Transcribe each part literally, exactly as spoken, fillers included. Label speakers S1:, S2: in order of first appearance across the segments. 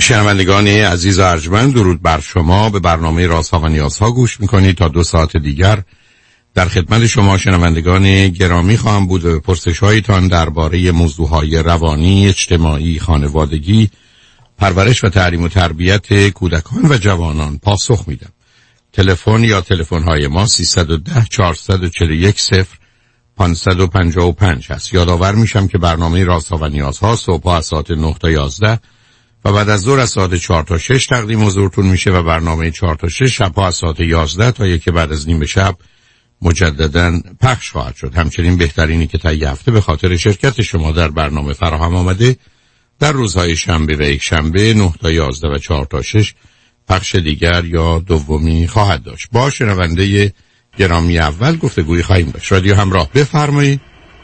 S1: شنوندگان عزیز و ارجمند، درود بر شما. به برنامه رازها و نیازها گوش میکنید. تا دو ساعت دیگر در خدمت شما شنوندگان گرامی خواهم بود و به پرسش هایتان درباره موضوعهای روانی، اجتماعی، خانوادگی، پرورش و تعلیم و تربیت کودکان و جوانان پاسخ میدم. تلفن یا تلفن های ما سیصد و ده چهارصد و چهل و یک صفر پانصد و پنجاه و پنج هست. یادآور میشم که برنامه رازها و نیازها صبح از ساعت نه تا یازده و بعد از ظهر از ساعت چهار تا شش تقدیم حضورتون میشه و برنامه چهار تا شش شبها از ساعت یازده تا یک بعد از نیم شب مجدداً پخش خواهد شد. همچنین بهترینی که تا یه هفته به خاطر شرکت شما در برنامه فراهم آمده در روزهای شنبه و یک شنبه نه تا یازده و چهار تا شش پخش دیگر یا دومی خواهد داشت. با شنونده گرامی اول گفتگوی خواهیم داشت. رادیو همراه، بفرمایید.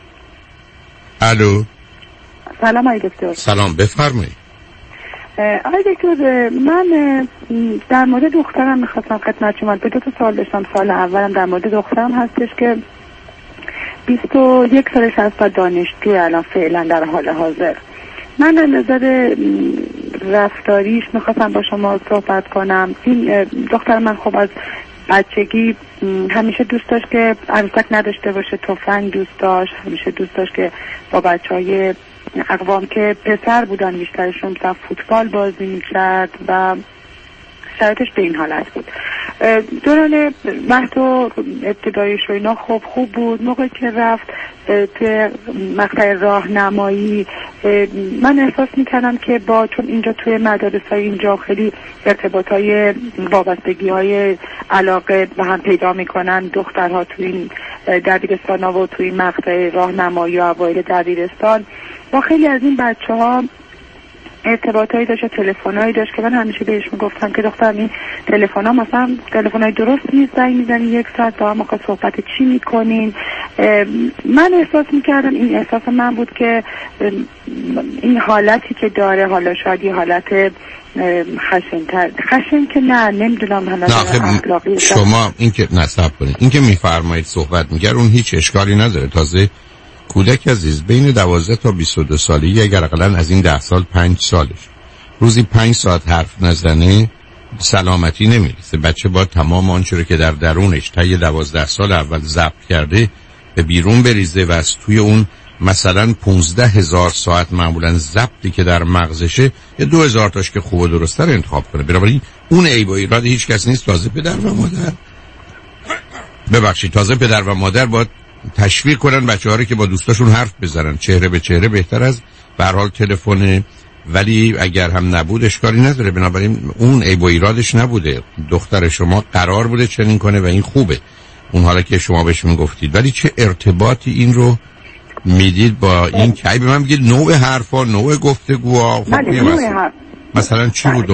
S1: الو.
S2: سلام آقای دکتر.
S1: سلام، بفرمایید.
S2: آقای دکتر، من در مورد دخترم میخواستم خدمت شما به دو تا سوال داشتم. سال اولم در مورد دخترم هستش که بیست و یک سالش هست و دانشجو الان فعلا در حال حاضر. من در نظر رفتاریش میخواستم با شما صحبت کنم. این دختر من خب از بچگی همیشه دوست داشت که عروسک نداشته باشه، تفنگ دوست داشت، همیشه دوست داشت که با بچهای اقوام که پسر بودن بیشترشون مثلا فوتبال بازی میکرد و شرایطش به این حالت بود. دوران مهد و ابتدایش و اینا خب خوب بود. موقعی که رفت توی مقطع راهنمایی من احساس میکردم که با چون اینجا توی مدارس های اینجا خیلی ارتباط های وابستگی های علاقه به هم پیدا میکنن دخترها توی این دبیرستان ها و توی مقطع راهنمایی و اوایل دبیرستان با خیلی از این بچه ها ارتباطایی داشت و تلفنایی داشت که من همیشه بهش میگفتم که دخترم این تلفن ها مثلا تلفنای درست نیست، زنگ میزنی یک ساعت با هم آخه صحبت چی میکنین. من احساس میکردم این احساس من بود که این حالتی که داره حالا شاید یه حالت خشن تر خشن که نه نمیدونم حالت اخلاقی.
S1: شما این که نصب کنید این که میفرمایید صحبت میگر اون هیچ اشکالی نداره. تازه کودک عزیز بین دوازده تا بیست و دو سالگی اگر اقلا از این ده سال پنج سالش روزی پنج ساعت حرف نزنه سلامتی نمیرسه. بچه با تمام آنچه رو که در درونش تا یه دوازده سال اول ضبط کرده به بیرون بریزه و از توی اون مثلا پونزده هزار ساعت معمولا ضبطی که در مغزشه یه دو هزار تاش که خوب و درسته رو انتخاب کنه. بنابراین اون عیب و ایراد هیچ کس نیست. تازه پدر و مادر ببخشید تازه پدر و مادر باید تشویق کنن بچه‌ها رو که با دوستاشون حرف بزنن چهره به چهره، بهتر از به هر حال تلفن. ولی اگر هم نبود اشکالی نداره. بنابراین اون عیب و ایرادش نبوده. دختر شما قرار بوده چنین کنه و این خوبه اون حالا که شما بهش میگفتید. ولی چه ارتباطی این رو میدید با این که به من بگید نوع حرفا، نوع گفتگوها؟ خب مثلا چی بود؟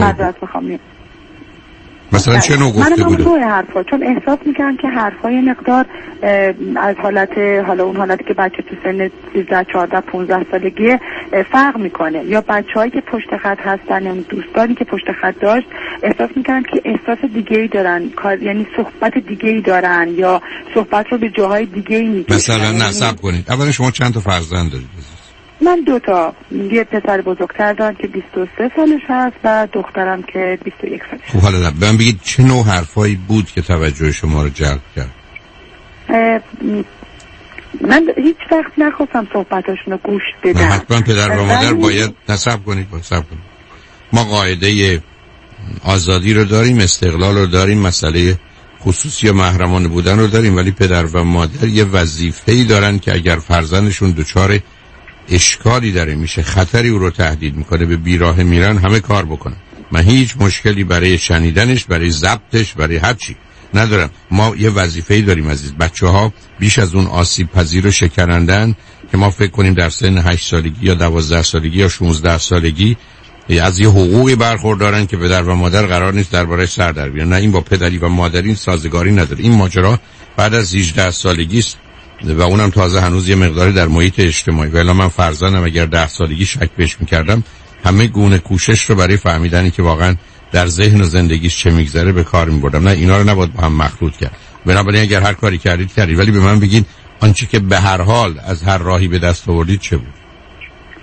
S1: مثلا چه نوع گفته بوده؟
S2: من حرفا چون احساس میکنم که حرفای مقدار از حالت حالا اون حالتی که بچه تو سن سیزده چهارده پانزده سالگی فرق میکنه یا بچه‌هایی که پشت خط هستن یا دوستانی که پشت خط داشت احساس میکنم که احساس دیگه‌ای دارن، یعنی صحبت دیگه‌ای دارن یا صحبت رو به جاهای دیگه‌ای می‌کشن.
S1: مثلا نصب کنید. اولا شما چند تا فرزند دارید؟
S2: من دو تا، یه پسر بزرگتر دارم که بیست و سه سالش هست و دخترم که بیست و یک سالش.
S1: خب حالا من بگید چه نوع حرفایی بود که توجه شما رو جلب کرد؟
S2: من هیچ وقت نخواستم صحبتاشون رو گوش بدم.
S1: حتما پدر و مادر باید نصب کنید باید نصب کنید. ما قاعده آزادی رو داریم، استقلال رو داریم، مسئله خصوصی و محرمانه بودن رو داریم، ولی پدر و مادر یه وظیفه‌ای دارن که اگر فرزندشون دچار اشکالی داره میشه، خطری او رو تهدید میکنه، به بیراه میرن، همه کار بکنن. من هیچ مشکلی برای شنیدنش، برای ضبطش، برای هر چی ندارم. ما یه وظیفه‌ای داریم عزیز. بچه‌ها بیش از اون آسیب پذیر و شکنندن که ما فکر کنیم در سن هشت سالگی یا دوازده سالگی یا شانزده سالگی از یه حقوقی برخوردارن که پدر و مادر قرار نیست دربارش سر در بیارن. نه، این با پدری و مادری سازگاری نداره. این ماجرا بعد از هجده سالگی است و اونم تازه هنوز یه مقداری در محیط اجتماعی. ولی من فرزندم اگر ده سالگی شک بهش میکردم همه گونه کوشش رو برای فهمیدنی که واقعا در ذهن و زندگیش چه میگذره به کار میبردم. نه، اینا رو نباید با هم مخلوط کرد. بنابراین اگر هر کاری کردید کردید، ولی به من بگین آنچه که به هر حال از هر راهی به دست آوردید چه بود؟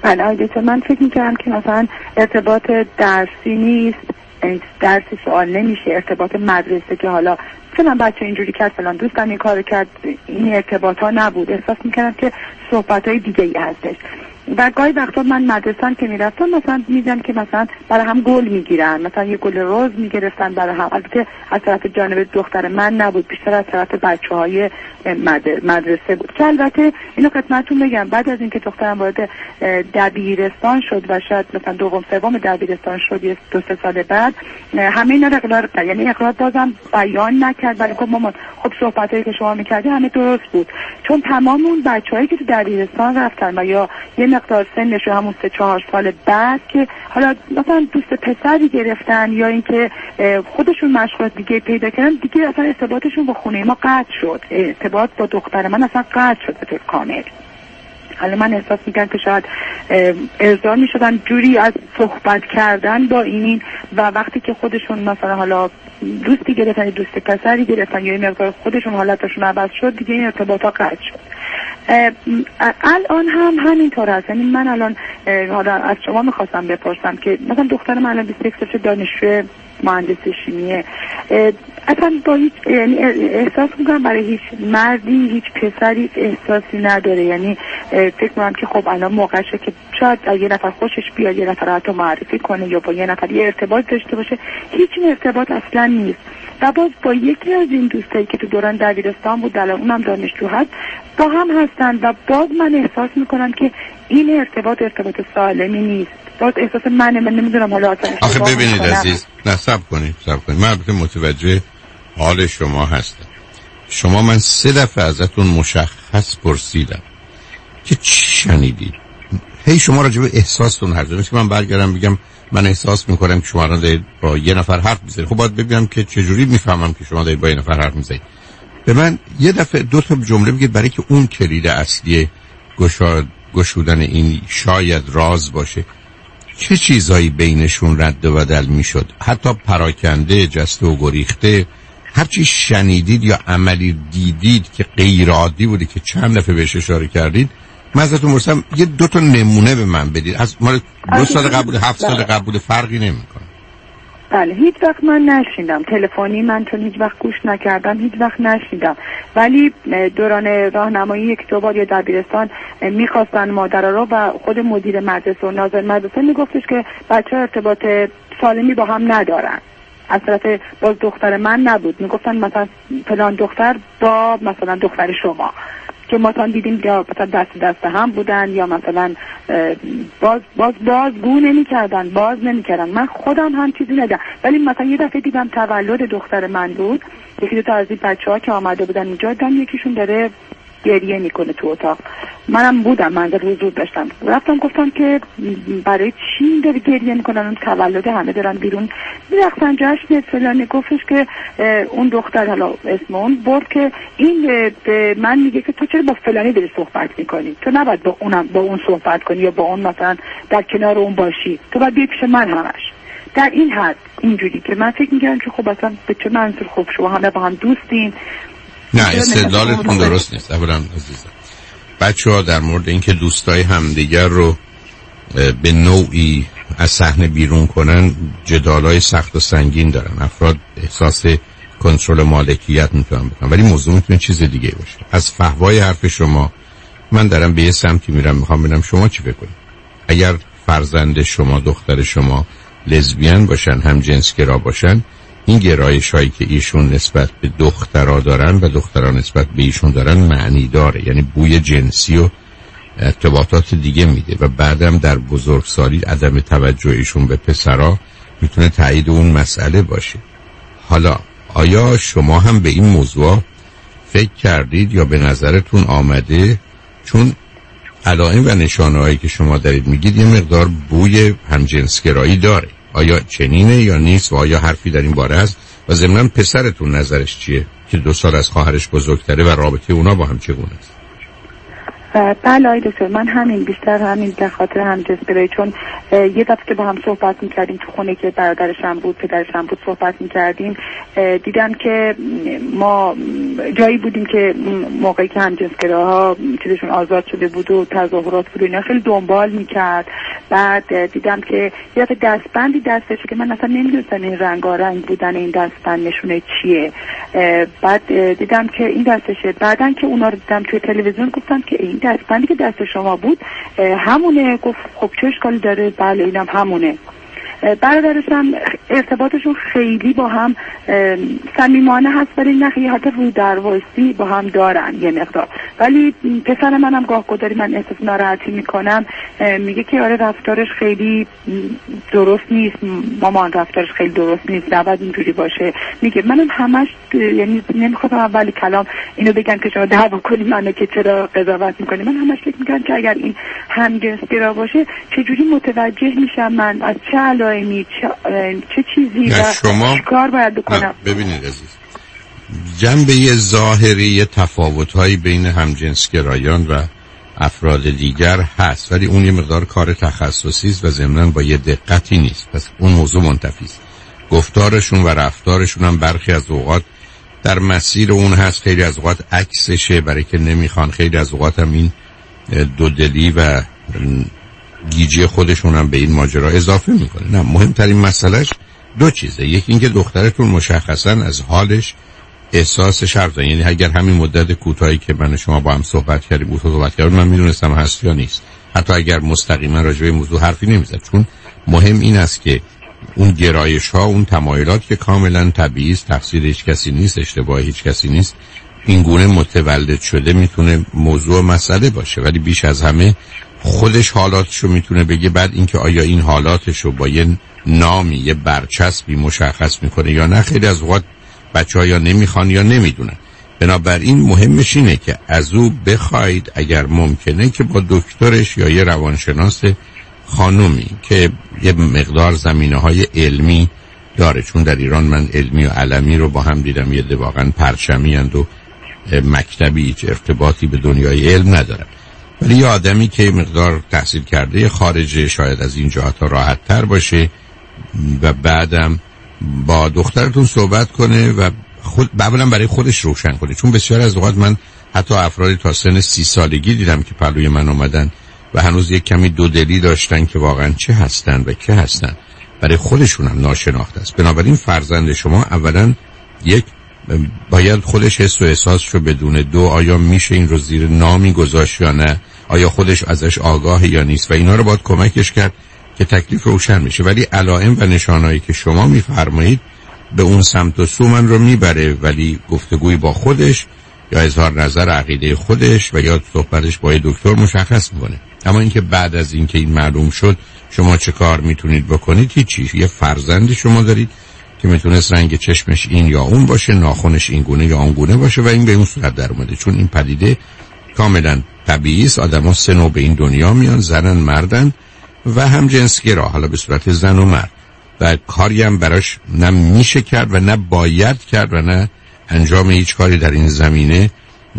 S2: بله آیدیتر من فکر میکنم که مثلا ارتباط درسی نیست، درسی سوال نمیشه، ارتباط مدرسه که حالا فلان بچه اینجوری کرد فلان دوستم این کارو کرد، این ارتباط ها نبود. احساس میکنم که صحبت های دیگه ای هستش. و گاهی وقتا من مدرسه‌ام که میرفتم مثلا میدیدم که مثلا برای هم گل میگیرن، مثلا یه گل روز میگرفتن برای هم. البته از طرف جانب دختر من نبود، بیشتر از طرف بچه‌های مدرسه بود. که البته اینو خدمتتون بگم بعد از اینکه دخترم وارد دبیرستان شد و شاید مثلا دوم سوم دبیرستان شد یه دو سه سال بعد، همه اینا رو اقرار کرد. یعنی اقرار بازم بیان نکرد ولی گفت مامان خب صحبتایی که شما می‌کردی همه درست بود. چون تمام اون بچه‌هایی که تو دبیرستان رفتن و یا یه مقدار سنش همون سه چهار سال بعد که حالا مثلا دوست پسری گرفتن یا اینکه خودشون مشغول دیگه پیدا کردن، دیگه اصلا ارتباطشون با خونه ما قطع شد. ارتباط با دختر من اصلا قطع شد به طور کامل. حالا من احساس میکنم که شاید ارضا میشدن جوری از صحبت کردن با این و وقتی که خودشون مثلا حالا دوستی گرفتن دوست پسری گرفتن یا این مقدار خودشون حالتشون عوض شد دیگه این ارتباطا قطع شد. الان هم همینطور هست. یعنی من الان حالا از شما میخواستم بپرسم که مثلا دخترم الان بیست و یک سالشه، دانشجو مهندسی شیمیه، اصلا با هیچ یعنی احساس میکنم برای هیچ مردی هیچ پسری احساسی نداره. یعنی فکر میکنم که خب الان موقعشه که شاید یه نفر خوشش بیاد، یه نفر حتی معرفی کنه یا با یه نفر یه ارتباط داشته باشه. هیچ ارتباط اصلا نیست. و باز با یکی از این دوستایی که تو دوران دبیرستان بود الان اونم دانشجو هست با هم هستن و باز من احساس میکنم که این ارتباط ارتباط سالمی نیست. باز احساس منه، من نمیدونم حالا
S1: آخه ببینید عزیز، نصب کنید صبر کنید، من البته متوجه حال شما هستم. شما من سه دفعه ازتون مشخص پرسیدم که چی شنیدید. هی شما راجع به احساستون حرف زدید که من برگردم بگم من احساس میکنم که شما دارید با یه نفر حرف میزنید. خب باید ببینم که چجوری میفهمم که شما دارید با یه نفر حرف میزنید. به من یه دفعه دو تا جمله بگید برای که اون کلید اصلی گشاد گشودن این شاید راز باشه. چه چیزایی بینشون رد و بدل میشد؟ حتی پراکنده، جسته و گریخته، هرچی شنیدید یا عملی دیدید که غیر عادی بوده که چند دفعه بهش اشاره کردید، من ازتون پرسیدم یه دو تا نمونه به من بدید. از مال دو سال قبل بوده، هفت سال قبل بوده، فرقی نمیکنه.
S2: بله هیچ وقت من نشیدم تلفنی، من چون هیچ وقت گوش نکردم هیچ وقت نشیدم. ولی دوران راهنمایی یک دو بار یا دبیرستان میخواستن مادرها رو و خود مدیر مدرسه و ناظر مدرسه میگفتش که بچه ارتباط سالمی با هم ندارن. از طرف باز دختر من نبود، میگفتن مثلا فلان دختر با مثلا دختر شما که ما تان دیدیم یا مثلا دست دست هم بودن یا مثلا باز باز باز گو نمی کردن باز نمی کردن. من خودم هم چیزی ندیدم ولی مثلا یه دفعه دیدم تولد دختر من بود، یکی دو تا از این بچه ها که آمده بودن اینجا دیدم یکیشون داره گریه میکنه تو اتاق. منم بودم، من در حضور داشتم، رفتم گفتم که برای چی داره گریه میکنن؟ اون تولد همه دارن بیرون میرقصن جشن فلان. گفتش که اون دختر حالا اسم اون برد که این به من میگه که تو چرا با فلانی داری صحبت میکنی؟ تو نباید با اونم با اون صحبت کنی یا با اون مثلا در کنار اون باشی، تو باید بیای پیش من همش. در این حد اینجوری که من فکر میگم که خب اصلا به چه منظور؟ خب شما همه با هم دوستین.
S1: نه استدلالتون درست نیست. اولا عزیزم بچه ها در مورد اینکه دوستای همدیگر رو به نوعی از صحنه بیرون کنن جدالای سخت و سنگین دارن. افراد احساس کنترل مالکیت میتونن بکنن ولی موضوع میتونه چیز دیگه باشه. از فحوای حرف شما من دارم به یه سمتی میرم، میخوام ببینم شما چی بکنید. اگر فرزند شما دختر شما لزبیان باشن، هم جنسگرا باشن، این گرایش هایی که ایشون نسبت به دخترها دارن و دخترها نسبت به ایشون دارن معنی داره. یعنی بوی جنسی و ارتباطات دیگه میده و بعدم در بزرگسالی عدم توجه ایشون به پسرها میتونه تایید اون مسئله باشه. حالا آیا شما هم به این موضوع فکر کردید یا به نظرتون آمده؟ چون علائم و نشانه هایی که شما دارید میگید یه مقدار بوی همجنسگرایی داره. آیا چنینه یا نیست و آیا حرفی در این باره هست؟ و ضمناً پسرتون نظرش چیه که دو سال از خواهرش بزرگتره و رابطه اونا با هم چگونه است؟
S2: بله آقای دکتر، من همین بیشتر همین به خاطر همجنسگرایی، چون یه دفعه که با هم صحبت میکردیم تو خونه که برادرشم بود پدرشم بود صحبت میکردیم، دیدم که ما جایی بودیم که موقعی که همجنسگراها چیزشون آزاد شده بود و تظاهرات بود اینا خیلی دنبال میکرد. بعد دیدم که یه دفعه دستبندی دستش که من اصلا نمیدونستم این رنگارنگ بودن این دستبند نشونه چیه. بعد دیدم که این دستشه. بعدن که اونا رو دیدم توی تلویزیون گفتم که این دستبندی که دست شما بود همونه. گفت خب چه اشکالی داره؟ بله اینم همونه. برادرش هم ارتباطشون خیلی با هم صمیمانه هست، ولی نه حتی رو دروایسی با هم دارن یه مقدار. ولی پسر منم گاه گداری من احساس ناراحتی میکنم، میگه که آره رفتارش خیلی درست نیست، مامان رفتارش خیلی درست نیست، نباید اینجوری باشه. میگه منم همش یعنی نمیخواستم اولی کلام اینو بگم که شما دعوا کنی منو که چرا قضاوت میکنی. من همش فکر میکنم که اگر این همجنسگرا باشه چجوری متوجه میشم من از چه علائمی چه, چه چیزی و
S1: شما
S2: کار باید بکنم.
S1: ببینید عزیز، جنبه ظاهری تفاوت‌هایی بین همجنسگرایان و افراد دیگر هست، ولی اون یه مقدار کار تخصصی است و ضمناً با یه دقتی نیست، پس اون موضوع منتفی است. گفتارشون و رفتارشون هم برخی از اوقات در مسیر اون هست، خیلی از اوقات عکسشه برای که نمیخوان، خیلی از اوقات هم این دودلی و گیجی خودشون هم به این ماجرا اضافه میکنه. نه، مهمترین مسئلهش دو چیزه. یکی اینکه دخترتون مشخصا از حالش احساس شرم داره، یعنی اگر همین مدت کوتاهی که من و شما با هم صحبت کردیم بود صحبت کردیم من میدونستم هست یا نیست، حتی اگر مستقیما راجع به موضوع حرفی نمیزد، چون مهم این است که اون گرایش ها، اون تمایلات که کاملا طبیعی است، تقصیر هیچ کسی نیست، اشتباه هیچ کسی نیست، این گونه متولد شده میتونه موضوع مسئله باشه، ولی بیش از همه خودش حالاتشو میتونه بگه. بعد اینکه آیا این حالاتشو با یه نامی، یه برچسبی مشخص میکنه یا نه، خیلی از اوقات بچه‌ها یا نمیخوان یا نمیدونن. بنابراین مهمش اینه که از او بخواید اگر ممکنه که با دکترش یا یه روانشناس خانومی که یه مقدار زمینه‌های علمی داره، چون در ایران من علمی و علمی رو با هم دیدم، یه ده واقعا پرچمی اند و مکتبی هیچ ارتباطی به دنیای علم ندارن، ولی یه آدمی که مقدار تحصیل کرده خارجه شاید از این جهات راحت تر باشه و بعدم با دخترتون صحبت کنه و خود اولا برای خودش روشن کنه، چون بسیار از اوقات من حتی افرادی تا سن سی سالگی دیدم که پلوی من اومدن و هنوز یک کمی دودلی داشتن که واقعا چه هستن و که هستن، برای خودشون هم ناشناخته است. بنابراین فرزند شما اولا یک باید خودش حس و احساسشو بدونه، دو آیا میشه این رو زیر نامی گذاشت یا نه، آیا خودش ازش آگاه یا نیست، و اینا رو باید کمکش کرد که تکلیف روشن میشه. ولی علائم و نشانهایی که شما میفرمایید به اون سمت و سو من رو میبره، ولی گفتگوی با خودش یا اظهار نظر عقیده خودش و یا صحبتش با دکتر مشخص میکنه. اما اینکه بعد از اینکه این معلوم شد شما چه کار میتونید بکنید؟ هیچی. یه فرزند شما دارید که میتونست رنگ چشمش این یا اون باشه، ناخنش این گونه یا اون گونه باشه و این به اون صورت در اومده، چون این پدیده کاملا طبیعی است. آدم‌ها سه نوع به این دنیا میان، زنن، مردن و هم جنسگرا، حالا به صورت زن و مرد، و کاری هم براش نه میشه کرد و نه باید کرد و نه انجام هیچ کاری در این زمینه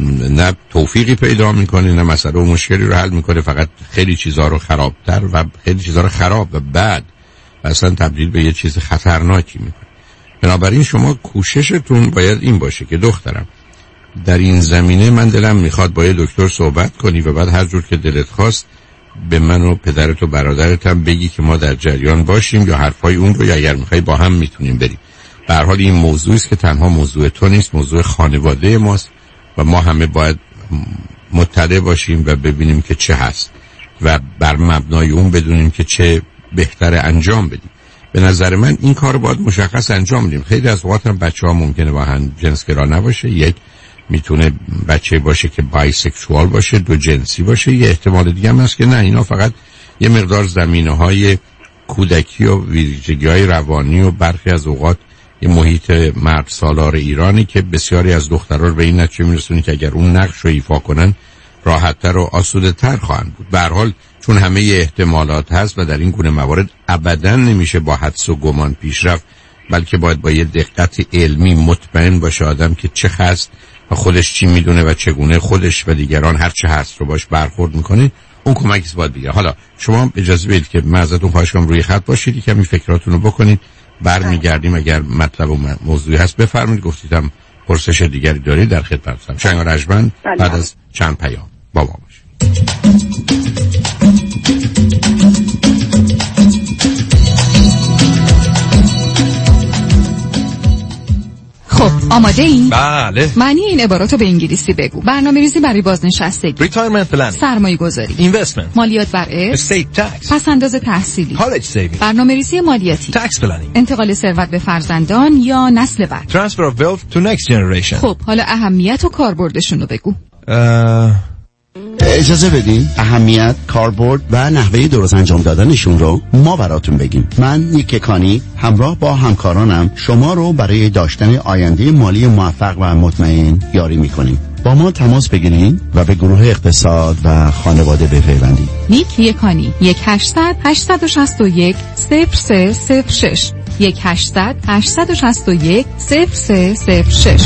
S1: نه توفیقی پیدا میکنه نه مسئله و مشکلی رو حل میکنه، فقط خیلی چیزها رو خرابتر و خیلی چیزها رو خراب و بعد اصلا تبدیل به یه چیز خطرناکی میکنه. بنابراین شما کوششتون باید این باشه که دخترم در این زمینه من دلم میخواد با یه دکتر صحبت کنی و بعد هر جور که دلت خواست به من و پدرت و برادرت هم بگی که ما در جریان باشیم، یا حرفای اون رو یا اگر میخوای با هم میتونیم بریم. به هر حال این موضوعی است که تنها موضوع تو نیست، موضوع خانواده ماست و ما همه باید مطلع باشیم و ببینیم که چه هست و بر مبنای اون بدونیم که چه بهتر انجام بدیم. به نظر من این کار رو باید مشخص انجام بدیم. خیلی از اوقات هم بچه‌ها ممکنه با هم جنسگرا نباشه، یک میتونه بچه باشه که بایسکشوال باشه، دو جنسی باشه، یه احتمال دیگه هم هست که نه، اینا فقط یه مقدار زمینه‌های کودکی و ویژگی‌های روانی و برخی از اوقات یه محیط مرد سالار ایرانی که بسیاری از دخترها رو به این نتیجه میرسونه که اگر اون نقش رو ایفا کنن راحت‌تر و آسوده‌تر خواهند بود. به هر حال چون همه احتمالات هست و در این گونه موارد ابداً نمیشه با حدس و گمان پیش رفت، بلکه باید با یه دقت علمی مطمئن باشه آدم که چه هست و خودش چی میدونه و چگونه خودش و دیگران هر چه هست رو باش برخورد میکنه، اون کمکی باید بگیره. حالا شما اجازه بدید که من ازتون خواهش کنم روی خط باشید، کمی فکراتون رو بکنید، برمیگردیم اگر مطلب و موضوعی هست بفرمایید. گفتیدم پرسش دیگری دارید، در خدمتم. شنگ رجمن بعد از چند پیام با ما باشید.
S3: خب آماده این؟
S4: بله.
S3: معنی این عباراتو به انگلیسی بگو. برنامه‌ریزی برای بازنشستگی،
S4: retirement planning،
S3: سرمایه‌گذاری،
S4: investment،
S3: مالیات بر ارث،
S4: estate tax،
S3: پس‌انداز تحصیلی،
S4: college saving،
S3: برنامه‌ریزی مالیاتی،
S4: tax planning،
S3: انتقال ثروت به فرزندان یا نسل بعد،
S4: transfer of wealth to next generation.
S3: خب حالا اهمیت و کاربردشون رو بگو.
S4: اه...
S5: اجازه بدین اهمیت، کاربرد و نحوه درست انجام دادنشون رو ما براتون بگیم. من نیک کانی همراه با همکارانم شما رو برای داشتن آینده مالی موفق و مطمئن یاری میکنیم. با ما تماس بگیرین و به گروه اقتصاد و خانواده بپیوندید.
S3: نیک یکانی یک هشتصد هشتصد شصت و یک صفر سه صفر شش یک هشتصد هشتصد شصت و یک صفر سه صفر شش.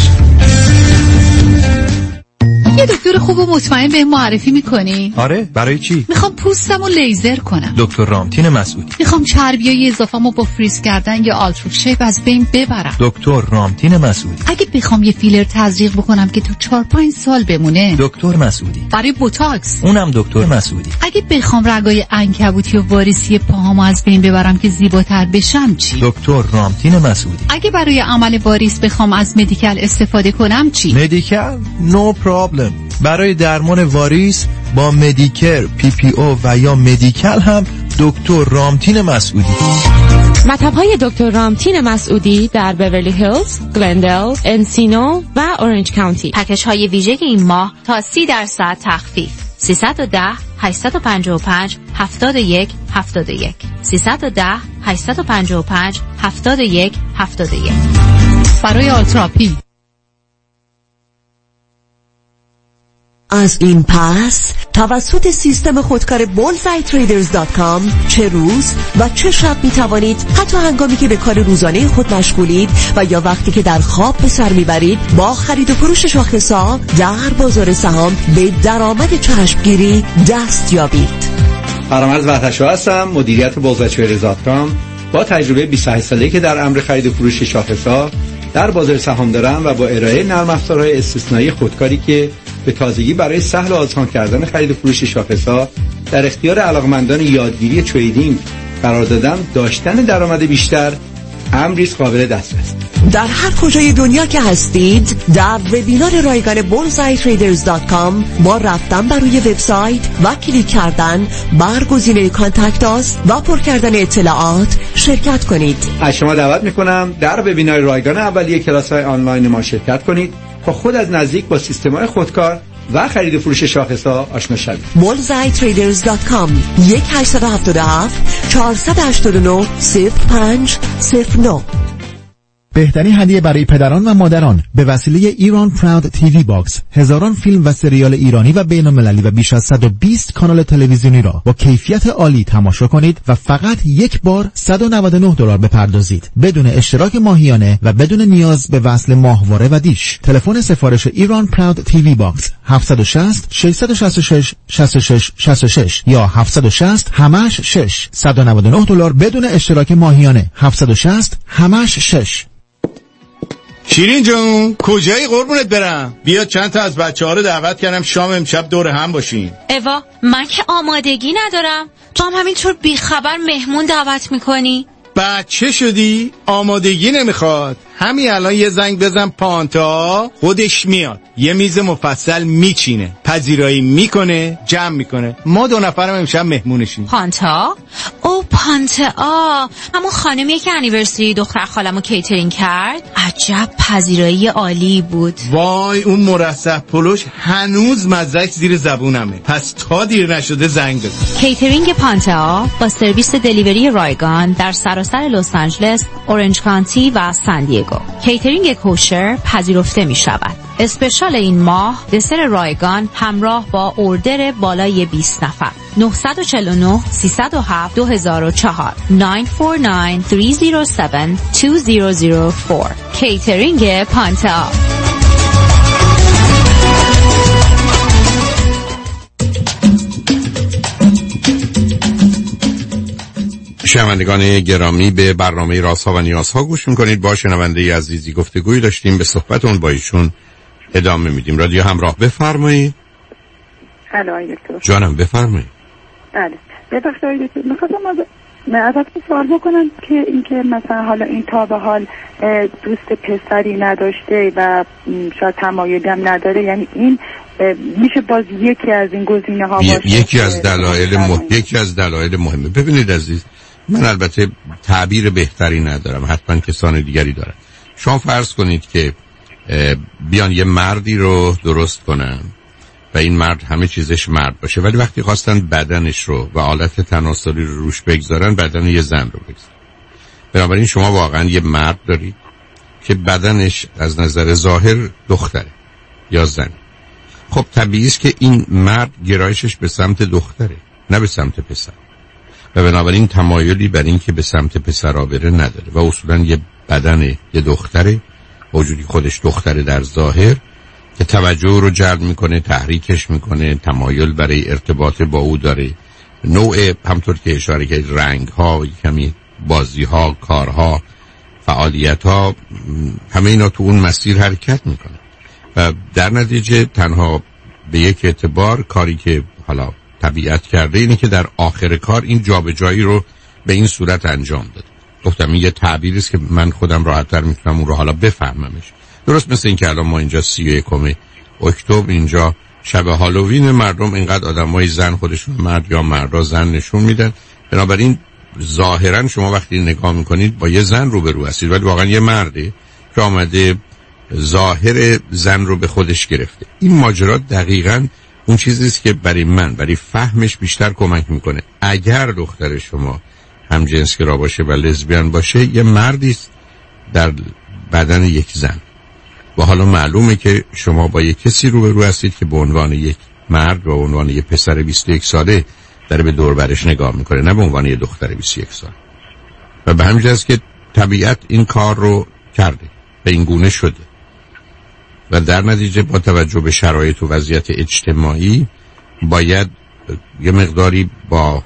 S6: یه دکتر خوب و مطمئن به معرفی میکنی؟
S4: آره، برای چی؟
S6: میخوام پوستمو لیزر کنم.
S4: دکتر رامتین مسعودی.
S6: میخوام چربیای اضافه‌مو با فریز کردن یا آلترا شیپ از بین ببرم.
S4: دکتر رامتین مسعودی.
S6: اگه بخوام یه فیلر تزریق بکنم که تو چهار پنج سال بمونه،
S4: دکتر مسعودی.
S6: برای بوتاکس،
S4: اونم دکتر مسعودی.
S6: اگه بخوام رگای عنکبوتی و واریسی پاهامو از بین ببرم که زیباتر بشم چی؟
S4: دکتر رامتین مسعودی.
S6: اگه برای عمل واریس بخوام از مدیکال استفاده کنم چی؟
S4: مدیکال نو پرابلم. برای درمان واریس با مدیکر، پی پی او و یا مدیکال هم دکتر رامتین مسعودی.
S7: مطب‌های دکتر رامتین مسعودی در بیورلی هیلز، گلندل، انسینو و اورنج کانتی.
S8: پکیج‌های ویژه این ماه تا سی درصد تخفیف. سیصد و ده هشتصد و پنجاه و پنج هفتاد و یک هفتاد و یک سیصد و ده هشتصد و پنجاه و پنج هفتاد و یک هفتاد و یک.
S6: برای آلتراپی.
S9: از این پس توسط سیستم خودکار بولزای تریدرز دات کام چه روز و چه شب می توانید حتی هنگامی که به کار روزانه خود مشغولید و یا وقتی که در خواب به سر میبرید با خرید و فروش شاخص‌ها در بازار سهام به درآمد چشمگیری دست یابید.
S10: فرامرز وحدت‌شاه هستم، مدیریت بولزای تریدرز دات کام. با تجربه بیست و هشت ساله‌ای که در امر خرید و فروش شاخص‌ها در بازار سهام دارم و با ارائه نرم افزارهای استثنایی خودکاری که به تازگی برای سهل و آسان کردن خرید و فروش شاخص‌ها در اختیار علاقمندان یادگیری تریدینگ قرار دادم، داشتن درآمد بیشتر امری قابل دسترس.
S9: در هر کجای دنیا که هستید در وبینار رایگان بولزای تریدرز دات کام با رفتن بر روی وبسایت و کلیک کردن بر گزینه کانتکت آس و پر کردن اطلاعات شرکت کنید.
S10: از شما دعوت میکنم در وبینار رایگان اولیه کلاس‌های آنلاین ما شرکت کنید تا خود از نزدیک با سیستم‌های خودکار و خرید و فروش شاخص‌ها آشنا شوید.
S9: بولزای تریدرز دات کام یک هشت هفت هفت چهار هشت نه صفر پنج صفر نه.
S11: بهترین هدیه برای پدران و مادران به وسیله ایران پراود تیوی باکس، هزاران فیلم و سریال ایرانی و بین‌المللی و بیش از صد و بیست کانال تلویزیونی را با کیفیت عالی تماشا کنید و فقط یک بار صد و نود و نه دلار بپردازید بدون اشتراک ماهیانه و بدون نیاز به وصل ماهواره و دیش. تلفن سفارش ایران پراود تیوی باکس هفت شش صفر شش شش شش شش شش شش شش یا هفت شش صفر همش شش صد و نود و نه دلار بدون اشتراک ماهیانه. هفت شش صفر همش شش.
S12: شیرین جون کجایی قربونت برم؟ بیا چند تا از بچه‌ها رو دعوت کردم شام امشب دور هم باشین.
S8: اوا من که آمادگی ندارم، تو هم همینطور بیخبر مهمون دعوت میکنی؟
S12: بچه شدی؟ آمادگی نمیخواد. همین الان یه زنگ بزن پانتا خودش میاد، یه میز مفصل میچینه، پذیرایی میکنه، جمع میکنه. ما دو نفرم امشب مهمونشیم.
S8: پانتا؟ او پانتا، همون خانمیه که انیورسری دختر خالمو کیترینگ کرد. عجب پذیرایی عالی بود.
S12: وای اون مرسح پلوش هنوز مزهش زیر زبونمه. پس تا دیر نشده زنگ بزن.
S8: کیترینگ پانتا با سرویس دلیوری رایگان در سراسر لس آنجلس، اورنج کانتی و سان دیگو. کیترینگ کوشر پذیرفته می شود. اسپشال این ماه دسر رایگان همراه با اوردر بالای بیست نفر. نه چهار نه سه صفر هفت دو هزار و چهار نه چهار نه سه صفر هفت دو هزار و چهار. کیترینگ پانتا.
S1: شنوندگان گرامی، به برنامه رازها و نیازها گوش میکنید. با شنونده عزیزی گفتگویی داشتیم، به صحبتون با ایشون ادامه میدیم. رادیو همراه، بفرمایید.
S2: الو دکتر.
S1: جانم بفرمایید.
S2: بله ببخشید دکتر، می‌خواستم از ازتون سوال بکنم که اینکه مثلا حالا این تا به حال دوست پسری نداشته و شاید تمایلی هم نداره، یعنی این میشه باز یکی از این گزینه‌ها باشه؟
S1: یکی از دلایل مهم... یکی از دلایل مهمه. ببینید عزیز، من البته تعبیر بهتری ندارم، حتما کسان دیگری دارن. شما فرض کنید که بیان یه مردی رو درست کنن و این مرد همه چیزش مرد باشه، ولی وقتی خواستن بدنش رو و آلت تناسلی رو روش بگذارن، بدن یه زن رو بگذارن. بنابراین شما واقعا یه مرد دارید که بدنش از نظر ظاهر دختره یا زن. خب طبیعی است که این مرد گرایشش به سمت دختره، نه به سمت پسر، و بنابراین تمایلی بر این که به سمت پسرا بره نداره و اصولا یه بدن یه دختره، وجودی خودش دختره در ظاهر، که توجه رو جلب میکنه، تحریکش میکنه، تمایل برای ارتباط با او داره، نوع همطور که اشاره کردید رنگ ها، کمی بازی ها، کارها، فعالیت ها، همه اینا تو اون مسیر حرکت میکنه و در نتیجه تنها به یک اعتبار کاری که حالا طبیعت کرده اینه که در آخر کار این جابجایی رو به این صورت انجام داده. گفتم این یه تعبیری است که من خودم راحت‌تر میتونم اون رو حالا بفهممش. درست مثل این که الان ما اینجا سی و یکم اکتبر، اینجا شب هالووین، مردم اینقدر آدمای زن خودشون مرد یا مردا زن نشون میدن، بنابراین ظاهرا شما وقتی نگاه میکنید با یه زن روبرو هستید، ولی واقعا یه مرده که آمده ظاهر زن رو به خودش گرفته. این ماجرا دقیقاً اون چیزی است که برای من برای فهمش بیشتر کمک میکنه. اگر دختر شما هم جنسگرا باشه و لزبیان باشه، یه مردی است در بدن یک زن، و حالا معلومه که شما با یک کسی روبرو هستید که به عنوان یک مرد و به عنوان یک پسر بیست و یک ساله داره به دور برش نگاه میکنه، نه به عنوان یک دختر بیست و یک ساله. و به همین جاست که طبیعت این کار رو کرده، به این گونه شده و در نتیجه با توجه به شرایط و وضعیت اجتماعی باید یه مقداری با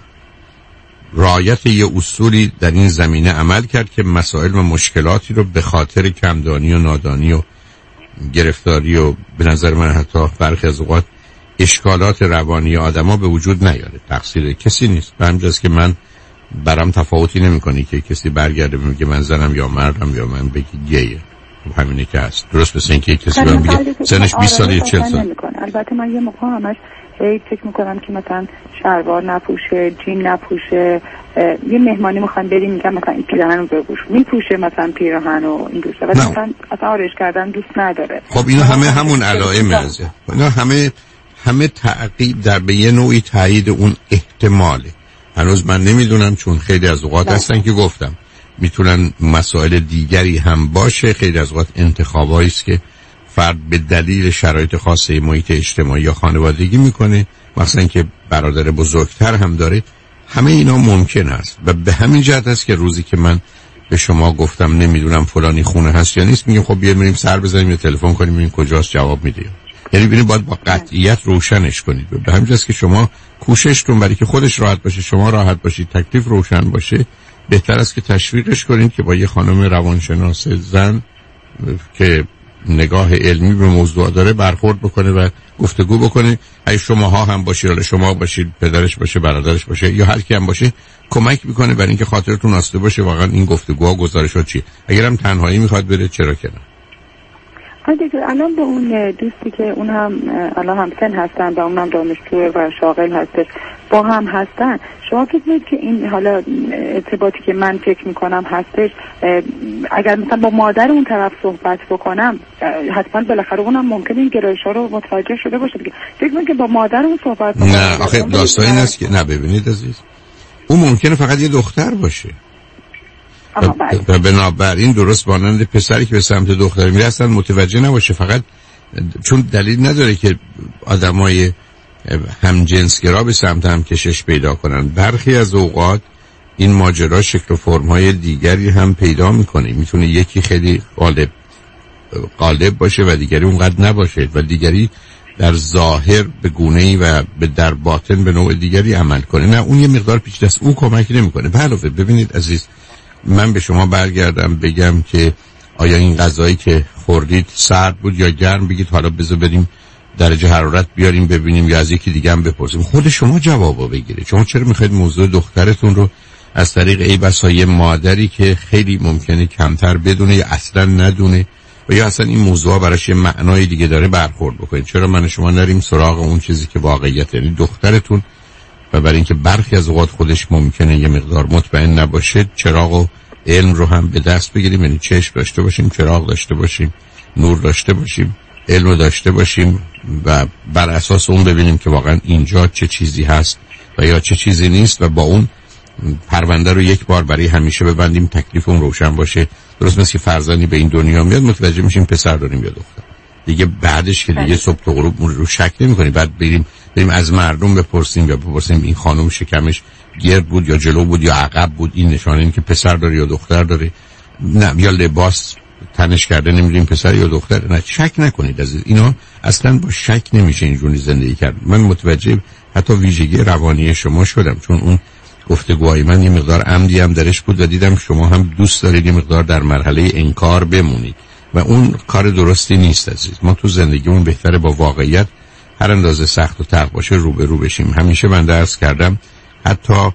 S1: رعایت یه اصولی در این زمینه عمل کرد که مسائل و مشکلاتی رو به خاطر کمدانی و نادانی و گرفتاری و به نظر من حتی برخی از اوقات اشکالات روانی آدما به وجود نیاره. تقصیر کسی نیست. به همین جاست که من برام تفاوتی نمی‌کنه که کسی برگرده میگه من زنم یا مردم یا من بگی گیه. همینه که هست. درست مثل اینکه کسی بهم بگه سنش بیست سال یا چهل سال.
S2: البته من یه موقع همش هی فکر میکنم که مثلا شلوار نپوشه، جین نپوشه، یه مهمانی میخوان بریم میگم مثلا این پیراهن رو بپوش، میپوشه مثلا پیراهن و این دوسته، ولی مثلا اصلا آرایش کردن دوست نداره.
S1: خب اینا همه همون علائم ازه. اینا همه همه تعقیب در به یه نوعی تایید اون احتماله. هنوز من نمیدونم، چون خیلی از اوقات هستن که گفتم میتونن مسائل دیگری هم باشه. خیلی از اوقات انتخابایی است که فرد به دلیل شرایط خاصه محیط اجتماعی یا خانوادگی میکنه، مثلا که برادر بزرگتر هم داره. همه اینا ممکن است و به همین جهت است که روزی که من به شما گفتم نمیدونم فلانی خونه هست یا نیست، میگم خب بیایم بریم سر بزنیم یا تلفن کنیم ببینیم کجاست، جواب میده. یعنی ببینید باید با قطعیت روشنش کنید. به همین جهت است که شما کوششتون برای که خودش راحت باشه، شما راحت باشید، تکلیف روشن باشه، بهتر است که تشویقش کنید که با یه خانم روانشناس زن که نگاه علمی به موضوع داره برخورد بکنه و گفتگو بکنه. اگه شماها هم باشید، حالا شما باشید، پدرش باشه، برادرش باشه، یا هر کی هم باشه، کمک میکنه برای اینکه خاطرتون آسوده باشه واقعا این گفتگوها گزارش‌ها چیه. اگرم تنهایی میخواد بره، چرا که نه.
S2: دیگه الان به اون دوستی که اون هم الان هم سن هستن و اون هم دانشجو و شاغل هستش، با هم هستن، شما فکر می‌کنید که این حالا ارتباطی که من فکر میکنم هستش، اگر مثلا با مادر اون طرف صحبت بکنم، حتما بالاخره اونم ممکنه این گرایش‌ها رو متوجه شده باشه دیگه. فکر می‌کنید که با مادر اون صحبت بکنم؟
S1: نه آخه داستان این است که نه، ببینید عزیز، اون ممکنه فقط یه دختر باشه و بنابراین درست مانند پسری که به سمت دختر میره اصلا متوجه نباشه، فقط چون دلیل نداره که آدمای هم جنسگرا به سمت هم کشش پیدا کنن. برخی از اوقات این ماجرا شکل و فرم‌های دیگری هم پیدا میکنه. میتونه یکی خیلی غالب غالب باشه و دیگری اونقدر نباشه و دیگری در ظاهر به گونه‌ای و به در باطن به نوع دیگری عمل کنه. نه، اون یه مقدار پیچیده است، او کمک نمی‌کنه. به علاوه ببینید عزیز، من به شما برگردم بگم که آیا این غذایی که خوردید سرد بود یا گرم، بگید حالا بذار بریم درجه حرارت بیاریم ببینیم یا از یکی دیگه هم بپرسیم. خود شما جوابو بگیرید. شما چرا میخواید موضوع دخترتون رو از طریق ای بسا یه مادری که خیلی ممکنه کمتر بدونه یا اصلا ندونه و یا اصلا این موضوع براش یه معنای دیگه داره برخورد بکنید؟ چرا من شما نریم سراغ اون چیزی که واقعیت، یعنی دخترتون، و برای اینکه برخی از اوقات خودش ممکنه یه مقدار مطمئن نباشه، چراغ و علم رو هم به دست بگیریم. یعنی چشم داشته باشیم، چراغ داشته باشیم، نور داشته باشیم، علم رو داشته باشیم و بر اساس اون ببینیم که واقعا اینجا چه چیزی هست و یا چه چیزی نیست و با اون پرونده رو یک بار برای همیشه ببندیم، تکلیف اون روشن باشه. درست مثل که فرزندی به این دنیا میاد متوجه میشیم پسر داریم یا دختر، دیگه بعدش که دیگه صبح تا غروب رو شک نمی‌کنیم. بعد بریم بریم از مردم بپرسیم یا بپرسیم این خانم شکمش گرد بود یا جلو بود یا عقب بود، این نشانه این که پسر داره یا دختر داره. نه، یا لباس تنش کرده نمیدونیم پسر یا دختر. نه، شک نکنید عزیز، اینا اصلا با شک نمیشه اینجوری زندگی کرد. من متوجه حتی ویژگی روانی شما شدم، چون اون گفتگوهای من یه مقدار عمدی هم درش بود و دیدم شما هم دوست دارید یه مقدار در مرحله انکار بمونید و اون کار درستی نیست عزیز. ما تو زندگیمون بهتره با واقعیت هر اندازه سخت و تلخ باشه رو به رو بشیم. همیشه من درس کردم حتی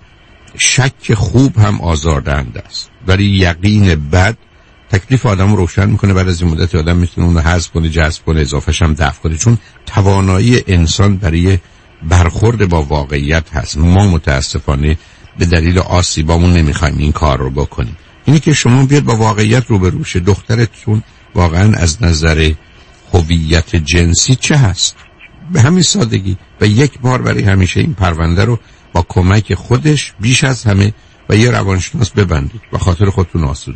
S1: شک خوب هم آزاردهنده است، ولی یقین بد تکلیف آدم رو روشن میکنه. بعد از این مدت آدم میتونه اون رو حذف کنه، جذب کنه، اضافه‌ش هم دفع کنه، چون توانایی انسان برای برخورد با واقعیت هست. ما متاسفانه به دلیل آسیبامون نمیخوایم این کار رو بکنیم. اینی که شما بیاد با واقعیت روبرو شه، دخترتون واقعا از نظر هویت جنسی چه هست، به همین سادگی، و یک بار برای همیشه این پرونده رو با کمک خودش بیش از همه و یه روانشناس ببندید و خاطر خودتون آسوده.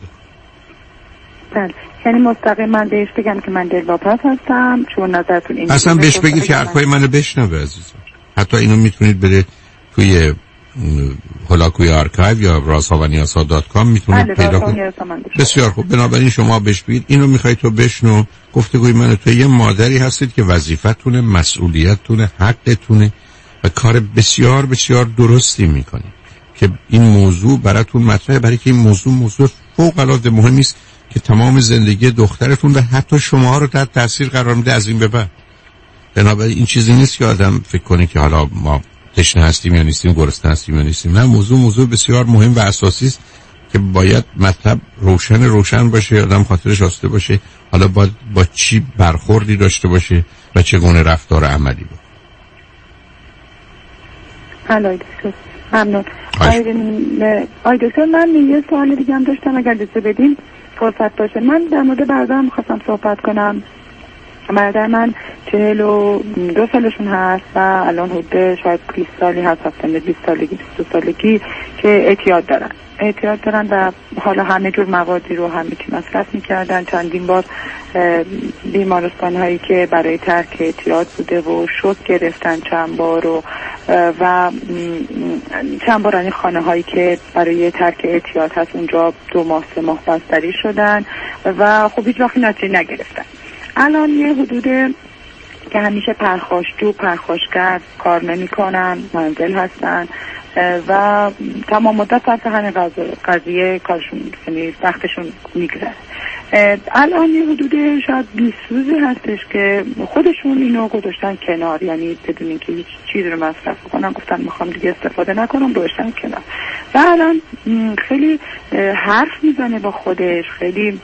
S2: بله، یعنی مستقیم من بهش بگم که من دلواپس هستم چون نظرتون این
S1: اصلا بهش بگید که حرفای منو بشنوه عزیزم. حتی اینو میتونید برید توی هولاکوی آرکایو یا رازها و نیازها دات کام میتونید
S2: بله
S1: پیدا کنید. بسیار خوب. بنابراین شما بهش بگید اینو میخوای تو بشنو، گفتگوی منو تو یه مادری هستید که وظیفتونه، مسئولیتتونه، حقتونه و کار بسیار بسیار درستی میکنید که این موضوع براتون مطرحه، برای که این موضوع موضوع فوق العاده مهمی است که تمام زندگی دخترتون و حتی شما رو تحت تاثیر قرار میده از این به بعد. بنابراین این چیزی نیست که آدم فکر کنه که حالا ما تشنه هستیم یا نیستیم، گرسنه هستیم یا نیستیم. نه، موضوع موضوع بسیار مهم و اساسی است که باید مطلب روشن روشن باشه، آدم خاطرش آسوده باشه. حالا باید با چی برخوردی داشته باشه و چگونه رفتار عملی بود.
S2: حالا دکتر ممنون. آی دکتر من یه سوال دیگه هم داشتم اگر دسته بدین فرصت باشه. من در مورد برادرم خواستم صحبت کنم. برادر من چهل و دو سالشون هست و الان حدود شاید بیست سالی هست، هستن بیست سالگی بیست دو سالگی که اعتیاد دارن اعتیاد دارن و حالا همه جور موادی رو همه چی مصرف میکردن. چندین بار بیمارستان هایی که برای ترک اعتیاد بوده و شوک گرفتن چند بار و و چند بار این خانه هایی که برای ترک اعتیاد هست اونجا دو ماه سه ماه بستری شدن و خب هیچ وقت نتیجه نگرفتن. الان یه حدوده که همیشه پرخاشجو پرخاشگر کار نمی کنن، منزل هستن و تمام مدت صرف همه قضیه کارشون یعنی وقتشون میگذره. الان یه حدوده شاید بیست روزی هستش که خودشون اینو گذاشتن کنار، یعنی بدون اینکه هیچ چیز رو مصرف کنن گفتن میخوام دیگه استفاده نکنم، گذاشتن کنار و الان خیلی حرف میزنه با خودش، خیلی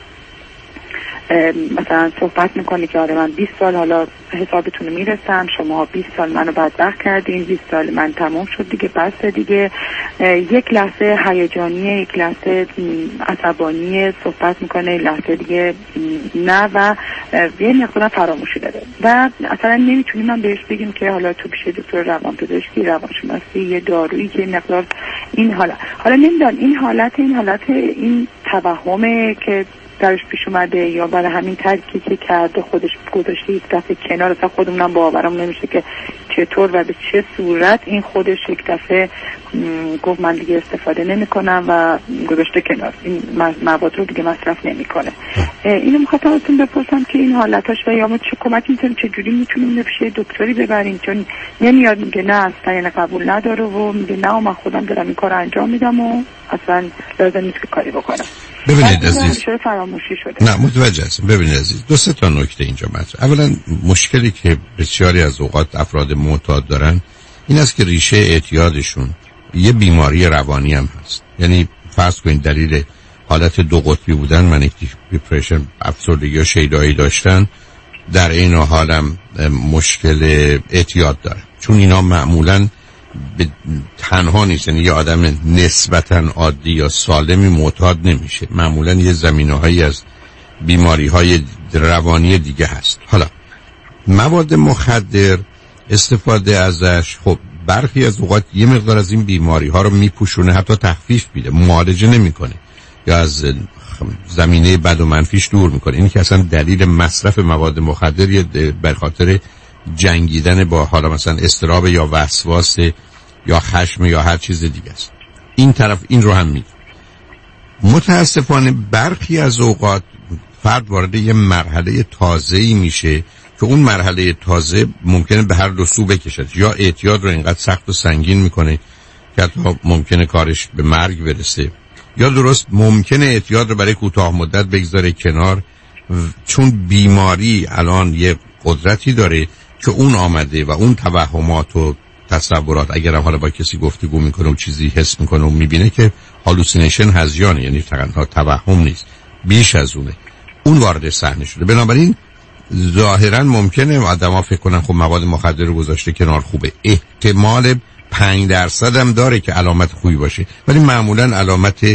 S2: مثلا صحبت میکنی که آره من بیست سال حالا حسابتون رو میرسم، شما بیست سال منو بدبخت کردین، بیست سال من تموم شد دیگه، بس دیگه. یک لحظه هیجانی، یک لحظه عصبانی صحبت میکنه، لحظه دیگه نه و یه مقدار فراموشی داره و اصلا نمیتونیم من بهش بگیم که حالا تو پیش دکتر روانپزشکی روانشناسی یه دارویی که مقدار این حالا حالا نمیدونم این حالت این حالت این توهمه که درش پیش اومده یا برای همین ترکی که کرده خودش گذاشته یک دفعه کنار، اصلا خودمونم باورم نمیشه که چطور و به چه صورت این خودش یک دفعه گفت من دیگه استفاده نمی کنم و گذاشته کنار، این مواد رو دیگه مصرف نمی کنه. اینو میخواستم ازتون بپرسم که این حالتاش و یا ما چه کمکی میتونیم، چه جوری میتونیم پیش دکتری ببریم؟ چون نمیاد میگه نه اصلا، یعنی قبول نداره و میگه نه من خودم دارم این کار انجام میدم و اصلا لازم نیست که کاری بکنم.
S1: ببینید عزیز،
S2: فراموشی شده.
S1: نه متوجه هستم. ببینید عزیز، دو سه تا نکته اینجا مطرحه. اولا مشکلی که بسیاری از اوقات افراد معتاد دارن این است که ریشه اعتیادشون یه بیماری روانی هم هست. یعنی فرض کنید دلیل حالت دو قطبی بودن، منیک دیپرشن، افسردگی و شیدایی داشتن، در این حال هم مشکل اعتیاد دارن، چون اینا معمولاً تنها نیست. یعنی یه آدم نسبتاً عادی یا سالمی معتاد نمیشه، معمولاً یه زمینه‌هایی از بیماری‌های روانی دیگه هست. حالا مواد مخدر استفاده ازش خب برخی از اوقات یه مقدار از این بیماری‌ها رو میپوشونه، حتی تخفیف میده، معالجه نمیکنه یا از زمینه بد و منفیش دور میکنه. این که اصلا دلیل مصرف مواد مخدر یه به خاطر جنگیدن با حالا مثلا اضطراب یا وسواس یا خشم یا هر چیز دیگه است. این طرف این رو هم میگه. متاسفانه برخی از اوقات فرد وارد یه مرحله تازه‌ای میشه که اون مرحله تازه ممکنه به هر دو سو بکشد، یا اعتیاد رو اینقدر سخت و سنگین میکنه که حتی ممکنه کارش به مرگ برسه، یا درست ممکنه اعتیاد رو برای کوتاه مدت بگذاره کنار، چون بیماری الان یه قدرتی داره که اون آمده و اون توهمات و تصورات، اگر حالا با کسی گفتگو میکنه و چیزی حس میکنه و میبینه که هالوسینیشن هزیانه، یعنی تنها توهم نیست، بیش از اونه، اون وارد صحنه شده. بنابراین ظاهرا ممکنه آدم‌ها فکر کنن خب مواد مخدر رو گذاشته کنار خوبه، احتمال پنج درصد هم داره که علامت خوبی باشه، ولی معمولا علامت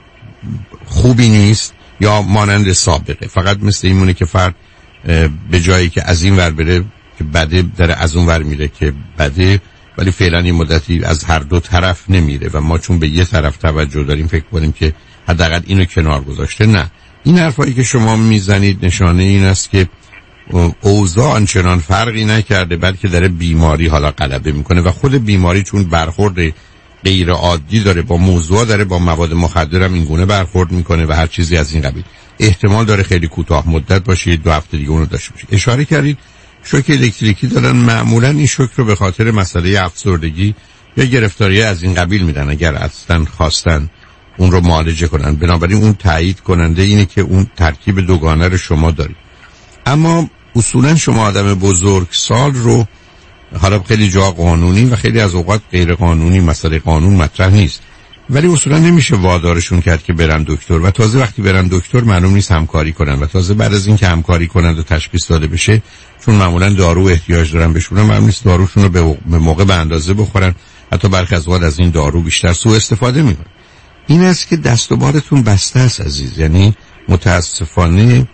S1: خوبی نیست یا مانند سابقه. فقط مثل اینمونه که فرد به جایی که از این ور بره که بده، داره از اون ور میره که بده، ولی فعلا این مدتی از هر دو طرف نمیره و ما چون به یه طرف توجه داریم فکر کنیم که حداقل اینو کنار گذاشته. نه، این حرفایی که شما میزنید نشانه این است که اوضاع آنچنان فرقی نکرده، بلکه داره بیماری حالا غلبه میکنه و خود بیماری چون برخورد غیر عادی داره با موضوع، داره با مواد مخدر هم این گونه برخورد میکنه و هر چیزی از این قبیل، احتمال داره خیلی کوتاه مدت باشه، دو هفته دیگه اونو داشته باشه. اشاره کردید شوک الکتریکی دادن، معمولا این شوک رو به خاطر مسئله افسردگی یا گرفتاری از این قبیل میدن اگر اصلا خواستن اون رو معالجه کنن. بنابراین اون تایید کننده اینه که اون ترکیب دوگانه رو شما دارید. اما اصولا شما آدم بزرگ سال رو حالا خیلی جا قانونی و خیلی از اوقات غیر قانونی، مسئله قانون مطرح نیست، ولی اصولا نمیشه وادارشون کرد که برن دکتر و تازه وقتی برن دکتر معلوم نیست همکاری کنن و تازه بعد از این که همکاری کنن و تشخیص داده بشه، چون معمولا دارو احتیاج دارن بهشون، معلوم نیست داروشون رو به موقع به اندازه بخورن، حتی برخی از اوقات از این دارو بیشتر سوء استفاده میکنن. این است که دست و بارتون بسته است عزیز. یعنی متاسفانه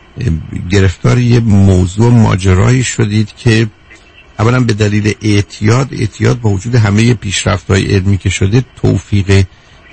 S1: گرفتار یه موضوع ماجرایی شدید که اولا به دلیل اعتیاد اعتیاد با وجود همه پیشرفت‌های علمی که شده توفیق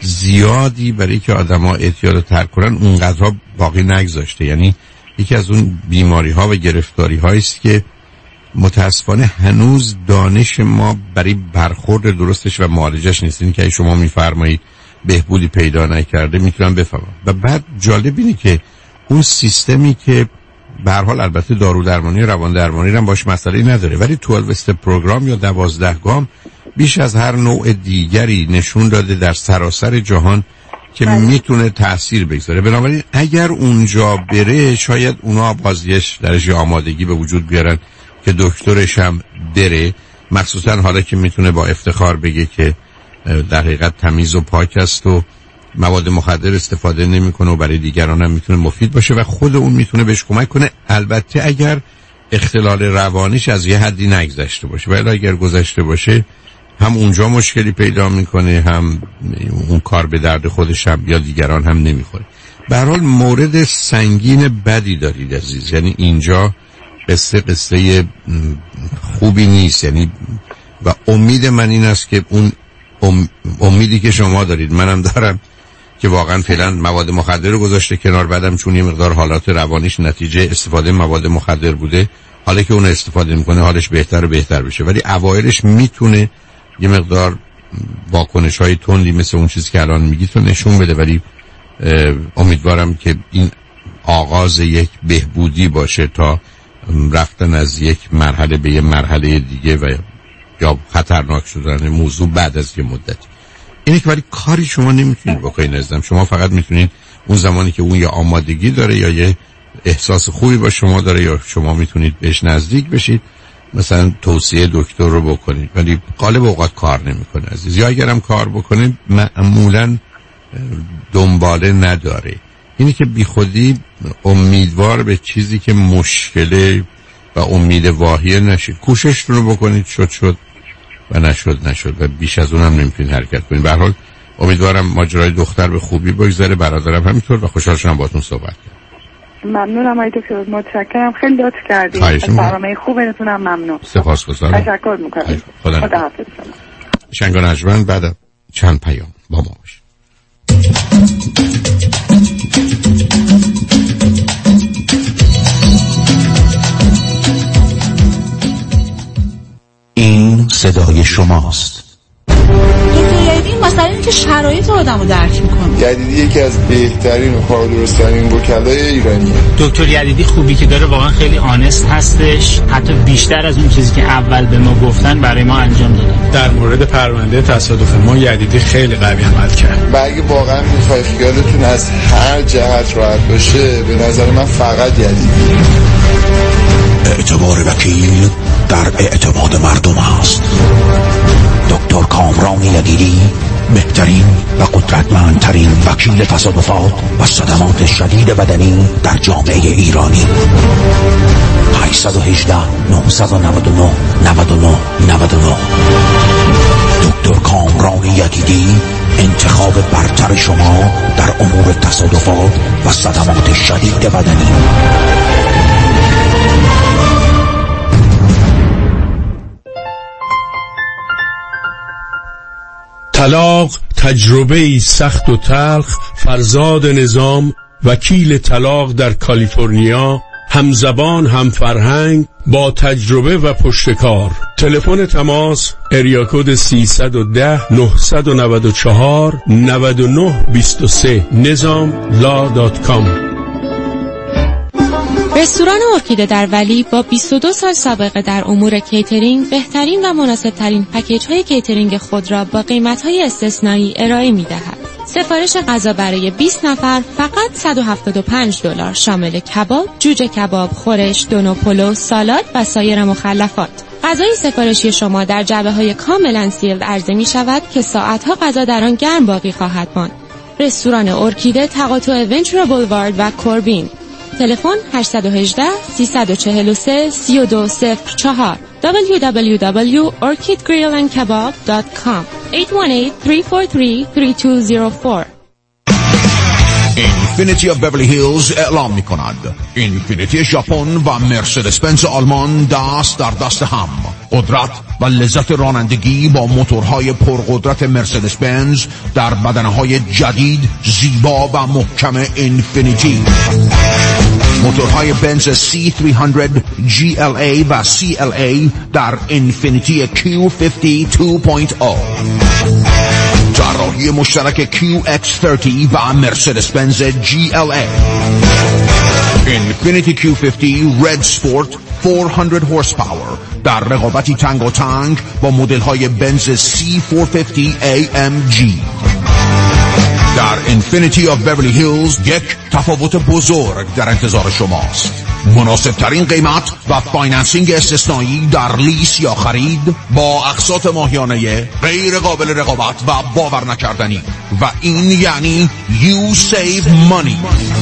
S1: زیادی برای که آدم‌ها اعتیاد رو ترک کنن اونقدرها باقی نگذاشته. یعنی یکی از اون بیماری‌ها و گرفتاری‌هایی است که متاسفانه هنوز دانش ما برای برخورد درستش و معالجش نیست. این که شما می‌فرمایید بهبودی پیدا نکرده، میتونم بفهمم. و بعد جالب اینه که اون سیستمی که به هر حال البته دارو درمانی و روان درمانی هم باش مسئله نداره، ولی دوازده استپ پروگرام یا دوازده گام بیش از هر نوع دیگری نشون داده در سراسر جهان که میتونه تأثیر بگذاره. بنابراین اگر اونجا بره شاید اونا بازیش درجه آمادگی به وجود بیارن که دکترش هم بره، مخصوصا حالا که میتونه با افتخار بگه که در حقیقت تمیز و پاک است و مواد مخدر استفاده نمیکنه و برای دیگران هم میتونه مفید باشه و خود اون میتونه بهش کمک کنه، البته اگر اختلال روانیش از یه حدی نگذشته باشه. ولی اگر گذشته باشه هم اونجا مشکلی پیدا میکنه، هم اون کار به درد خودش هم یا دیگران هم نمیخوره. به هر حال مورد سنگین بدی دارید عزیز. یعنی اینجا قصه قصه خوبی نیست. یعنی و امید من این است که اون ام امیدی که شما دارید منم دارم که واقعا فعلا مواد مخدر رو گذاشته کنار، بعدم چون یه مقدار حالات روانیش نتیجه استفاده مواد مخدر بوده حالا که اون استفاده میکنه حالش بهتر و بهتر بشه، ولی اوایلش میتونه یه مقدار واکنش های تندی مثل اون چیزی که الان میگی تو نشون بده، ولی امیدوارم که این آغاز یک بهبودی باشه تا رفتن از یک مرحله به یک مرحله دیگه و یا خطرناک شدن موضوع بعد از یه مدتی. اینه که ولی کاری شما نمیتونید بکنید عزیزم. شما فقط میتونید اون زمانی که اون یه آمادگی داره یا یه احساس خوبی با شما داره یا شما میتونید بهش نزدیک بشید، مثلا توصیه دکتر رو بکنید، ولی غالب اوقات کار نمیکنه عزیز، یا اگرم کار بکنه معمولا دنباله نداره. اینه که بی خودی امیدوار به چیزی که مشکله و امید واهیه نشید. کوششتون رو بکنید، شد شد و نشد نشد و بیش از اونم نمیتونید حرکت کنید. به هر حال امیدوارم ماجرای دختر به خوبی بگذره، برادرم همینطور، و خوشحال شدم باهاتون صحبت کردم.
S2: ممنونم آقای دکتر، متشکرم، خیلی لطف کردید. از برنامه خوبتونم ممنون.
S1: سپاسگزارم.
S2: تشکر می‌کنم.
S1: خدا
S2: حافظ.
S1: شنگان اجمن بعد چند پیام با ما باشید.
S13: این صدای شماست.
S14: این مسئله اینه که شرایط آدمو درک میکنه.
S15: یدیدی یکی از بهترین و کاردرسترین وکلای ایرانیه.
S16: دکتر یدیدی خوبی که داره واقعا خیلی آنست هستش، حتی بیشتر از اون چیزی که اول به ما گفتن برای ما انجام دادن.
S17: در مورد پرونده تصادف ما یدیدی خیلی قوی عمل کرد.
S15: و اگه واقعا میخوای خیالتون از هر جهت راحت باشه، به نظر من فقط یدیدی.
S13: اعتبار وکیل در اعتماد مردم است. دکتر کامران یدیدی، بهترین و قدرتمندترین وکیل تصادفات و صدمات شدید بدنی در جامعه ایرانی. هشت یک هشت نه نه نه نه نه نه نه. دکتر کامران یدیدی، انتخاب برتر شما در امور تصادفات و صدمات شدید بدنی.
S18: طلاق تجربه‌ای سخت و تلخ. فرزاد نظام، وکیل طلاق در کالیفرنیا، همزبان هم فرهنگ، با تجربه و پشتکار. تلفن تماس اریا کد سیصد و ده نهصد و نود و چهار نود و نه بیست و سه. نظام لا دات کام.
S7: رستوران ارکیده در ولی با بیست و دو سال سابقه در امور کیترینگ، بهترین و مناسبترین پکیج های کیترینگ خود را با قیمت های استثنایی ارائه می دهد. سفارش غذا برای بیست نفر فقط صد و هفتاد و پنج دلار، شامل کباب، جوجه کباب، خورش، دونو پلو، سالاد و سایر مخلفات. غذای سفارشی شما در جعبه های کاملا سیلد عرضه می شود که ساعتها غذا در آن گرم باقی خواهد ماند. رستوران ارکیده، تقاطع ونچورا بولوارد و کوربین. تلفن هشت یک هشت سه چهار سه سه دو صفر چهار دبلیو دبلیو دبلیو دات orchid grill and kebab دات کام هشت یک هشت سه چهار سه سه دو صفر چهار.
S19: اینفینیتی آف بیورلی هیلز اعلام می کند اینفینیتی ژاپن و مرسدس بنز آلمان دست در دست هم. قدرت و لذت رانندگی با موتورهای پرقدرت مرسدس بنز در بدنهای جدید، زیبا و محکم اینفینیتی. موتورهای بنز سی سیصد جی ال ای و سی ال ای در اینفینیتی کیو پنجاه دو نقطه صفر. طراحی مشترک کیو اکس صد و مرسدس بنز جی ال ای. اینفینیتی کیو پنجاه رد سپورت چهارصد هورس پاور در رقابتی تنگ و تنگ با مدل های بنز سی چهارصد و پنجاه ای ام جی. در اینفینیتی آف بیورلی هیلز یک تفاوت بزرگ در انتظار شماست. مناسب ترین قیمت و فایننسینگ استثنایی در لیس یا خرید با اقساط ماهیانه غیر قابل رقابت و باور نکردنی، و این یعنی You Save Money.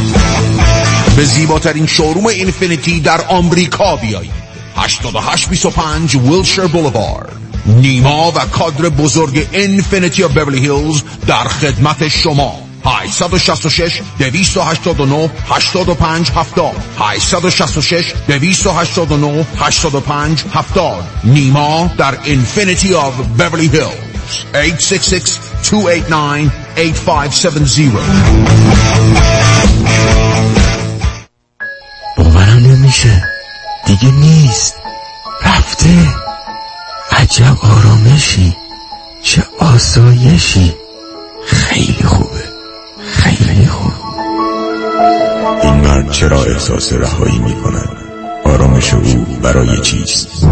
S19: به زیباترین شوروم اینفینیتی در آمریکا بیایید. هشتاد و هشت بیست و پنج ویلشر بولوارد. نیما و کادر بزرگ اینفینیتی آف بیورلی هیلز در خدمت شما. هشت شش شش دویست و هشتاد و نه هشتاد و پنج هفتاد هشت شش شش دویست و هشتاد و نه هشتاد و پنج هفتاد. نیما در اینفینیتی آف بیورلی هیلز. هشت شش شش دو هشت نه هشت پنج هفت صفر.
S20: باورم نمیشه، دیگه دیگه نیست، رفته. عجب آرامشی، چه آسایشی. خیلی خوبه، خیلی خوب.
S21: این مرد چرا احساس رهایی می کند؟ آرامش او برای چیست؟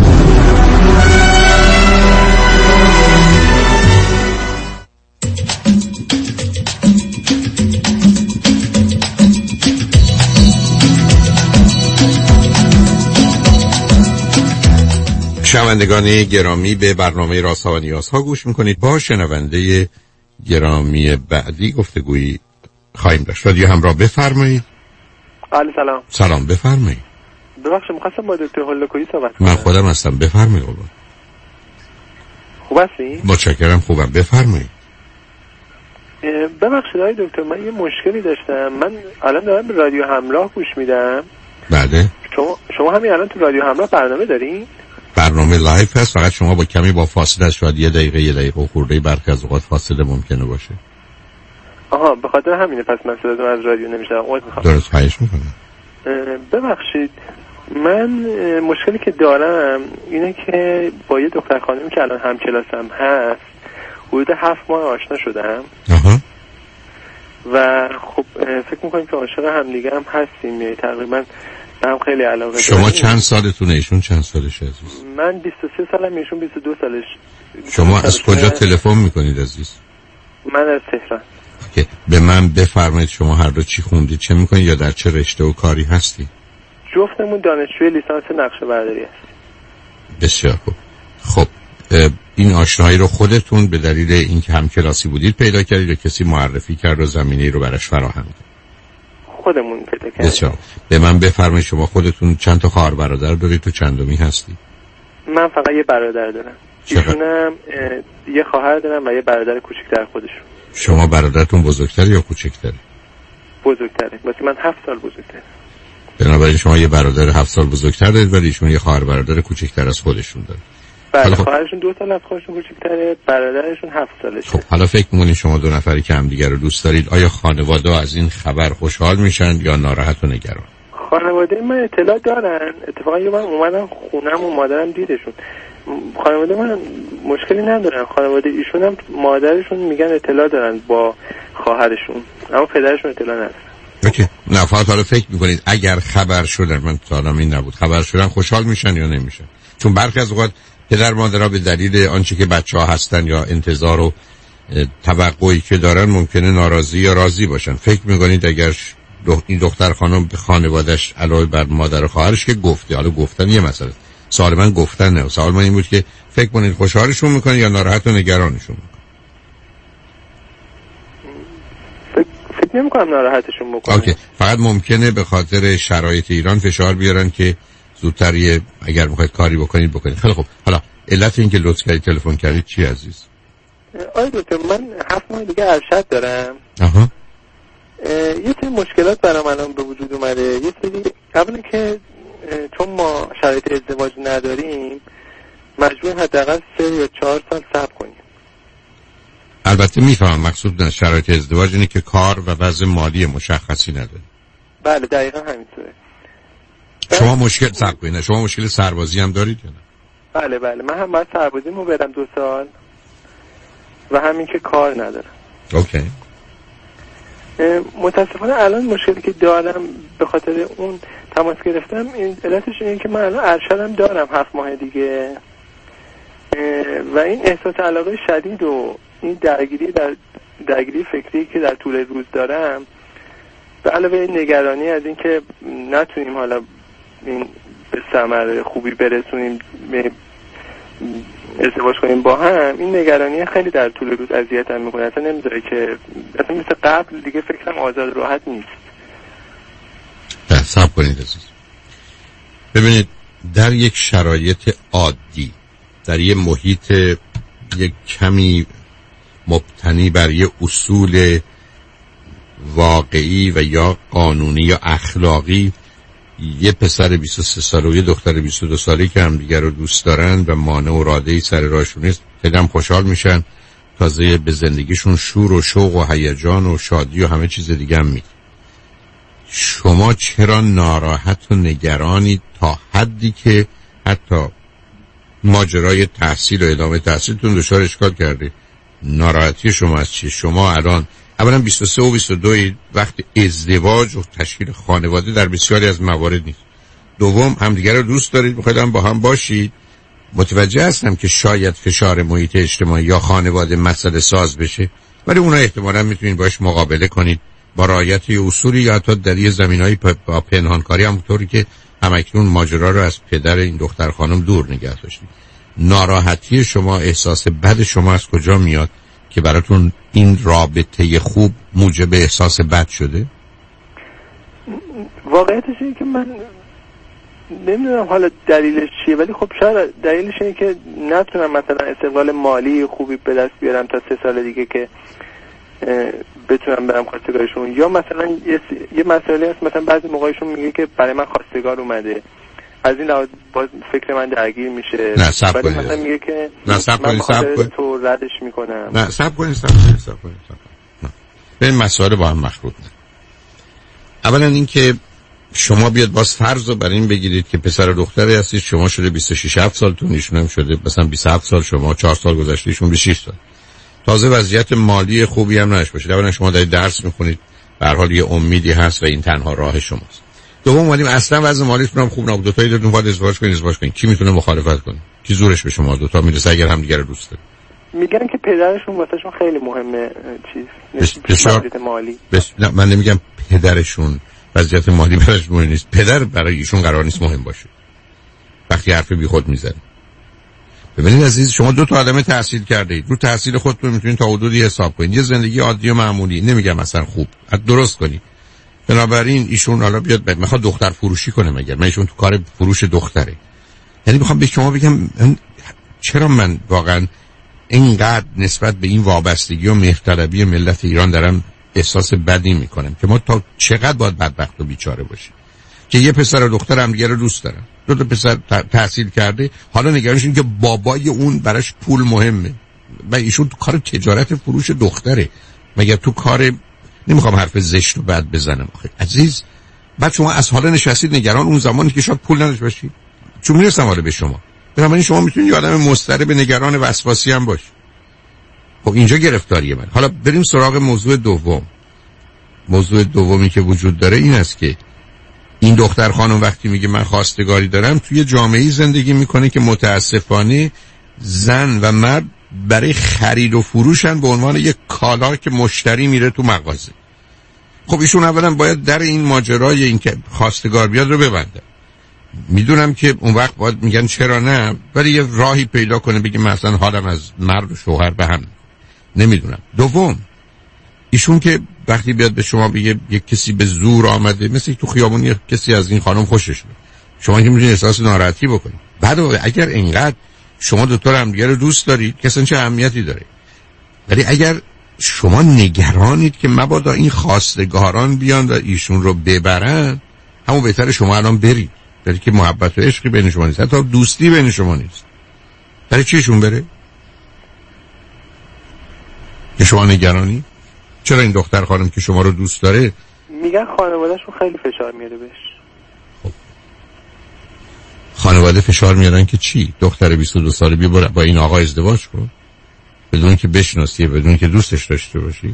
S1: شنوندگان گرامی، به برنامه رازها و نیازها گوش میکنید. با شنونده گرامی بعدی گفتگویی خواهیم داشت. رادیو همراه، بفرمایید.
S22: علی سلام.
S1: سلام، بفرمایید.
S22: ببخشید می‌خواستم با دکتر هولکویی صحبت کنم.
S1: من خودم هستم، بفرمایید. قربان.
S22: خوب هستی؟
S1: متشکرم، خوبم، بفرمایید.
S22: ببخشید آقای دکتر، من یه مشکلی داشتم. من الان دارم به رادیو همراه گوش میدم.
S1: بله.
S22: شما شما همین الان تو رادیو همراه برنامه دارین؟
S1: برنامه لایو هست، فقط شما با کمی با فاصله شاید یه دقیقه یه دقیقه و خورده برخی از اوقات فاصله ممکنه باشه.
S22: آها، به خاطر همینه پس من صداتون از رادیو نمیشنوم. عذر میخوام.
S1: درست، خواهش میکنم.
S22: ببخشید، من مشکلی که دارم اینه که با یه دختر خانمی که الان همکلاسم هست حدود هفت ماه آشنا شدم.
S1: آها.
S22: و خب فکر میکنیم که عاشق همدیگه هم هستیم، یعنی تقریبا هم خیلی علاقه
S1: شما
S22: داریم.
S1: چند سالتونه؟ ایشون چند سالشه عزیز؟
S22: من بیست و سه سالم، ایشون بیست و دو سالش.
S1: شما از کجا تلفن میکنید عزیز؟
S22: من از تهران.
S1: که به من بفرمایید شما هر دو چی خوندید، چه میکنید یا در چه رشته و کاری هستی؟
S22: جفتمون دانشجوی لیسانس نقشه برداری هست.
S1: بسیار خوب. خب این آشنایی رو خودتون به دلیل اینکه همکلاسی بودید پیدا کردید یا کسی معرفی کرد و زمینه‌ای رو براش فراهم کرد؟
S22: خودمون پیدا کردیم.
S1: بسیار. به من بفرمایید شما خودتون چند تا خواهر برادر دارید؟ تو چندمی هستی؟
S22: من فقط یه برادر دارم. ایشونم یه خواهر دارم و یه برادر کوچیک‌تر خودشون.
S1: شما برادرتون بزرگتره یا کوچکتره؟
S22: بزرگتره. واسه من هفت سال بزرگتره.
S1: بنابراین شما یه برادر هفت سال بزرگتر دارید ولی ایشون یه خواهر برادر کوچکتر از خودشون داره.
S22: بله، خواهرشون دو سال از خودشون کوچکتره، برادرشون هفت سالشه.
S1: خب حالا فکر می‌کنید شما دو نفری که همدیگه رو دوست دارید، آیا خانواده از این خبر خوشحال میشن یا ناراحت و نگران؟
S22: خانواده من اطلاع دارن. اتفاقا یه من اومدم خونم و مادرم دیدشون. خانواده من مشکلی ندارن. خانواده ایشون هم مادرشون میگن اطلاع دارن با خواهرشون، اما پدرشون اطلاع ندارن.
S1: اوکی. نه فقط حالا فکر میکنید اگر خبر شدن، من تا این نبود، خبر شدن خوشحال میشن یا نمیشن؟ چون برخی از اوقات پدر مادرها به دلیل آنچه که بچه ها هستن یا انتظار و توقعی که دارن ممکنه ناراضی یا راضی باشن. فکر میکنید اگر این دختر خانم به خانواده‌اش علاوه بر مادر و خواهرش که گفته، حالا گفتن یه مسئله، سوال من گفتن نه، سوال من این بود که فکر کنید خوشحالشون میکنه یا ناراحت و نگرانشون میکنه؟
S22: فکر نمی کنم ناراحتشون بکنه.
S1: اوکی. فقط ممکنه به خاطر شرایط ایران فشار بیارن که زودتر یه اگر میخواید کاری بکنید بکنید. خیلی خوب. حالا علت این که لطف کردید تلفن کردید چی عزیز؟
S22: آره دکتر، من هفت ماه دیگه ارشد دارم.
S1: آها.
S22: یه سری مشکلات برام الان به وجود اومده. یه سری قبل که چون ما شرایط ازدواج نداریم مجبور حداقل سه یا چهار سال صبر کنیم.
S1: البته میفهمم مقصود نه شرایط ازدواج اینه که کار و وضع مالی مشخصی نداره.
S22: بله دقیقا همینطوره.
S1: شما مشکل صبر کنید، شما مشکل سربازی هم دارید یا نه؟
S22: بله بله، من هم باید سربازیمو برم دو سال و همین که کار ندارم.
S1: اوکی.
S22: متاسفانه الان مشکلی که دارم به خاطر اون تماس گرفتم این علتش اینه که من الان ارشدم دارم هفت ماه دیگه و این احساس علاقه شدید و این درگیری در درگیری فکری که در طول روز دارم به علاوه این نگرانی از این که نتونیم حالا این به ثمر خوبی برسونیم، ازدواج کنیم با هم، این نگرانی خیلی در طول روز اذیتم میکنه. اصلا نمیذاره که اصلا مثل قبل دیگه فکرم آزاد راحت نیست.
S1: نه صبر کنید عزیز. ببینید در یک شرایط عادی، در یک محیط یک کمی مبتنی بر یک اصول واقعی و یا قانونی یا اخلاقی، یه پسر بیست و سه ساله و یه دختر بیست و دو ساله که هم دیگر رو دوست دارن و مانع و راده‌ای سر راهشون نیست، خیلی هم خوشحال میشن، تازه به زندگیشون شور و شوق و هیجان و شادی و همه چیز دیگه هم میده. شما چرا ناراحت و نگرانید تا حدی که حتی ماجرای تحصیل و ادامه تحصیلتون دچار اشکال کرده؟ ناراحتی شما از چی؟ شما الان اولا بیست و سه و بیست و دو وقت ازدواج و تشکیل خانواده در بسیاری از موارد نیست. دوم همدیگر رو دوست دارید، میخواید هم با هم باشید. متوجه هستم که شاید فشار محیط اجتماعی یا خانواده مسئله ساز بشه، ولی اونها احتمالاً میتونید باش مقابله کنید با رعایت اصولی یا حتی در یه زمینه‌های با پنهانکاری، همونطوری که همکنون ماجرا رو از پدر این دختر خانم دور نگه داشتید. ناراحتی شما، احساس بد شما از کجا میاد که براتون این رابطه خوب موجب احساس بد شده؟
S22: واقعیتش اینه که من نمیدونم حالا دلیلش چیه، ولی خب شاید دلیلش اینه که نتونم مثلا استقلال مالی خوبی به دست بیارم تا سه سال دیگه که بتونم برم خواستگاریشون، یا مثلا یه, یه مسئله هست مثلا بعضی موقعشون میگه که برای من خواستگار اومده، از این لحاظ باز فکر من درگیر میشه.
S1: نه صبر کنید،
S22: مثلا میگه که
S1: نه صبر کنید، صبر کنید
S22: تو ردش میکنم.
S1: نه صبر کنید، صبر کنید، صبر کنید. به این مسائل با هم مخلوط نه. اولا اینکه شما بیاد باز فرض رو بر این بگیرید که پسر و دختری هستید، شما شده بیست و شش هفت سالتون، ایشون هم شده مثلا بیست و هفت سال، شما چهار سال گذشته، ایشون بیست و شش سال. تازه وضعیت مالی خوبی هم نداشته باشید. اولا شما دارید درس میخونید، به هر حال یه امیدی هست و این تنها راه شماست. دوم ولی اصلا وضع مالیتون هم خوب نبود، دو تایی دادون باید ازدواج کنید، ازدواج کنید. کی میتونه مخالفت کنه؟ کی زورش به شما دو تا میرسه اگر هم دیگه رو دوست دارید؟
S22: میگن که پدرشون واسهشون خیلی مهمه چیز وضعیت مالی.
S1: بس نه من نمیگم پدرشون وضعیت مالی براش مهم نیست، پدر برای ایشون قرار نیست مهم باشه. وقتی حرف بی خود میزنه. ببینید عزیز، شما دو تا آدم تحصیل کرده اید، رو تحصیل خودتون میتونید تا حدودی حساب کنید، یه زندگی عادی و معمولی، نمیگم مثلا خوب، درست کنید. بنابراین ایشون حالا بیاد میخواد دختر فروشی کنه، مگر من ایشون تو کار فروش دختره. یعنی میخوام به شما بگم چرا من واقعا اینقدر نسبت به این وابستگی و مهرطلبی ملت ایران دارم احساس بدی میکنم که ما تا چقدر باید بدبخت و بیچاره باشیم که یه پسر و دختر هم دیگه رو دوست دارن، دو تا پسر تحصیل کرده، حالا نگرانش اینه که بابای اون براش پول مهمه و ایشون تو کار تجارت فروش دختره، مگر تو کار، نمیخوام حرف زشت و بد بزنم آخه عزیز، بعد شما از حالا نشستید نگران اون زمانی که شاید پول نداشت باشید، چون میرسم حالا به شما. بنابراین شما میتونید یه آدم مضطرب نگران وسواسی هم باشید. خب اینجا گرفتاریه من. حالا بریم سراغ موضوع دوم. موضوع دومی که وجود داره این است که این دختر خانم وقتی میگه من خواستگاری دارم، توی جامعه‌ای زندگی میکنه که متاسفانه زن و مرد برای خرید و فروشن به عنوان یک کالا که مشتری میره تو مغازه. خب ایشون اولا باید در این ماجرای این که خواستگار بیاد رو ببنده. میدونم که اون وقت باید میگن چرا نه، ولی یه راهی پیدا کنه بگه مثلا حالم از مرد و شوهر به هم نمیدونم. دوم ایشون که وقتی بیاد به شما بگه یک کسی به زور آمده، مثل تو خیابون یک کسی از این خانم خوشش میاد، شما که میتونید احساس ناراحتی بکنید. بعد اگر اینقدر شما دوتا هم دیگه رو دوست دارید که اصلا چه اهمیتی داره، ولی اگر شما نگرانید که مبادا این خواستگاران بیان و ایشون رو ببرن، همون بهتره شما الان برید، برای که محبت و عشقی بین شما نیست، حتی دوستی بین شما نیست. برای چی ایشون بره؟ که شما نگرانی؟ چرا این دختر خانم که شما رو دوست داره
S22: میگن خانواده‌شون خیلی فشار میاره بهش؟
S1: خب. خانواده فشار میارن که چی؟ دختر بیست و دو ساله بیا با این آقا ازدواج کن بدون که بشناسیه، بدون که دوستش داشته باشی؟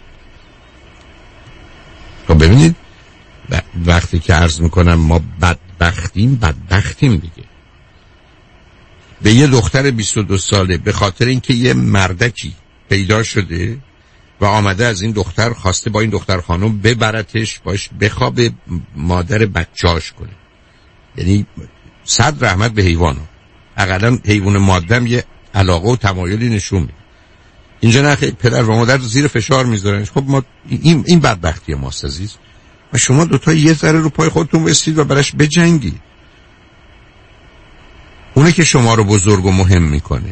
S1: خب ببینید وقتی که عرض میکنم ما بدبختیم، بدبختیم دیگه. به یه دختر بیست و دو ساله به خاطر اینکه یه مردکی پیدا شده و آمده از این دختر خواسته با این دختر خانم ببرتش باش بخوابه، مادر بچاش کنه. یعنی صد رحمت به حیوانو، اقلا حیوان مادم یه علاقه و تمایلی نشون میده. اینجا نه پدر و مادر زیر فشار میذارن. خب ما این این بدبختی ماست عزیز، و شما دوتا یه ذره رو پای خودتون بستید و براش بجنگید. اونه که شما رو بزرگ و مهم میکنه.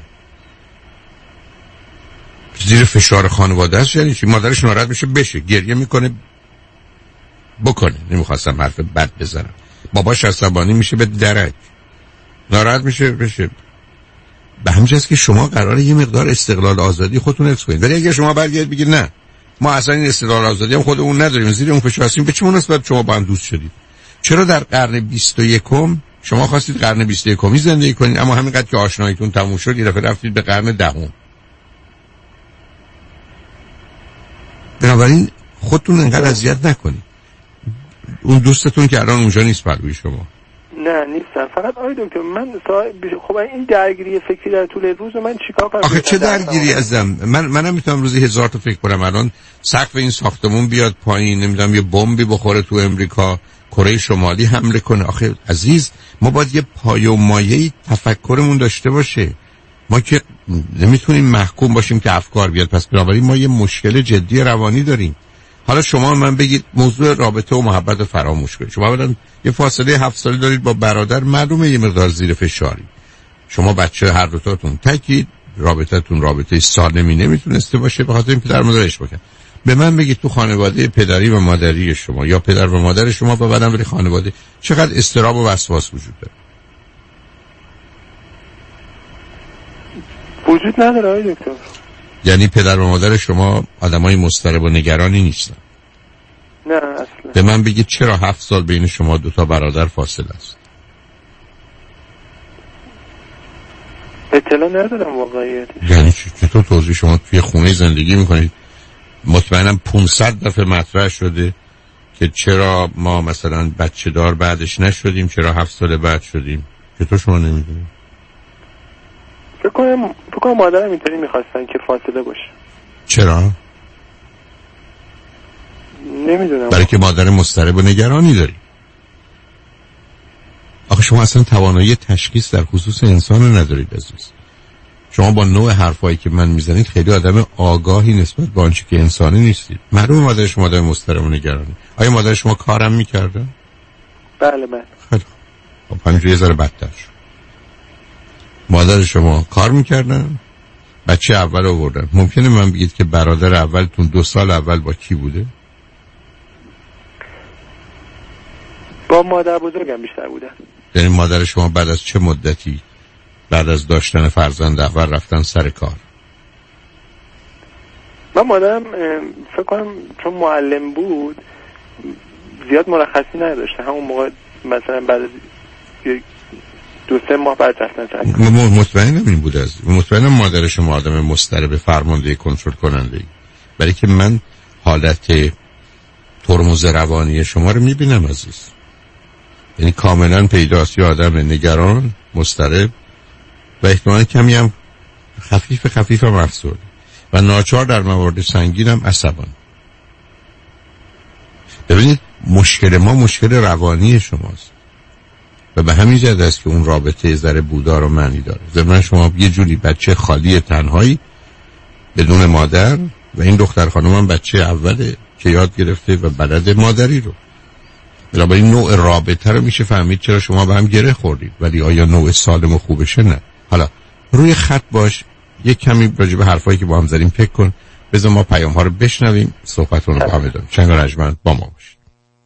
S1: زیر فشار خانواده است یعنی چی؟ مادرش ناراحت میشه بشه، گریه میکنه بکنه، نمیخواستم حرف بد بزنم، باباش عصبانی میشه به درک، ناراحت میشه بشه. به همین جاست که شما قراره یه مقدار استقلال آزادی خودتون حفظ کنید. ولی اگه شما برگردید بگید نه ما اصلا این استقلال آزادی هم خودمون نداریم، زیر اون فشار هستیم. به چه مناسبت شما با هم دوست شدید؟ چرا در قرن بیست و یکم شما خواستید قرن بیست و یکم زندگی کنید، اما همینقدر که آشناییتون تموم شد یه دفعه رفتید به قرن دهم؟ بنابراین خودتون انقدر اذیت نکنید. اون دوستتون که الان اونجا نیست پروی شما.
S22: نه نیستم. فقط آقای دکتر من خب این درگیری فکری در طول روز من چیکار کنم؟
S1: آخه چه درگیری ازم؟ من منم میتونم روزی هزار تا فکر کنم. الان سقف این ساختمون بیاد پایین، نمیدونم یه بمبی بخوره تو امریکا، کره شمالی حمله کنه. آخه عزیز ما باید یه پایه و مایه تفکرمون داشته باشه. ما که نمیتونیم محکوم باشیم که افکار بیاد. پس بنابراین ما یه مشکل جدی روانی داریم. حالا شما من بگید موضوع رابطه و محبت فراموش کنید. شما بدن یه فاصله هفت ساله دارید با برادر، معلومه یه مقدار زیر فشاری. شما بچه هر دو تاتون تکید، رابطتون رابطه سالمی نمیتونسته باشه به خاطر این پدر مادرش بکن. به من بگید تو خانواده پدری و مادری شما یا پدر و مادر شما با بعدم بری خانواده چقدر اضطراب و وسواس وجود داره؟
S22: وجود نداره آقای دکتر.
S1: یعنی پدر و مادر شما آدمای مضطرب و نگرانی نیستن؟
S22: نه اصلا.
S1: به من بگید چرا هفت سال بین شما دو تا برادر فاصله است؟
S22: اطلاع ندارم واقعیت.
S1: یعنی چطور توضیح؟ شما توی خونه زندگی میکنید، مطمئنم پانصد دفعه مطرح شده که چرا ما مثلا بچه دار بعدش نشدیم، چرا هفت سال بعد شدیم. چطور شما نمیدونید؟
S22: فکر کنم فکر کنم مادرم اینطوری میخواستن که فاصله باشه.
S1: چرا؟
S22: نمیدونم.
S1: برای که مادر مضطرب و نگرانی داری. آخه شما اصلا توانایی تشخیص در خصوص انسان رو ندارید عزیز. شما با نوع حرفایی که من میزنید خیلی آدم آگاهی نسبت به آنچه که انسانی نیستید. معلومه مادر شما مادر مضطرب و نگرانی. آیا مادر شما کارم میکردن؟
S22: بله بله.
S1: خیلی خب همینجوری یه ذره بدتر شد. مادر شما کار میکردن؟ بچه اول آوردن. ممکنه من بگید که برادر اولتون دو سال اول با کی بوده؟
S22: با مادر بزرگم بیشتر بودن.
S1: یعنی مادر شما بعد از چه مدتی بعد از داشتن فرزند اول رفتن سر کار؟
S22: من مادرم فکر کنم چون معلم بود زیاد مرخصی نداشته، همون موقع مثلا بعد از دو سه ماه بعد رفتن سر کار.
S1: مطمئنم این بود از مطمئنم مادر شما آدم مضطرب فرمانده کنترل کننده ای. برای که من حالت ترمز روانی شما رو میبینم عزیز. یعنی کاملا پیداست یه آدم نگران، مضطرب و احتمالاً کمی هم خفیف خفیف هم افسرده و ناچار در موارد سنگین هم عصبان. ببینید مشکل ما مشکل روانی شماست و به همین جهت است که اون رابطه ذره بودار و معنی داره. ضمن شما یه جوری بچه خالی تنهایی بدون مادر و این دختر خانم هم بچه اوله که یاد گرفته و بلد مادری رو. بنابراین نوع رابطه رو میشه فهمید چرا شما به هم گره خوردید، ولی آیا نوع سالم و خوبشه؟ نه. حالا روی خط باش، یک کمی راجع به حرفایی که با هم زدیم فکر کن، بذار ما پیام ها رو بشنویم، صحبتون رو با هم ادامه. چنگ رجمند با ما باشید.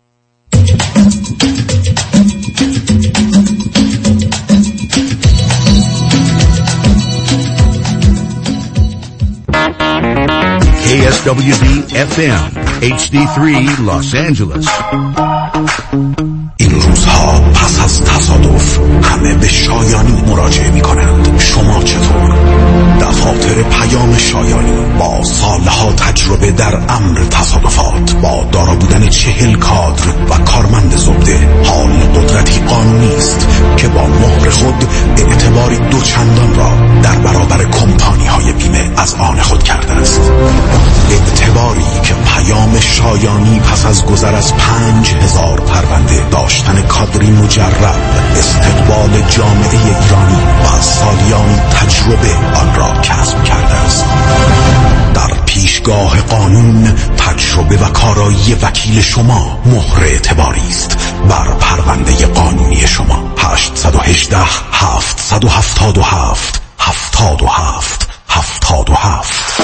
S13: کی اس دبلیو دی اف ام اچ دی سه Los Angeles. این روزها پس از تصادف همه به شایانی مراجعه می کنند. شما چطور؟ دفاتر پیام شایانی با سالها تجربه در امر تصادفات، با دارا بودن چهل کادر و کارمند زبده، حال قدرتی قانونی است که با مهر خود اعتباری دوچندان را در برابر کمپانی های بیمه از آن خود کرده است. اعتباری که پیام شایانی پس از گذر از پنج هزار پرونده، داشتن کادری مجرب، استقبال جامعه ایرانی و سالیان تجربه آن را کسب کرده است. در پیشگاه قانون تجربه و کارایی وکیل شما مهر اعتباری است بر پرونده قانونی شما. هشت یک هشت هفت هفت هفت هفت هفت هفت هفت.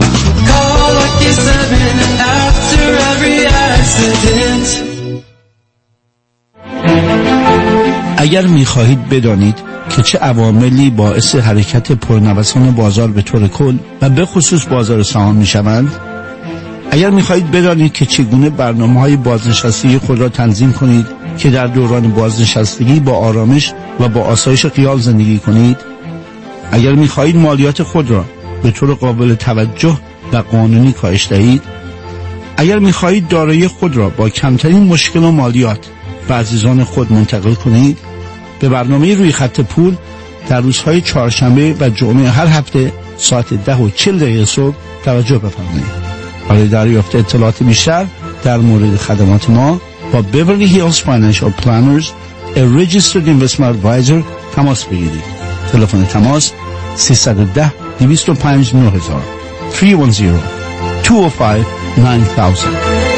S3: اگر می‌خواهید بدانید که چه عواملی باعث حرکت پرنوسان بازار به طور کل و به خصوص بازار سهام می‌شوند، اگر میخواهید بدانید که چگونه برنامه‌های بازنشستگی خود را تنظیم کنید که در دوران بازنشستگی با آرامش و با آسایش خیال زندگی کنید، اگر میخواهید مالیات خود را به طور قابل توجه و قانونی کاهش دهید، اگر میخواهید دارایی خود را با کمترین مشکل و مالیات به عزیزان خود منتقل کنید، به برنامه روی خط پول در روزهای چهارشنبه و جمعه هر هفته ساعت ده و چهل دقیقه صبح توجه بفرمایید. برای دریافت اطلاعات بیشتر در مورد خدمات ما با Beverly Hills Financial Planners a Registered Investment Advisor تماس بگیرید. تلفن تماس سه یک صفر دو پنج نه هزار سه یک صفر دو پنج نه هزار.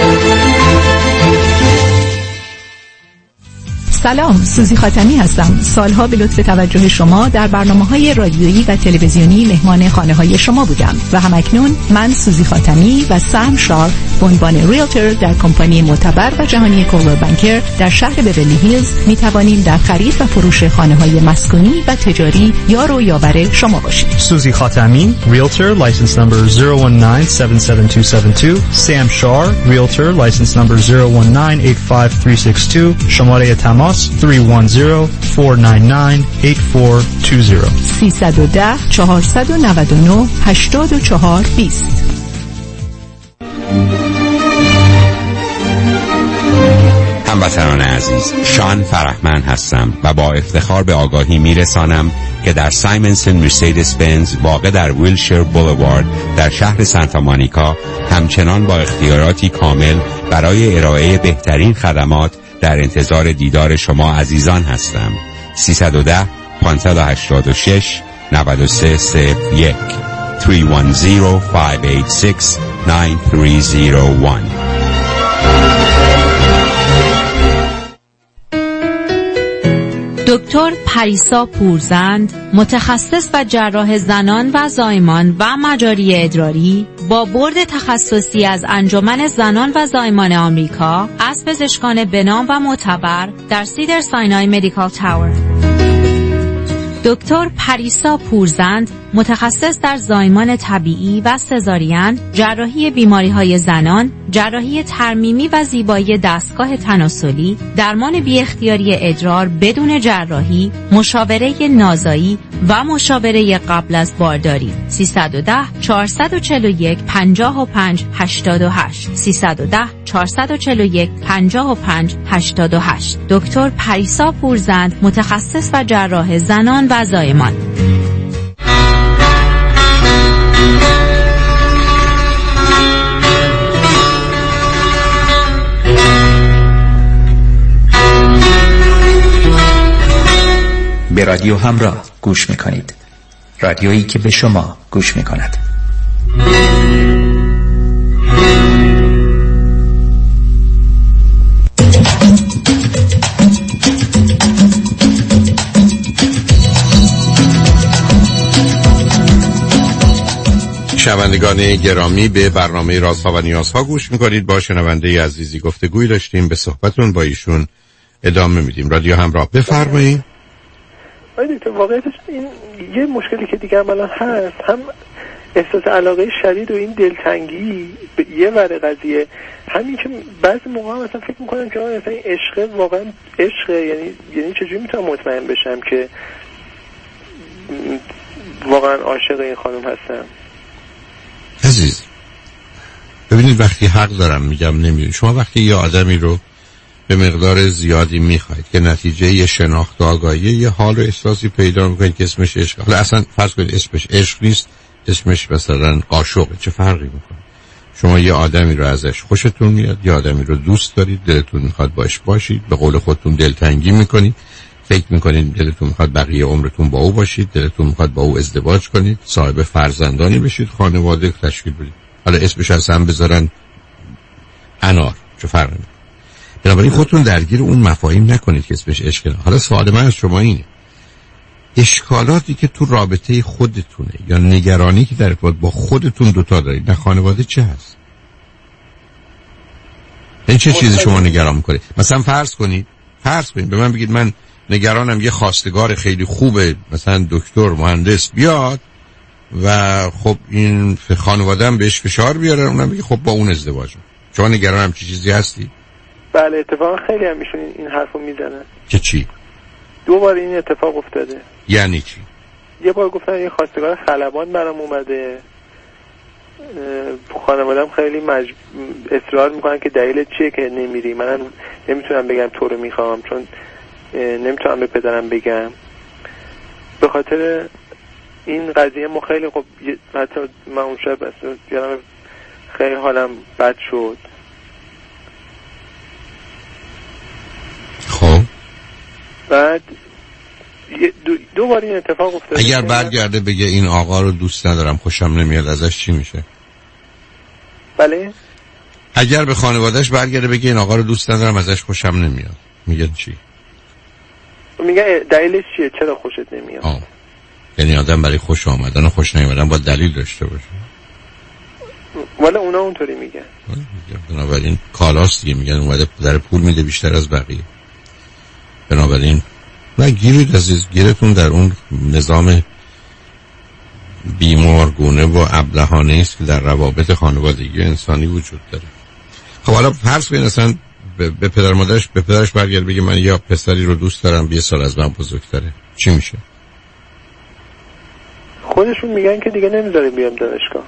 S4: سلام، سوزی خاتمی هستم. سالها به لطف توجه شما در برنامه‌های رادیویی و تلویزیونی مهمان خانه‌های شما بودم و همکنون من سوزی خاتمی و سام شار به عنوان ریلتور در کمپانی معتبر و جهانی کولر بانکر در شهر بیولی هیلز می توانیم در خرید و فروش خانه‌های مسکونی و تجاری یار و یاور شما باشیم.
S5: سوزی خاتمی، ریلتور، لایسنس نمبر صفر یک نه هفت هفت دو هفت دو. سام شار، ریلتور، لایسنس نمبر صفر یک نه هشت پنج سه شش دو. شماره تماس سه یک صفر چهار نه نه هشت چهار دو صفر
S4: سه یک صفر چهار نه نه هشت چهار دو صفر.
S23: هموطنان عزیز، شان فرحمند هستم و با افتخار به آگاهی میرسانم که در سایمنسن مرسیدس بنز واقع در ویلشیر بولوارد در شهر سانتا مونیکا همچنان با اختیاراتی کامل برای ارائه بهترین خدمات در انتظار دیدار شما عزیزان هستم. سیصد و ده پانصد و هشتاد و شش نود و سه صفر یک سه یک صفر پنج هشت شش نه سه صفر یک.
S8: دکتر پریسا پورزند، متخصص و جراح زنان و زایمان و مجاری ادراری با بورد تخصصی از انجمن زنان و زایمان آمریکا، از پزشکان بنام و معتبر در سیدر ساینای مدیکال تاور. دکتر پریسا پورزند، متخصص در زایمان طبیعی و سزارین، جراحی بیماری‌های زنان، جراحی ترمیمی و زیبایی دستگاه تناسلی، درمان بی اختیاری ادرار بدون جراحی، مشاوره نازایی و مشاوره قبل از بارداری. سیصد و ده چهارصد و چهل و یک پنجاه و پنج هشتاد و هشت سیصد و ده چهارصد و چهل و یک پنجاه و پنج هشتاد و هشت. دکتر پریسا پورزند، متخصص و جراح زنان و زایمان.
S24: به رادیو همراه گوش میکنید، رادیویی که به شما گوش میکند.
S1: شنوندگان گرامی، به برنامه رازها و نیازها گوش میکنید. با شنونده عزیزی گفتگوی داشتیم، به صحبتون با ایشون ادامه میدیم. رادیو همراه، بفرمایید.
S22: آقای دکتر، واقعیتش این یه مشکلی که دیگه الان هست، هم احساس علاقه شدید و این دلتنگی به یه ور قضیه، همین که بعضی موقع هم مثلا فکر میکنم که مثلا این عشق واقعا عشقه، یعنی یعنی چجوری میتونم مطمئن بشم که واقعا عاشق این خانم هستم؟
S1: عزیز ببینید، وقتی حق دارم میگم نمیدونی، شما وقتی یه آدمی رو به مقدار زیادی میخواید که نتیجه یه شناخت آگاهی یه حال و احساسی پیدا میکنید که اسمش عشق، حالا اصلا فرض کنید اسمش عشق نیست، اسمش مثلا عاشقه، چه فرقی میکنه؟ شما یه آدمی رو ازش خوشتون میاد، یه آدمی رو دوست دارید، دلتون میخواد باش باشید، به قول خودتون دلتنگی میکنید، فکر میکنید دلتون میخواد بقیه عمرتون با او باشید، دلتون میخواد با او ازدواج کنید، صاحب فرزندانی بشید، خانواده تشکیل بدید. حالا اسمش از هم بذارن انار، چه فرقی میکنه؟ بنابراین خودتون درگیر اون مفاهیم نکنید که اسمش عشق. حالا سوال من از شما اینه، اشکالاتی که تو رابطه خودتونه یا نگرانی که در ارتباط با خودتون دوتا دارید، نه خانواده، چه هست؟ این چه چیزی شما نگران میکنید؟ مثلا فرض کنید فرض کنید به من بگید من نگرانم یه خواستگار خیلی خوبه، مثلا دکتر مهندس بیاد، و خب این خانواده هم بهش فشار بیاره، اونم بگه خب با اون ازدواج میکنم. شما نگران هم چی چیزی هستی؟
S22: بله اتفاقا خیلی هم میشون این حرفو میزنن.
S1: که چی؟
S22: دو بار این اتفاق افتاده.
S1: یعنی چی؟
S22: یه بار گفتن یه خواستگار خلبان برام اومده، خانوادم خیلی مج... اصرار میکنن که دلیل چیه که نمیری. منم نمیتونم بگم تو رو میخوام، چون نمیتونم به پدرم بگم. به خاطر این قضیه ما خیلی خب حتی من اون شب یادم خیلی حالم بد شد.
S1: خب
S22: بعد دو, دو بار این اتفاق افتاد.
S1: اگر برگرده بگه این آقا رو دوست ندارم، خوشم نمیاد، ازش چی میشه؟
S22: بله؟
S1: اگر به خانوادهش برگرده بگه این آقا رو دوست ندارم، ازش خوشم نمیاد، میگن چی؟
S22: میگه دلیلش چیه؟ چرا خوشت نمیاد؟
S1: آه. یعنی آدم برای خوش آمدن و خوش نیامدن باید دلیل داشته باشه.
S22: والا اونا اونطوری میگن.
S1: بنابراین کالاست دیگه، میگن اومده در پول میده بیشتر از بقیه. بنابراین نه، گیرید عزیز، گیرتون در اون نظام بیمارگونه و ابلهانه است که در روابط خانوادگی انسانی وجود داره. خب حالا فرض کنید اصلا به پدر مادرش به پدرش برگرد بگه من یا پسری رو دوست دارم یه سال از من بزرگتره، چی میشه؟
S22: خودشون میگن که دیگه نمیذاریم بیام دانشگاه.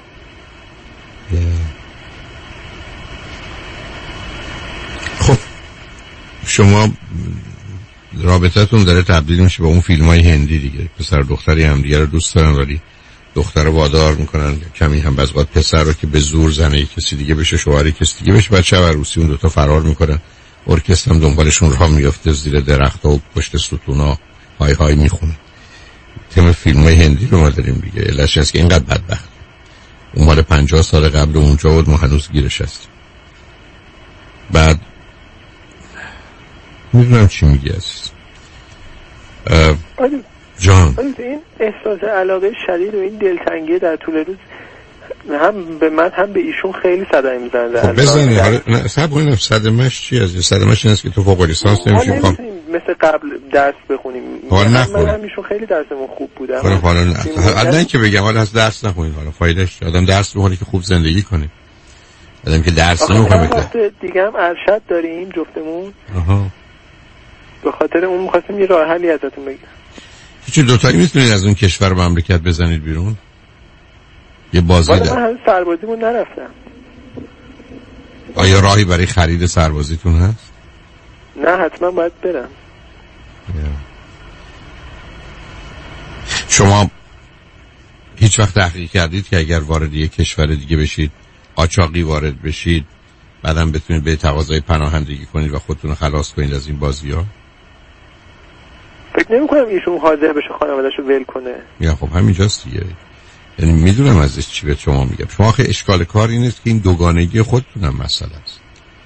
S1: خب شما رابطتون داره تبدیل میشه به اون فیلم های هندی دیگه، پسر و دختری هم دیگه رو دوست دارن ولی دختر رو وادار میکنن، کمی هم بعضی پسر رو که به زور زنه کسی دیگه بشه، شوهر کسی دیگه بشه، بچه و عروسی اون دوتا فرار میکنن، ارکستر هم دنبالشون راه میفته زیر درخت و پشت ستونا های های میخونه. تم فیلم های هندی رو ما داریم دیگه. علتش هست که اینقدر بدبخت اون مال پنجاه سال قبل اونجا بود، ما هنوز گیرش هستیم. بعد میدونم چی میگی عزیز جان.
S22: این احساس علاقه شدید و این دلتنگی در طول روز هم به من هم به ایشون خیلی صدمه میزنه.
S1: خب بزنی حالا نه صبر کنیم، صدمش چی عزیز؟ صدمش این است که تو فوق لیسانس نمیشی
S22: میخوام مثل قبل درس بخونیم.
S1: حالا نخون.
S22: من همیشون خیلی درسمون خوب بودم.
S1: حالا حالا نه نه که بگم حالا از درس نخونید، حالا فایدهش آدم درس بخونه که خوب زندگی کنه. آدم که درس نمیخواد
S22: بخونه. دیگه هم ارشد داریم جفتمون. آها. به خاطر اون می‌خواستم یه راه حلی ازتون بگیرم.
S1: چه دو تایی میتونید از اون کشور و مملکت بزنید بیرون؟ یه بازی
S22: در من هنوز سربازیمون نرفتم.
S1: آیا راهی برای خرید سربازیتون هست؟
S22: نه حتما باید برم.
S1: شما هیچ وقت تحقیق کردید که اگر وارد یک کشور دیگه بشید، قاچاقی وارد بشید، بعدم بتونید به تقاضای پناهندگی کنید و خودتون رو خلاص کنید از این بازی‌ها؟
S22: فکر نمی‌کنم ایشون حاضر بشه خانواده‌شو ول کنه.
S1: یا خب همینجاست دیگه. یعنی میدونم ازش چی به شما میگم. شما آخه اشکال کار این است که این دوگانگی خودتون هم مسئله است.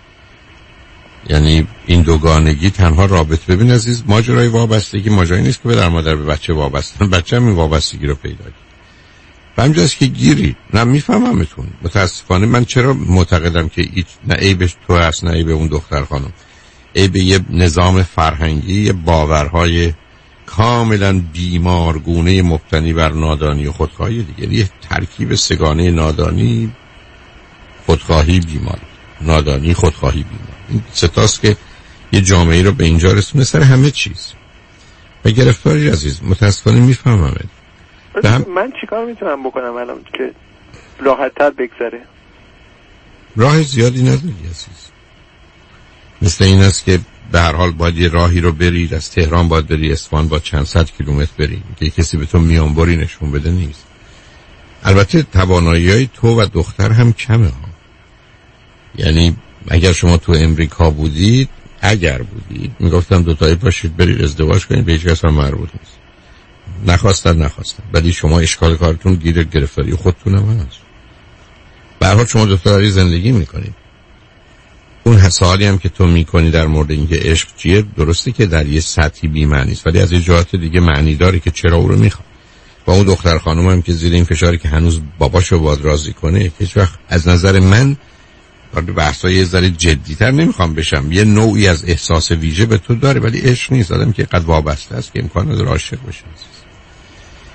S1: یعنی این دوگانگی تنها رابطه، ببین عزیز، ماجرای وابستگی ماجرایی نیست که پدر مادر به بچه وابستن، بچه هم این وابستگی رو پیدا کنه. و همینجاست که گیری. نه میفهممتون. متاسفانه من چرا معتقدم که ایچ نه عیبش تو هست نه عیب اون دختر خانم. عیب یه نظام فرهنگی، یه باورهای کاملا بیمارگونه مبتنی بر نادانی و خودخواهی دیگه. یه ترکیب سگانه نادانی، خودخواهی، بیماری. نادانی، خودخواهی، بیماری. این ستاست که یه جامعه رو به اینجا رسونه سر همه چیز. و گرفتاری عزیز متاسفانه میفهمم.
S22: هم... من چیکار میتونم بکنم الان که راحت‌تر بگذره؟
S1: راه زیادی نداری عزیز. مثل این است که به هر حال باید یه راهی رو برید، از تهران باید بری اصفهان، با چند صد کیلومتر بری که کسی به تو میانبری نشون بده نیست. البته توانایی‌های تو و دختر هم کمه ها. یعنی اگر شما تو امریکا بودید، اگر بودید میگفتم دوتایی پاشید برید ازدواج کنید، به هیچ کس هم مربوط نیست. نخواستن نخواستن ولی شما اشکال کارتون گیر گرفتاری خودتون هم هست. به هر حال شما دوتا داری زندگی میکنید. اون حسالی هم که تو میکنی در مورد اینکه عشق چیه، درسته که در یه سطحی بی معنی است ولی از یه جهات دیگه معنی داره که چرا او رو میخواد. با اون دختر خانم هم که زیر این فشاری که هنوز باباشو باید راضی کنه، هیچ وقت از نظر من وارد بحثای یه ذره جدی‌تر نمیخوام بشم. یه نوعی از احساس ویژه به تو داره ولی عشق نیست. آدم که قد وابسته است که امکان نداره عاشق بشه.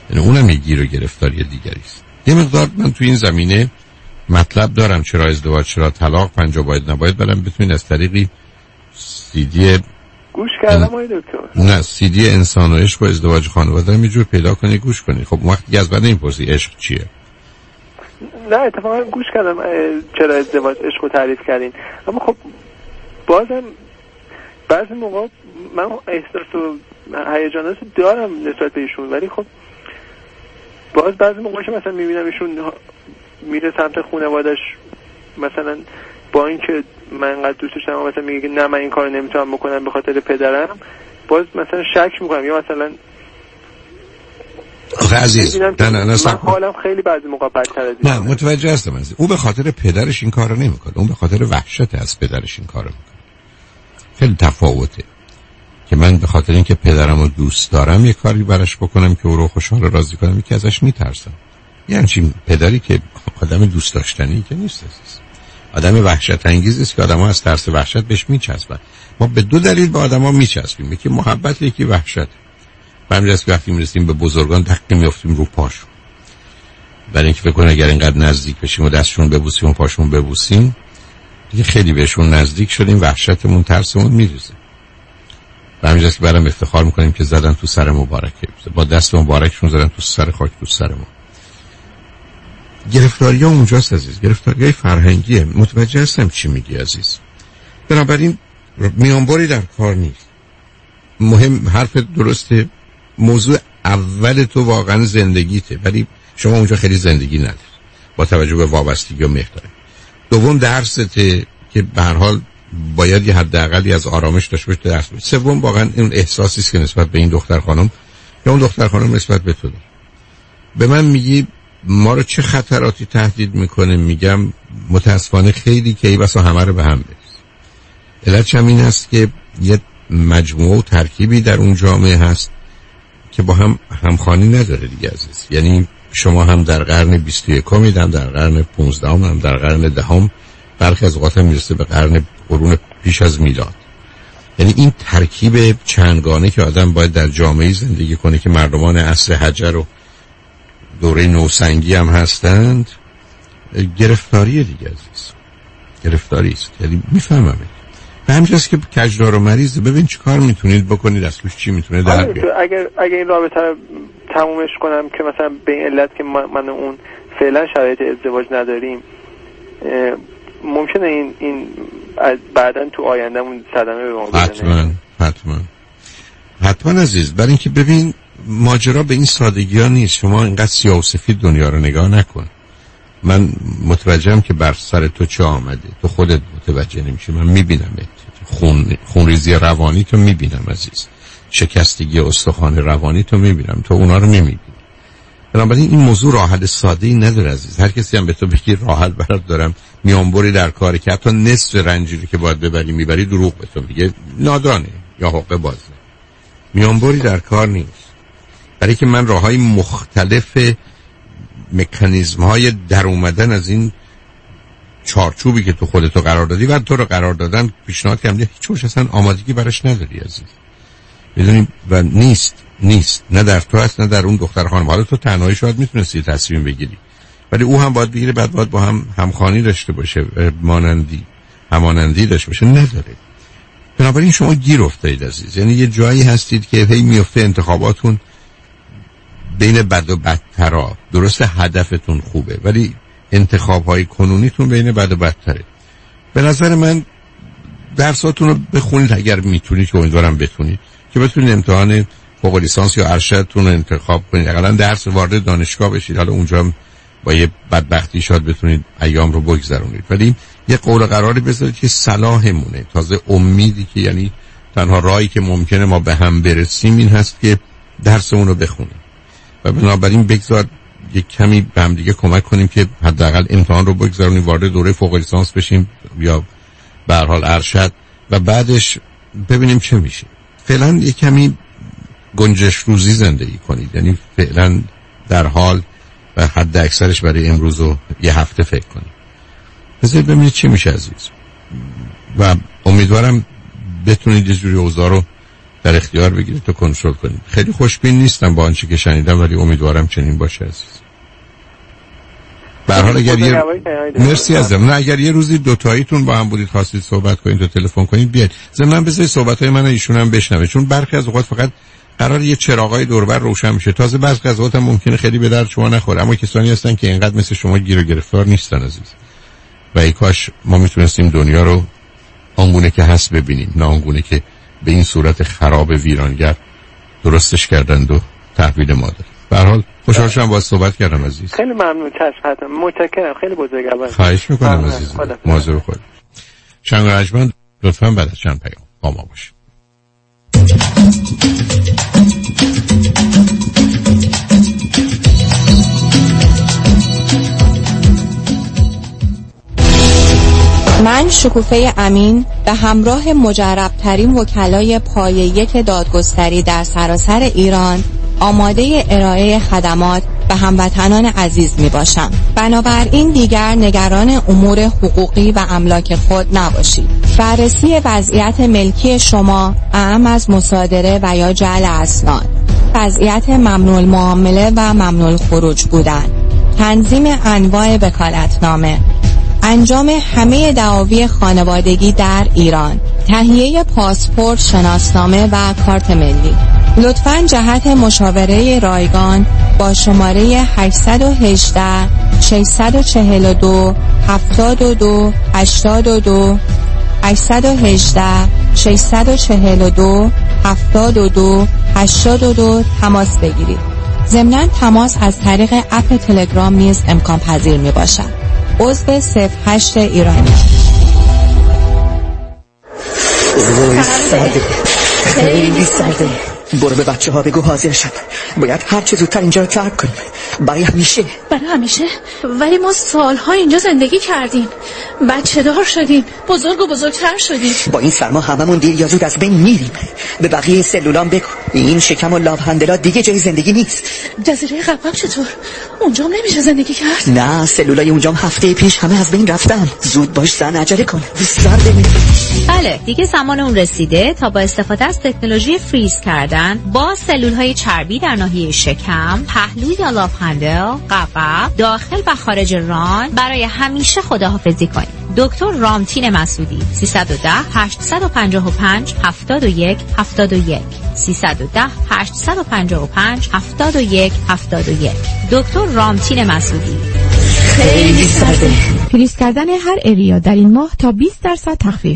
S1: یعنی اونم یه گیر و گرفتاری دیگری است. یه مقدار من تو این زمینه مطلب دارم، چرا ازدواج، چرا طلاق، پنجاه باید نباید، برم بتونید از طریقی سیدی
S22: گوش کردم آقای دکتر.
S1: نه سیدی انسان و عشق و ازدواج خانواده هم یه جور پیدا کنی گوش کنی. خب وقتی از بعد نمیپرسی عشق چیه؟
S22: نه اتفاقا گوش کردم چرا ازدواج عشق رو تعریف کردین، اما خب بازم بعضی موقع من احساس و هیجانات دارم نسبت به ایشون، ولی خب باز بعضی موقع که مثلا میبینم ایشون میره سمت خانواده‌اش، مثلا با اینکه من انقدر دوستش دارم مثلا میگه نه من این کارو نمیتونم بکنم به خاطر پدرم، باز مثلا شک میکنم یا مثلا
S1: آخه عزیز نه نه نه
S22: من حالم خیلی بعضی موقع بدتر از
S1: نه متوجه هستم عزیز. او به خاطر پدرش این کارو نمیکنه، اون به خاطر وحشت از پدرش این کارو میکنه. خیلی تفاوته که من به خاطر اینکه پدرمو دوست دارم یه کاری براش بکنم که او رو خوشحال و راضی کنم، که ازش میترسم. یعنی چی؟ پدری که آدم دوست داشتنی که نیست، عزیز. آدم وحشت انگیزی است که آدم‌ها از ترس وحشت بهش میچسبن. ما به دو دلیل به آدم‌ها میچسبیم، یکی محبت، یکی وحشت. همین که وقتی میرسیم به بزرگان دقیق میافتیم رو پاشون، برای اینکه فکر کنیم اگر اینقدر نزدیک بشیم و دستشون ببوسیم و پاشون ببوسیم دیگه خیلی بهشون نزدیک شدیم، وحشتمون، ترسمون میریزه. همین که برام افتخار میکنیم که زدن تو سر مبارکه، با دست مبارکشون زدن تو سر خاک تو سر ما. گرفتاری ها اونجاست عزیز، گرفتاری های فرهنگیه. متوجه هستم چی میگی عزیز. بنابراین میانباری در کار نیست. مهم حرف درسته، موضوع اول تو واقعا زندگیته، ولی شما اونجا خیلی زندگی نداری با توجه به وابستگی و مقدار. دوم درسته که به هر حال باید یه حداقلی از آرامش داشته باشی درس بدی. سوم واقعا اون احساسی است که نسبت به این دختر خانم یا اون دختر خانم نسبت به تو داره. به من میگی ما رو چه خطراتی تهدید میکنه؟ میگم متاسفانه خیلی که ای بسا همه رو به هم بریز. علتش هم این است که یه مجموعه و ترکیبی در اون جامعه هست که با هم همخوانی نداره دیگه عزیز. یعنی شما هم در قرن بیست و یکم هم در قرن پانزدهم هم در قرن دهم، برخی از اوقات هم میرسه به قرن قرون پیش از میلاد. یعنی این ترکیب چندگانه که آدم باید در جامعه زندگی کنه که مردمان عصر حجر و دوره نوسنگی هم هستند، گرفتاری دیگه عزیز، گرفتاری است. یعنی میفهمم به همجاست که کجدار و مریض. ببین چی کار میتونید بکنید، از توش چی میتونه در بیاد.
S22: اگر اگر این رابطه رو تمومش کنم که مثلا به این علت که من اون فعلا شرایط ازدواج نداریم، ممکنه این این بعداً تو آیندهمون صدمه به ما بزنه.
S1: حتما حتما حتما عزیز. برای اینکه ببین ماجرا به این سادگی ها نیست. شما اینقدر سیاه و سفید دنیا رو نگاه نکن. من متوجهم که بر سر تو چه آمده، تو خودت متوجه نمیشی. من میبینم خون خونریزی روانی تو میبینم عزیز، شکستگی استخوان روانی تو میبینم، تو اونا رو نمیبینی. بنابراین این موضوع راه حل ساده‌ای نداره عزیز. هر کسی هم به تو بگی راه حل برات دارم، میانبری در کاری که حتی نصف رنجی رو که باید ببری میبری، دروغ به تو میگه، نادانه یا حقه بازه. میانبری در کار نیست. برای که من راههای مختلف مکانیزم های در اومدن از این چارچوبی که تو خودتو قرار دادی و تو رو قرار دادن پیشنهاد کردم، هیچ وقت اصلا آمادگی براش نداری عزیز. میدونی و نیست نیست نه در تو هست نه در اون دختر خانم. حالا تو تنهایی شاید میتونستی تصمیم بگیری، ولی او هم باید بگیره، بعد باید با هم همخوانی داشته باشه، مانندی همانندی داشته باشه، نداره. بنابراین شما گیر افتادید عزیز. یعنی یه جایی هستید که هی میفته انتخاباتون بین بد و بدترا. درسته هدفتون خوبه ولی انتخاب‌های کنونیتون بین بد و بدتره. به نظر من درساتون رو بخونید اگر میتونید، که امیدوارم بتونید، که بتونید امتحان فوق لیسانس یا ارشدتون رو انتخاب کنید، اقلا درس وارد دانشگاه بشید. حالا اونجا هم با یه بدبختی شاید بتونید ایام رو بگذرونید، ولی یه قول قراری بذارید که صلاحمونه. تازه امیدی که یعنی تنها راهی که ممکنه ما به هم برسیم این هست که درسمون رو بخونیم و بنابراین بگذار یک کمی به هم دیگه کمک کنیم که حداقل امتحان رو بگذارونیم، وارد دوره فوق لیسانس بشیم یا به هر حال ارشد و بعدش ببینیم چه میشه. فعلا یک کمی گنجش روزی زندگی کنید، یعنی فعلا در حال و حد اکثرش برای امروز و یه هفته فکر کنید. بذارید ببینید چی میشه عزیز و امیدوارم بتونید یه جوری اوضاع رو در اختیار بگیرید تا کنترل کنید. خیلی خوشبین نیستم با آنچه که شنیدم، ولی امیدوارم چنین باشه عزیز. به هر حال اگر یه مرسی ازم، نه اگر یه روزی دو تاییتون با هم بودید خواستید صحبت کنید و تلفن کنید بیاید. ضمن بذارید صحبت‌های من و ایشون هم بشنوه، چون برخی از اوقات فقط قرار یه چراغای دوربر روشن میشه. تازه بعضی از اوقات هم ممکنه خیلی به درد شما نخوره، اما کسانی هستن که اینقدر مثل شما گیر و گرفتار نیستن عزیز. و ای کاش ما میتونستیم دنیا رو آنگونه که هست ببینیم، نه آنگونه که به این صورت خراب ویرانگر درستش کردند و تحویل ما داد. به هر حال خوشحال شدم باهات صحبت کردم عزیز.
S22: خیلی ممنون، چشم، متشکرم، خیلی بزرگوار.
S1: خواهش میکنم عزیز. مواظب خودت. شنگ رجمند لطفاً بعد از چند پیام با ما باشید.
S6: من شکوفه امین به همراه مجربترین وکلای پایه یک دادگستری در سراسر ایران آماده ارائه خدمات به هموطنان عزیز می باشم. بنابراین دیگر نگران امور حقوقی و املاک خود نباشید. بررسی وضعیت ملکی شما اعم از مصادره و یا جعل اسناد، وضعیت ممنوع المعامله و ممنوع الخروج بودن، تنظیم انواع وکالتنامه، انجام همه دعاوی خانوادگی در ایران، تهیه پاسپورت، شناسنامه و کارت ملی. لطفاً جهت مشاوره رایگان با شماره هشت یک هشت شش چهار دو هفت دو هشت دو هشت یک هشت شش چهار دو هفت دو هشت دو تماس بگیرید. ضمناً تماس از طریق اپ تلگرام نیز امکان پذیر می باشد. عضو صفر هشت ایرانی.
S9: اوه سرده، خیلی سرده. برو به بچه ها بگو حاضر شد. باید هر چه زودتر اینجا رو ترک کنیم برای همیشه.
S14: برای همیشه؟ ولی ما سالها اینجا زندگی کردیم، بچه دار شدیم، بزرگ و بزرگتر شدیم.
S9: با این سرما هممون دیر یا زود از بین میریم. به بقیه سلولام بگو این شکم و لاوهندلا دیگه جای زندگی نیست.
S14: جزیره قبقب چطور؟ اونجام نمیشه زندگی کرد؟
S9: نه، سلولای اونجام هفته پیش همه از بین رفتن. زود باش زن، عجله کن، سرده.
S8: بله دیگه زمان اون رسیده تا با استفاده از تکنولوژی فریز کردن با سلولهای چربی در ناحیه شکم، پهلو یا لاوهندل، قبقب، داخل و خارج ران برای همیشه خداحافظی کنید. دکتر رامتین مسعودی سیصد و ده هشتصد و پنجاه و پنج هفتاد و یک هفتاد و یک سیصد و ده هشتصد و پنجاه و پنج هفتاد و یک هفتاد و یک. دکتر رامتین مسعودی.
S9: خیلی سرده.
S4: فریز کردن هر اریا در این ماه تا بیست درصد تخفیف.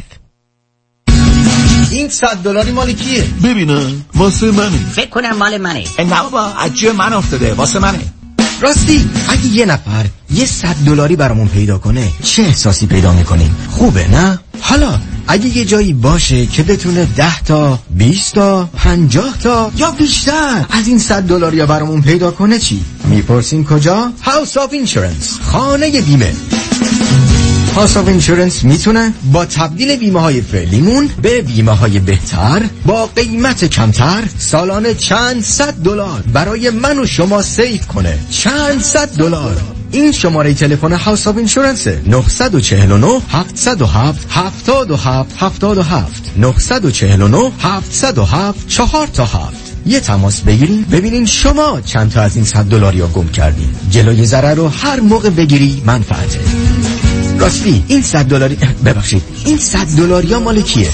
S10: این صد دلاری مال کیه؟ ببینم واسه منه.
S11: فکر کنم مال منه.
S10: نه بابا عجیه من افتاده واسه منه. راستی اگه یه نفر یه صد دلاری برامون پیدا کنه چه احساسی پیدا میکنیم؟ خوبه نه؟ حالا اگه یه جایی باشه که بتونه ده تا بیست تا پنجاه تا یا بیشتر از این صد دلاری برامون پیدا کنه چی؟ میپرسین کجا؟ هاوس آف اینشورنس، خانه بیمه. هاوس آف اینشورنس میتونه با تبدیل بیمه های فعلیمون به بیمه های بهتر با قیمت کمتر سالانه چند صد دلار برای من و شما سیف کنه. چند صد دلار. این شماره تلفن هاوس آف اینشورنس نه چهار نه هفت صفر هفت هفت هفت هفت هفت نه چهار نه هفت صفر هفت چهار تا هفت. یه تماس بگیرین ببینین شما چند تا از این صد دلاری ها گم کردین. جلوی ضرر رو هر موقع بگیری منفعته. راستی این صد دلاری ببخشید این صد دلاری ها مال کیه؟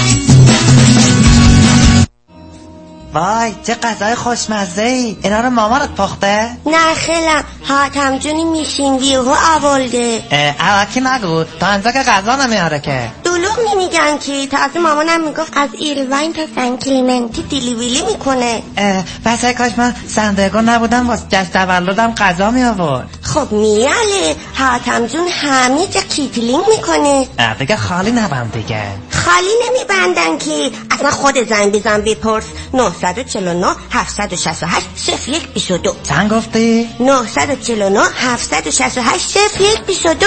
S11: وای چه غذای خوشمزه ای. اینا رو مامانت پخته؟
S25: نه خیلم حاتم جونی میشین ویهو اولده.
S11: اواکی نگو تا انزا که غذا نمیاره که.
S25: دلوغ نمیگن که تازه مامانم میگفت از ایروین تا سن کلیمنتی دیلیویلی میکنه.
S11: پس کاش من سندگو نبودم واسه جشن تولدم غذا می آورد.
S25: خب میاله حاتم جون همه جا کیتلینگ میکنه.
S11: دیگه خالی نبند دیگه.
S25: خالی نمیبندن که اصلا خود زنگ بزن بپرس. نه چهار نه هفت شش هشت صفر یک بیست و دو.
S11: چند گفتی؟
S25: نه چهار نه هفت شش هشت صفر یک بیست و دو.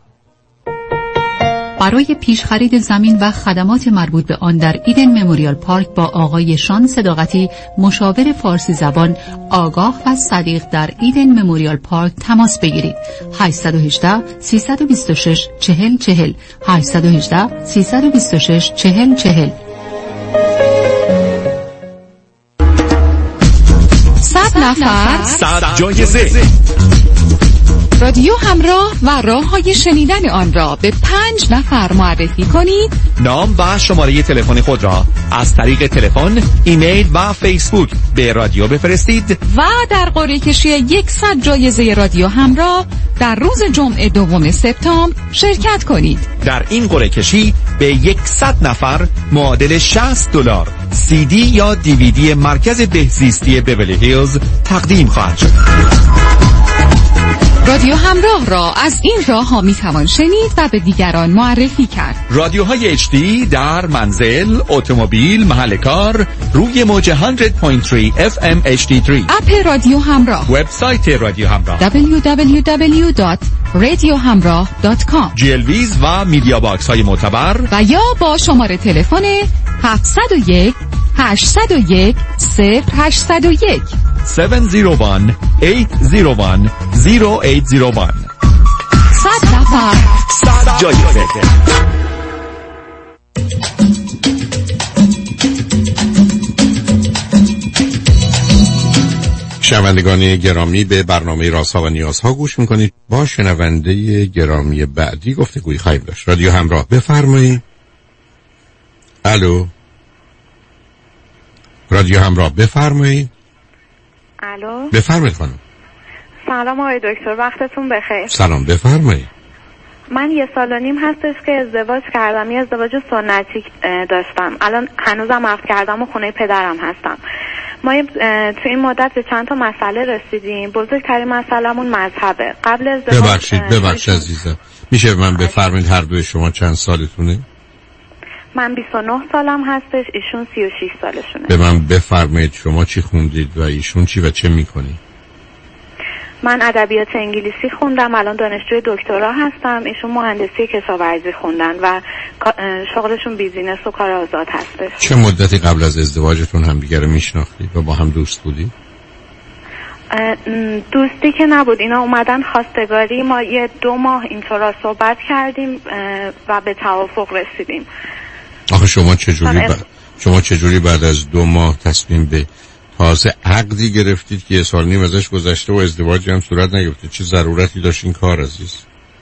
S26: برای پیش خرید زمین و خدمات مربوط به آن در ایدن مموریال پارک با آقای شان صداقتی، مشاور فارسی زبان آگاه و صدیق در ایدن مموریال پارک تماس بگیرید. هشت یک هشت سه دو شش چهل چهل هشت یک هشت سه دو شش چهل چهل. نفر
S2: صد جایزه.
S26: رادیو همراه و راه های شنیدن آن را به پنج نفر معرفی کنید.
S2: نام و شماره تلفن خود را از طریق تلفن، ایمیل و فیسبوک به رادیو بفرستید
S26: و در قرعه کشی صد جایزه رادیو همراه در روز جمعه دوم سپتامبر شرکت کنید.
S2: در این قرعه کشی به صد نفر معادل شصت دلار سی دی یا دیویدی مرکز بهزیستی بیولی هیلز تقدیم خواهد شد.
S26: رادیو همراه را از این راه ها می توان شنید و به دیگران معرفی کرد.
S2: رادیوهای اچ دی در منزل، اتومبیل، محل کار، روی موج صد و سه اف ام اچ دی سه.
S26: اپ رادیو همراه،
S2: وبسایت رادیو همراه
S26: دبلیو دبلیو دبلیو دات رادیو همراه دات کام،
S2: جی ال ویز و میدیا باکس های معتبر
S26: و یا با شماره تلفن هفت صفر یک هشت صفر یک صفر هشت صفر یک
S2: هفت صفر یک هشت صفر یک صفر هشت صفر یک.
S26: صد نفر
S2: صد جایزه.
S1: شنوندگان گرامی، به برنامه رازها و نیازها گوش میکنید. با شنونده گرامی بعدی گفتگویی خواهیم داشت. رادیو همراه، بفرمایید. الو، رادیو همراه، بفرمایید.
S12: الو،
S1: بفرمایید خانم.
S12: سلام آقای دکتر، وقتتون بخیر.
S1: سلام، بفرمایید.
S12: من یه سال و نیم هستش که ازدواج کردم. یه ازدواج سنتی داشتم. الان هنوزم عقد کردم و خونه پدرم هستم. ما تو این مدت به چند تا مسئله رسیدیم. بزرگترین مسئله‌مون مذهبه. قبل ازدواج
S1: ببخشید ببخشید عزیزم، میشه من بفرمایید هر دوی شما چند سالتونه؟
S12: من بیست و نه سالم هستش، ایشون سی و شش سالشونه.
S1: به من بفرمایید شما چی خوندید و ایشون چی و چه میکنید؟
S12: من ادبیات انگلیسی خوندم، الان دانشجوی دکترا هستم. ایشون مهندسی کشاورزی خوندن و شغلشون بیزینس و کار آزاد هستش.
S1: چه مدتی قبل از ازدواجتون همدیگه رو میشناختید و با هم دوست بودید؟
S12: دوستی که نبود، اینا اومدن خواستگاری، ما یه دو ماه اینطورا صحبت کردیم و به توافق رسیدیم.
S1: آخه شما چجوری ب... شما چجوری بعد از دو ماه تصمیم به تازه عقدی گرفتید که یه سال نیم ازش گذشته و ازدواجی هم صورت نگرفته؟ چه ضرورتی داشت این کار عزیز؟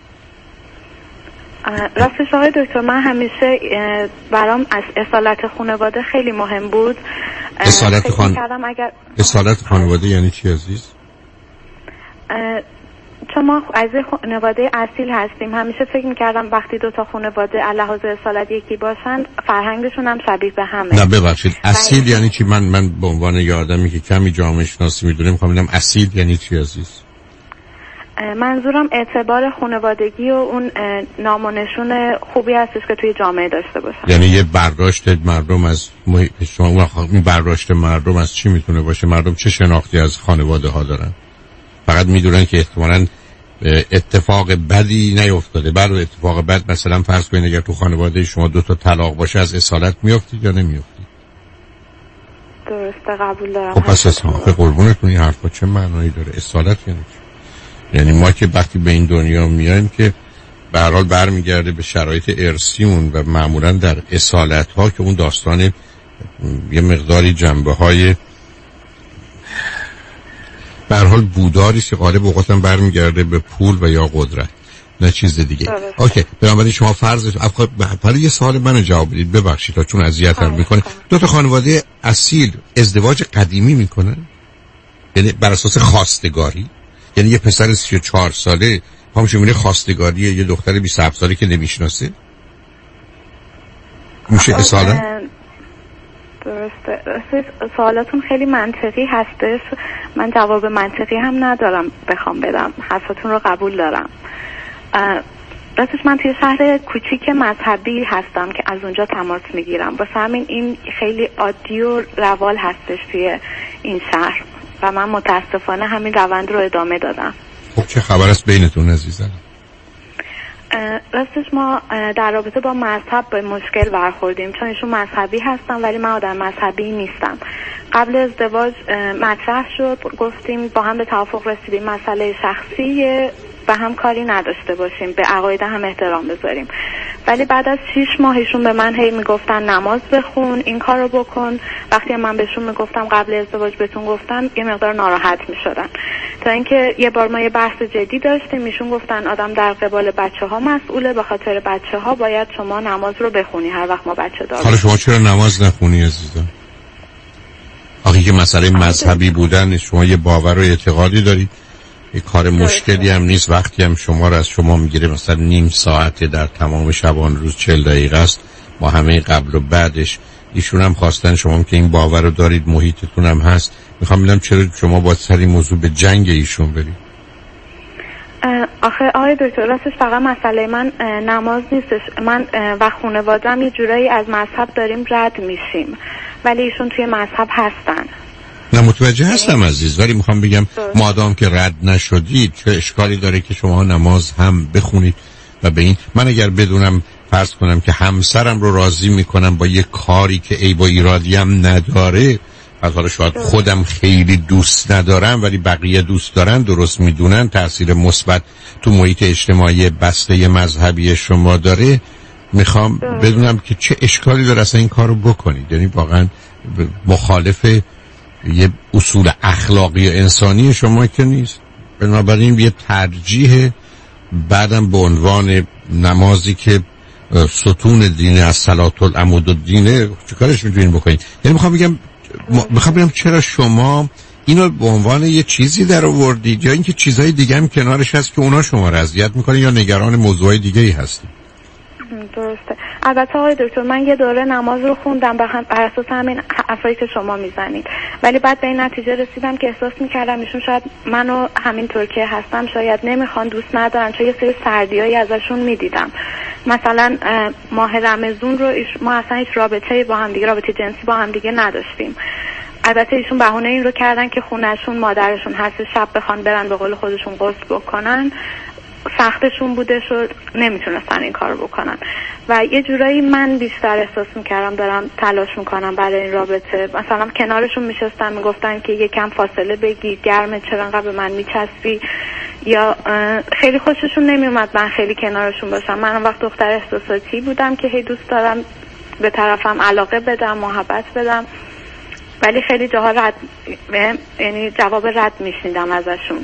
S12: راستش آقای دکتر، من همیشه برام از اصالت خانواده خیلی مهم بود.
S1: اصالت خان...
S12: اگر...
S1: اصالت خانواده یعنی چی عزیز؟
S12: چون ما از خانواده اصیل هستیم، همیشه فکر میکردم وقتی دو تا خانواده لحاظ اصالت یکی باشن فرهنگشون هم شبیه به همه.
S1: نه ببخشید، اصیل یعنی چی؟ من من به عنوان یه آدمی که کمی جامعه شناسی میدونم میخوام ببینم اصیل یعنی چی عزیز؟
S12: منظورم اعتبار خانوادگی و اون نام و نشون خوبی هستش که توی جامعه داشته باشن.
S1: یعنی یه برداشت مردم از محیط شما، این برداشت مردم از چی میتونه باشه؟ مردم چه شناختی از خانواده ها دارن؟ فقط میدونن که احتمالاً اتفاق بدی نیفتاده. بعد اتفاق بد مثلا فرض کنید اگر تو خانواده شما دو تا طلاق باشه، از اصالت میافتید یا نمیافتید؟
S12: درسته، قبول دارم.
S1: خب پس اصلا قربونتون این حرفا چه معنایی داره؟ اصالت یعنی چی؟ یعنی ما که وقتی به این دنیا میایم که به هر حال برمیگرده به شرایط ارثیمون و معمولا در اصالت ها که اون داستان یه مقداری جنبه های به هر حال بوداری که غالب اوقات هم برمیگرده به پول و یا قدرت، نه چیز دیگه. اوکی، بنابراین شما فرض برای یه سوال منو جواب بدید، ببخشید تا چون اذیتم میکنه. دو تا خانواده اصیل ازدواج قدیمی میکنن؟ یعنی بر اساس خواستگاری؟ یعنی یه پسر سی و چهار ساله همش میونه خواستگاری یه دختر بیست و هفت ساله که نمیشناسه؟ میشه اصالت؟
S12: درسته. سوالاتون خیلی منطقی هستش، من جواب منطقی هم ندارم بخوام بدم. حرفتون رو قبول دارم. راستش من توی شهر کوچیک مذهبی هستم که از اونجا تماس میگیرم، واسه همین این خیلی عادی و روال هستش توی این شهر و من متاسفانه همین روند رو ادامه دادم.
S1: خب چه خبر است بینتون عزیزم؟
S12: راستش ما در رابطه با مذهب به مشکل برخوردیم، چون ایشون مذهبی هستن ولی من آدم مذهبی نیستم. قبل ازدواج مطرح شد، گفتیم با هم به توافق رسیدیم، مسئله شخصیه به هم کاری نداشته باشیم، به عقاید هم احترام بذاریم. ولی بعد از شیش ماه ایشون به من هی میگفتن نماز بخون، این کارو بکن. وقتی من بهشون میگفتم قبل ازدواج بهتون گفتم، یه مقدار ناراحت میشدن. تا اینکه یه بار ما یه بحث جدی داشتیم، ایشون گفتن آدم در قبال بچه‌ها مسئوله، به خاطر بچه‌ها باید شما نماز رو بخونی هر وقت ما بچه داریم.
S1: حالا شما چرا نماز نخونی عزیزم؟ آخه که مسئله مذهبی بودن، شما یه باور و اعتقادی دارید، یه کار مشکلی هم نیست. وقتی هم شما رو از شما میگیره مثلا نیم ساعته در تمام شبان روز چهل دقیقه است با همه قبل و بعدش، ایشون هم خواستن شما که این باور رو دارید، محیطتون هم هست. میخوام ببینم چرا شما با سر این موضوع به جنگ ایشون برید؟
S12: آخه آقای دکتر راستش فقط مسئله من نماز نیستش. من و خانواده‌ام یه جورایی از مذهب داریم رد میشیم، ولی ایشون توی مذهب هستن.
S1: نه متوجه هستم عزیز، ولی میخوام بگم مادام که رد نشدید چه اشکالی داره که شما نماز هم بخونید و به این من اگر بدونم فرض کنم که همسرم رو راضی میکنم با یه کاری که ای با ایرادی هم نداره، از حالا شاید خودم خیلی دوست ندارم ولی بقیه دوست دارن، درست میدونن تأثیر مثبت تو محیط اجتماعی بسته مذهبی شما داره، میخوام بدونم که چه اشکالی داره اصلا این کارو بکنید. یعنی واقعا مخالف یه اصول اخلاقی انسانی شما که نیست. بنابراین یه ترجیح بعدم به عنوان نمازی که ستون دینه از صلاة العمود الدینه چه کارش میتونین بکنید؟ یعنی میخوام بگم میخوام بگم چرا شما اینو به عنوان یه چیزی در آوردید یا اینکه چیزهای دیگه هم کنارش هست که اونا شما رو اذیت میکنه یا نگران موضوعی دیگه ای هستید؟
S12: درسته. البته آقای دکتر من یه دوره نماز رو خوندم بر اساس همین حرفایی که شما میزنید، ولی بعد به این نتیجه رسیدم که احساس میکردم ایشون شاید منو همینطور که هستم شاید نمیخوان، دوست ندارن، چون یه سری سردیایی ازشون میدیدم. مثلا ماه رمضان رو ما اصلا هیچ رابطه‌ای با هم دیگه، رابطه جنسی با هم دیگه نداشتیم. البته ایشون بهونه این رو کردن که خونهشون مادرشون هست، شب بخوان برن به قول خودشون غسل بکنن، سختشون بوده شد نمیتونستن این کار بکنن و یه جورایی من بیشتر احساس میکردم دارم تلاش میکنم برای این رابطه. مثلا کنارشون میشستن میگفتن که یکم فاصله بگیر، گرمه، چرا انقدر به من میچسبی، یا خیلی خوششون نمیومد من خیلی کنارشون باشم. من وقت دختر احساساتی بودم که هی دوست دارم به طرفم علاقه بدم، محبت بدم، ولی خیلی جاها رد، یعنی جواب رد میشنیدم ازشون.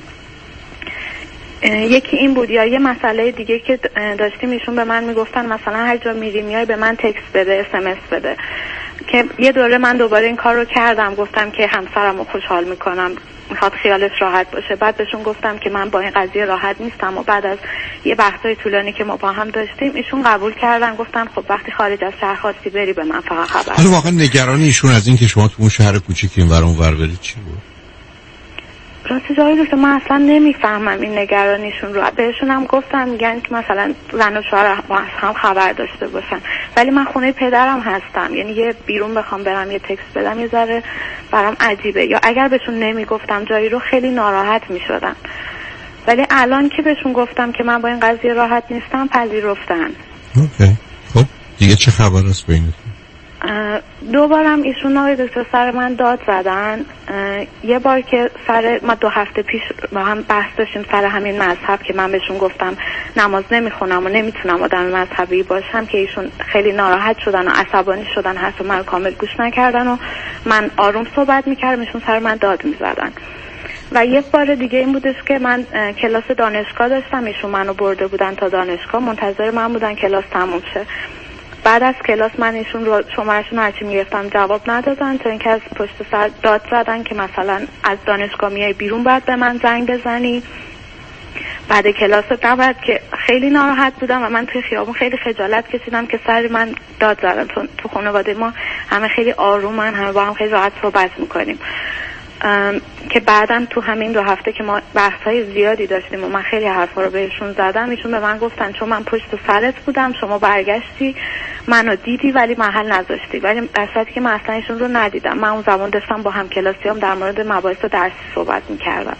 S12: یکی این بود. یا یه مسئله دیگه که داشتیم ایشون به من میگفتن مثلا هر جا میری میای به من تکست بده، اس ام اس بده، که یه دوره من دوباره این کار رو کردم، گفتم که همسرم رو خوشحال میکنم، میخواد خیالش راحت باشه. بعد بهشون گفتم که من با این قضیه راحت نیستم و بعد از یه بحثای طولانی که ما با هم داشتیم ایشون قبول کردن، گفتن خب وقتی خارج از شهر خواستی بری به من فقط خبر.
S1: حالا واقعا نگرانی ایشون از این که شما تو اون شهر کوچیک این ور اون ور برید چی بود؟
S12: راستی جایی دوست من اصلا نمیفهمم این نگرانیشون رو. بهشون هم گفتم میگن که مثلا زن و شوهر هم خبر داشته باشن، ولی من خونه پدرم هستم، یعنی یه بیرون بخوام برم یه تکست بدم یه ذره برام عجیبه. یا اگر بهشون نمیگفتم جایی رو خیلی ناراحت میشدن، ولی الان که بهشون گفتم که من با این قضیه راحت نیستم پذیرفتن.
S1: اوکی. خب دیگه چه خبر است بینتون؟
S12: دوبارم ایشون آقای دکتر سر من داد زدن. یه بار که سر ما دو هفته پیش با هم بحث داشتیم سر همین مذهب که من بهشون گفتم نماز نمیخونم و نمیتونم آدم مذهبی باشم، که ایشون خیلی ناراحت شدن و عصبانی شدن، حرف من کامل گوش نکردن و من آروم صحبت میکردم ایشون سر من داد میزدن. و یه بار دیگه این بودش که من کلاس دانشگاه داشتم، ایشون منو برده بودن تا دانشگاه، منتظر من بودن کلاس تموم شه. بعد از کلاس من ایشون رو شمارشون هرچی میگفتم جواب ندادن، تا اینکه از پشت سر داد زدن که مثلا از دانشگاه میای بیرون باید به من زنگ بزنی. بعد کلاس نباید، که خیلی ناراحت بودم و من توی خیابون خیلی خجالت کشیدم که سر من داد زدن. تو, تو خانواده ما همه خیلی آرومن، همه با هم خیلی راحت صحبت میکنیم. که بعدم تو همین دو هفته که ما بحث‌های زیادی داشتیم و من خیلی حرفا رو بهشون زدم، ایشون به من گفتن چون من پشت سرت بودم شما برگشتی منو دیدی ولی محل نذاشتی، ولی در صورتی که من اصلا ایشون رو ندیدم. من اون زمان داشتم با هم کلاسیام در مورد مباحث درسی صحبت می‌کردم.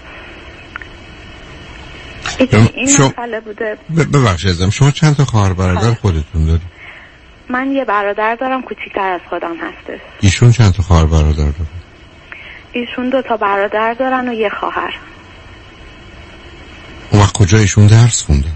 S12: این
S1: شما...
S12: مسئله بوده.
S1: ببخشید ازم، شما چند تا خواهر برادر خودتون دارید؟
S12: من یه برادر دارم کوچیک‌تر از خودم هستش.
S1: ایشون چند تا خواهر برادر دارن؟
S12: ایشون دو تا برادر دارن و یه خواهر.
S1: و کجا ایشون درس خوندن؟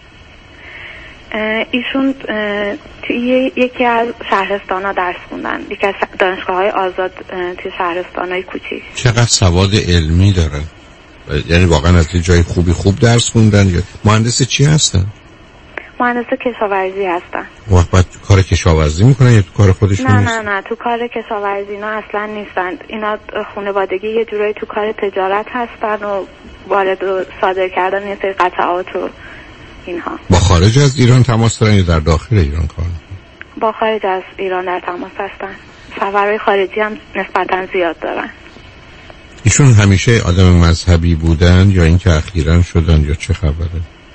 S12: ایشون توی یکی از شهرستان‌ها درس خوندن، یکی از دانشگاه‌های آزاد توی شهرستان‌های کوچیک.
S1: چقدر سواد علمی دارن؟ یعنی واقعا از جای خوبی خوب درس خوندن یا مهندس چی هستن؟
S12: مهندس کشاورزی هستن.
S1: وقت بعد کار کشاورزی میکنن یا تو کار خودشون
S12: نه
S1: نیست؟
S12: نه نه تو کار کشاورزی نه اصلا نیستن. اینا خانوادگی یه جورایی تو کار تجارت هستن و وارد و صادر کردن یه سری قطعات و اینها.
S1: با خارج از ایران تماس دارن یا در داخل ایران کار میکنن؟
S12: با خارج از ایران در تماس هستن. سفرهای خارجی هم نسبتا زیاد دارن.
S1: ایشون همیشه آدم مذهبی بودن یا اینکه اخیراً شدن یا چه خبره؟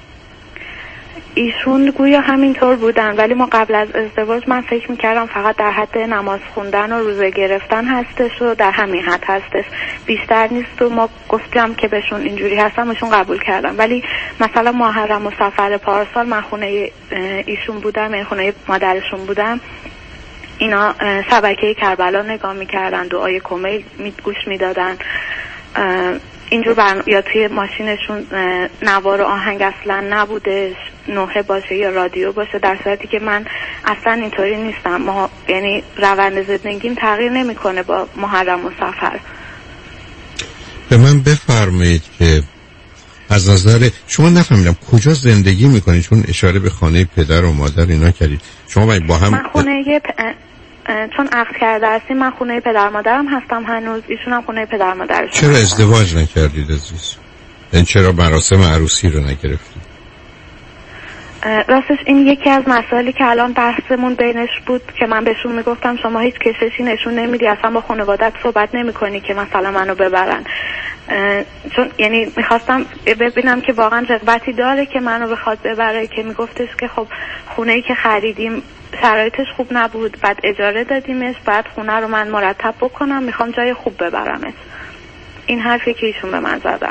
S12: ایشون گویا همینطور بودن، ولی ما قبل از ازدواج من فکر میکردم فقط در حد نماز خوندن و روزه گرفتن هستش و در همین حد هستش، بیشتر نیست. و ما گفتم که بهشون اینجوری هستم، ایشون قبول کردم. ولی مثلا محرم و سفر پارسال من خونه ایشون بودم، من خونه مادرشون بودم، اینا شبکه کربلا نگاه میکردن، دعای کمیل گوش میدادن، اینجور برن... یا توی ماشینشون نوار آهنگ اصلا نبودش، نوحه باشه یا رادیو باشه، در صورتی که من اصلا اینطوری نیستم. ما یعنی روند زندگیم تغییر نمیکنه با محرم و سفر.
S1: به من بفرمایید که از نظر شما نفهمیدم کجا زندگی میکنید، چون اشاره به خانه پدر و مادر اینا کردید. شما با هم
S12: من خونه پ... چون عقد کرده هستیم، من خونه پدر مادرم هستم هنوز، ایشون هم خونه پدر مادرشون.
S1: چرا ازدواج نکردید عزیز؟ این چرا مراسم عروسی رو نگرفتید؟
S12: راستش این یکی از مسائلی که الان بحثمون بینش بود که من بهشون میگفتم شما هیچ کششی نشون نمیدی، اصلا با خانوادت صحبت نمی کنی که مثلا منو ببرن. چون یعنی میخواستم ببینم که واقعا رغبتی داره که منو بخواد ببره، که میگفتش که خب خونه‌ای که خریدیم شرایطش خوب نبود، بعد اجاره دادیمش، بعد خونه رو من مرتب بکنم، میخوام جای خوب ببرمش. این حرفی که ایشون به من زدن.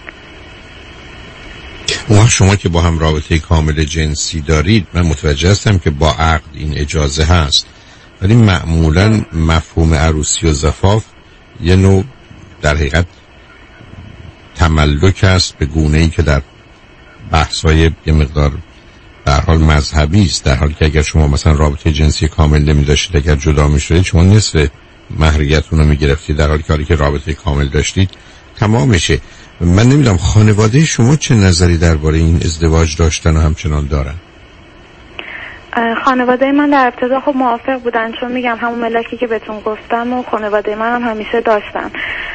S1: اون شما که با هم رابطه کامل جنسی دارید، من متوجه هستم که با عقد این اجازه هست، ولی معمولا مفهوم عروسی و زفاف یه نوع در حقیقت تملک است به گونه‌ای که در بحث‌های یه مقدار در حال مذهبی است، در حالی که اگر شما مثلا رابطه جنسی کامل نمی داشتید، اگر جدا می شدید شما نصف مهریتون رو می گرفتید، در حالی که حالی که رابطه کامل داشتید تمام میشه. من نمیدونم خانواده شما چه نظری درباره این ازدواج داشتن و همچنان دارن؟
S12: خانواده من در ابتدا خب موافق بودن، چون میگم همون ملاکی که بهتون گفتم و خانواده من هم همیشه داشتن.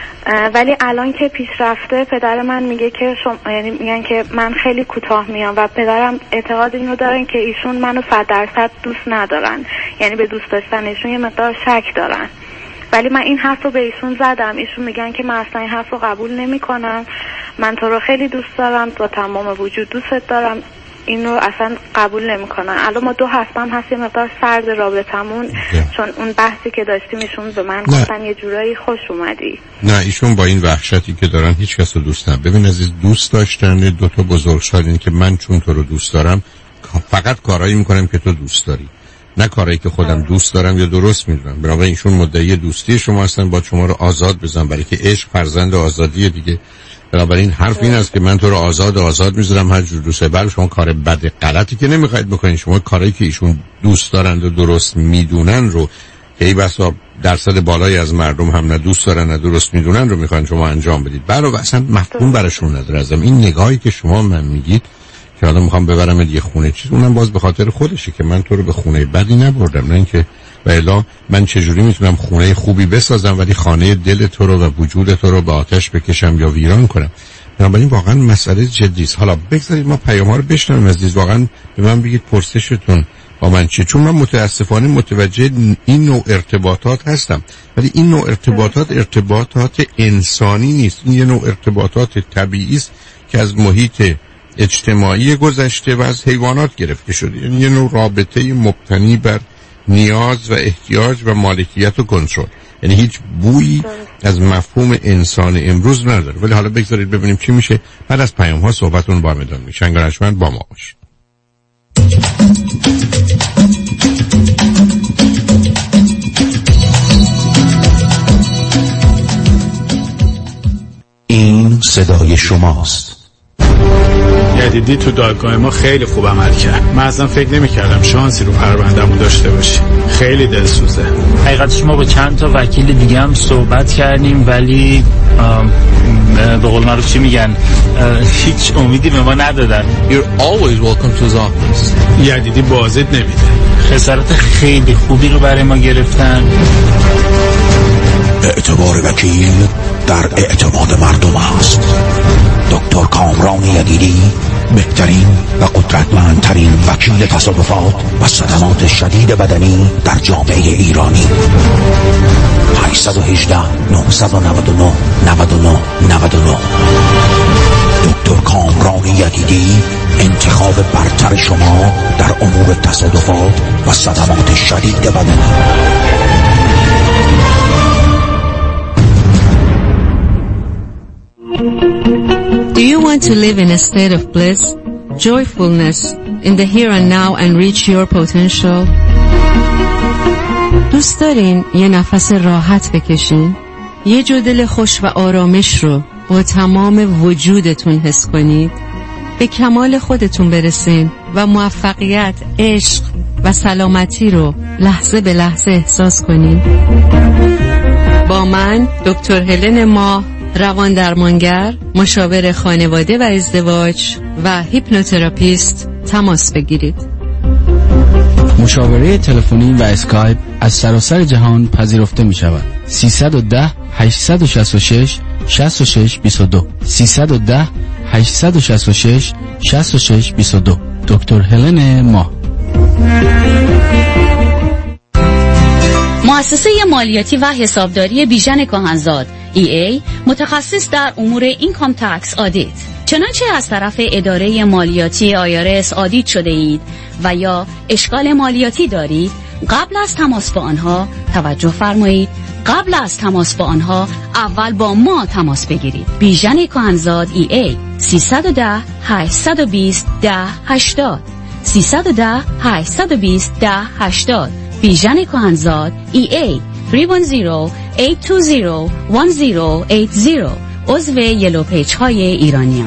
S12: ولی الان که پیش رفته پدر من میگه که شما، یعنی میگن که من خیلی کوتاه میام و پدرم اعتقاد اینو دارن که ایشون منو صد درصد دوست ندارن، یعنی به دوست داشتنشون یه مقدار شک دارن. ولی من این حرف رو به ایشون زدم، ایشون میگن که من اصلا این حرف رو قبول نمی کنم، من تو رو خیلی دوست دارم، با تمام وجود دوست دارم، اینو اصلا قبول نمی کنم. الان ما دو هفتم هست یه مقدار سرد رابطمون، چون اون بحثی که داشتیم ایشون به من گفتن یه جورایی خوش اومدی.
S1: نه ایشون با این وحشتی که دارن هیچ کس رو دوست ندارن. ببین عزیز، دوست داشتن دو تا بزرگسال این که من چون تو رو دوست دارم فقط کارایی میکنم که تو دوست داری، نه کاری که خودم دوست دارم یا درست میدونم. بنابراین ایشون مدعی دوستی شما هستن، با شما رو آزاد بزن، برای که عشق فرزند آزادیه دیگه. بنابراین حرف این است که من تو رو آزاد آزاد میذارم هر جور دوست داری. شما کار بد غلطی که نمیخواید بکنین، شما کاری که ایشون دوست دارند و درست میدونن رو که ای بسا درصد بالایی از مردم هم نه دوست دارن نه درست میدونن رو میخواین شما انجام بدید. برای اصلا مفهوم براشون نداره. ازم این نگاهی که شما من میگید که حالا میخوام ببرم یه خونه چیز، اونم باز به خاطر خودشه که من تو رو به خونه بدی نبردم، نه اینکه و الا من چجوری میتونم خونه خوبی بسازم ولی خانه دل تو رو و وجود تو رو به آتش بکشم یا ویران کنم. بنابراین واقعا مسئله جدی است. حالا بگذارید ما پیام‌ها رو بشنویم عزیز. واقعا به من بگید پرسشتون با من چیه، چون من متاسفانه متوجه این نوع ارتباطات هستم، ولی این نوع ارتباطات ارتباطات انسانی نیست. این یه نوع ارتباطات طبیعی است که از محیط اجتماعی گذشته و از حیوانات گرفته شده. یعنی یه نوع رابطه مبتنی بر نیاز و احتیاج و مالکیت و کنترل، یعنی هیچ بویی از مفهوم انسان امروز نداره. ولی حالا بگذارید ببینیم چی میشه. بعد از پیام ها صحبتون با هم ادامه میشه. انگارشمند با ما باشید.
S13: این صدای شماست.
S7: جدیدی تو دادگاه ما خیلی خوب عمل کرد. من اصلا فکر نمی‌کردم شانسی رو پرونده‌مو داشته باشیم. خیلی دلسوزه.
S15: حقیقتش ما با چند تا وکیل دیگه هم صحبت کردیم ولی به قول معروف چی میگن هیچ امیدی به ما ندادن.
S7: You're always welcome to his office. یدیدی بازت نمیده.
S15: خسارت خیلی خوبی رو برای ما گرفتن.
S13: اعتبار وکیل در اعتماد مردم است. دکتر کامران یدیدی بهترین و قدرتمندترین وکیل تصادفات و صدمات شدید بدنی در جامعه ایرانی. هشت یک هشت نه نه نه نه نه نه نه دکتر کامران یدیدی، انتخاب برتر شما در امور تصادفات و صدمات شدید بدنی.
S16: Do you want to live in a state of bliss, joyfulness, in the here and now and reach your potential? دوست دارین یه نفس راحت بکشین؟ یه جو دل خوش و آرامش رو با تمام وجودتون حس کنید؟ به کمال خودتون برسین و موفقیت، عشق و سلامتی رو لحظه به لحظه احساس کنین؟ با من دکتر هلن ماه، روان درمانگر، مشاور خانواده و ازدواج و هیپنوتراپیست تماس بگیرید.
S17: مشاوره تلفنی و اسکایپ از سراسر جهان پذیرفته می شود. سیصد و ده هشتصد و شصت و شش شصت و شش بیست و دو سیصد و ده هشتصد و شصت و شش شصت و شش بیست و دو. دکتر هلن ماه.
S8: مؤسسه مالیاتی و حسابداری بیژن کاهنزاد ای ای متخصص در امور اینکام تکس آدیت. چنانچه از طرف اداره مالیاتی آی آر اس آدیت شده اید و یا اشکال مالیاتی دارید، قبل از تماس با آنها توجه فرمایید. قبل از تماس با آنها اول با ما تماس بگیرید. بیژن کاهنزاد ای ای سیصد و ده هشتصد و بیست ده هشتاد سیصد و ده هشتصد و بیست ده هشتاد. بیژن کاهنزاد ای ای سه یک صفر هشت دو صفر یک صفر هشت صفر. عضو یلو پیج های ایرانیان.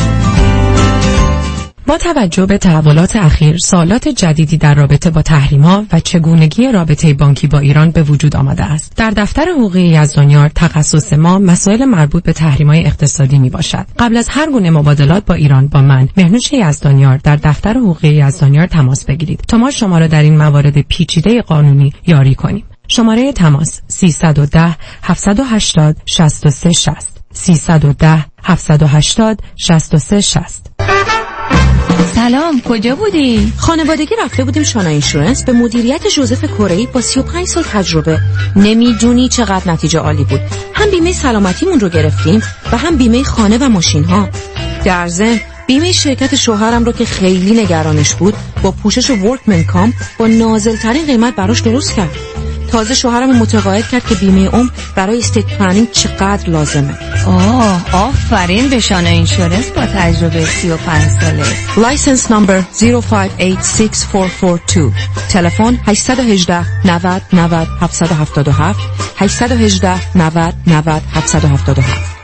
S18: با توجه به تحولات اخیر، سوالات جدیدی در رابطه با تحریم‌ها و چگونگی رابطه بانکی با ایران به وجود آمده است. در دفتر حقوقی یزدانیار تخصص ما مسائل مربوط به تحریم‌های اقتصادی میباشد. قبل از هر گونه مبادلات با ایران با من مهنوش یزدانیار در دفتر حقوقی یزدانیار تماس بگیرید تا ما شما را در این موارد پیچیده قانونی یاری کنیم. شماره تماس سیصد و ده هفتصد و هشتاد شصت و سه شصت سیصد و ده هفتصد و هشتاد شصت و سه شصت.
S16: سلام، کجا بودی؟ خانوادگی رفته بودیم شانا اینشورنس به مدیریت جوزف کره‌ای با سی و پنج سال تجربه. نمیدونی چقدر نتیجه عالی بود. هم بیمه سلامتیمون رو گرفتیم و هم بیمه خانه و ماشین ها. در ضمن بیمه شرکت شوهرم رو که خیلی نگرانش بود با پوشش ورکمن کام با نازل‌ترین قیمت براش درست کرد. تازه شوهرم متقاعد کرد که بیمه عمر برای استیت پلنینگ چقدر لازمه. آه، آفرین به شانا اینشورنس با تجربه سی و پنج ساله. لایسنس نمبر صفر پنج هشت شش چهار چهار دو. تلفن هشت یک هشت نود نود هفت هفت هفت هشت یک هشت نود نود هفت هفت هفت.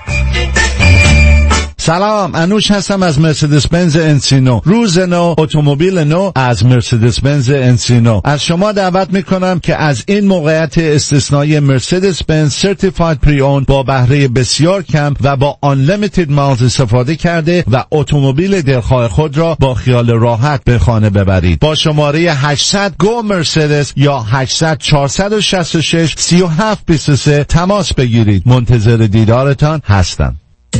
S19: سلام، انوش هستم از مرسدس بنز انسینو. روز نو، اتومبیل نو از مرسدس بنز انسینو. از شما دعوت میکنم که از این موقعیت استثنایی مرسدس بنز سرتیفاید پری اون با بهره بسیار کم و با unlimited miles استفاده کرده و اتومبیل دلخواه خود را با خیال راحت به خانه ببرید. با شماره هشتصد گو مرسدس یا هشتصد چهارصد و شصت و شش سی و هفت بیست و سه تماس بگیرید. منتظر دیدارتان هستم.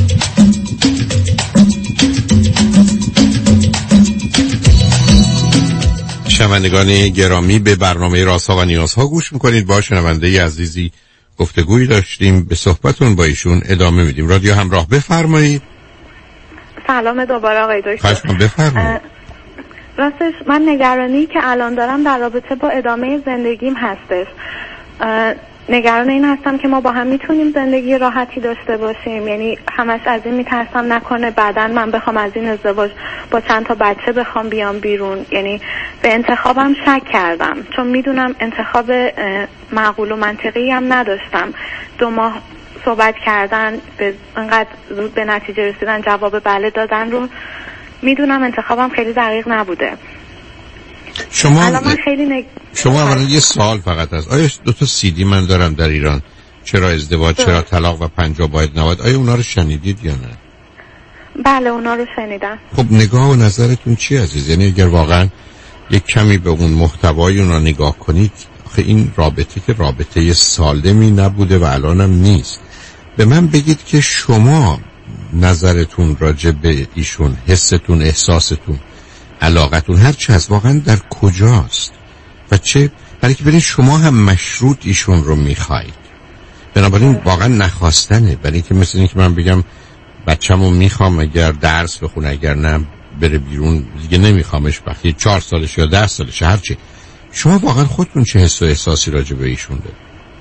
S1: شنوندگان گرامی، به برنامه رازها و نیازها گوش میکنید. با شنونده عزیزی گفتگویی داشتیم، به صحبتون با ایشون ادامه میدیم. رادیو همراه، بفرمایید.
S12: سلام دوباره آقای دکتر.
S1: خواهش بفرمایید.
S12: راستش من نگرانی که الان دارم در رابطه با ادامه زندگیم هستش. نگران این هستم که ما با هم میتونیم زندگی راحتی داشته باشیم. یعنی همش از این میترسم نکنه بعداً من بخوام از این ازدواج با چند تا بچه بخوام بیام بیرون. یعنی به انتخابم شک کردم، چون میدونم انتخاب معقول و منطقی هم نداشتم. دو ماه صحبت کردن، به انقدر زود به نتیجه رسیدن، جواب بله دادن رو میدونم انتخابم خیلی دقیق نبوده.
S1: شما
S12: الان من خیلی نگ...
S1: شما اولا یه سوال فقط هست، آیا دو تا سی دی من دارم در ایران، چرا ازدواج،
S12: ده.
S1: چرا طلاق و پنجاه باید نود، آیا اونا رو شنیدید یا نه؟
S12: بله اونا رو شنیدم.
S1: خب نگاه و نظرتون چی عزیز؟ یعنی اگر واقعا یک کمی به اون محتوای اونا نگاه کنید، آخه این رابطه که رابطه سالمی نبوده و الانم نیست. به من بگید که شما نظرتون راجع به ایشون، حستون، احساستون، علاقتون، هر چی هست واقعا در کجاست و چه؟ برای که برای شما هم مشروط ایشون رو میخواید، بنابراین واقعا نخواستنه. برای که مثل این که من بگم بچه‌مو میخوام اگر درس بخونه، اگر نه بره بیرون، دیگه نمیخوامش وقتی چهار سالش یا ده سالش هرچی. شما واقعا خودتون چه حس و احساسی راجع به ایشون دارید؟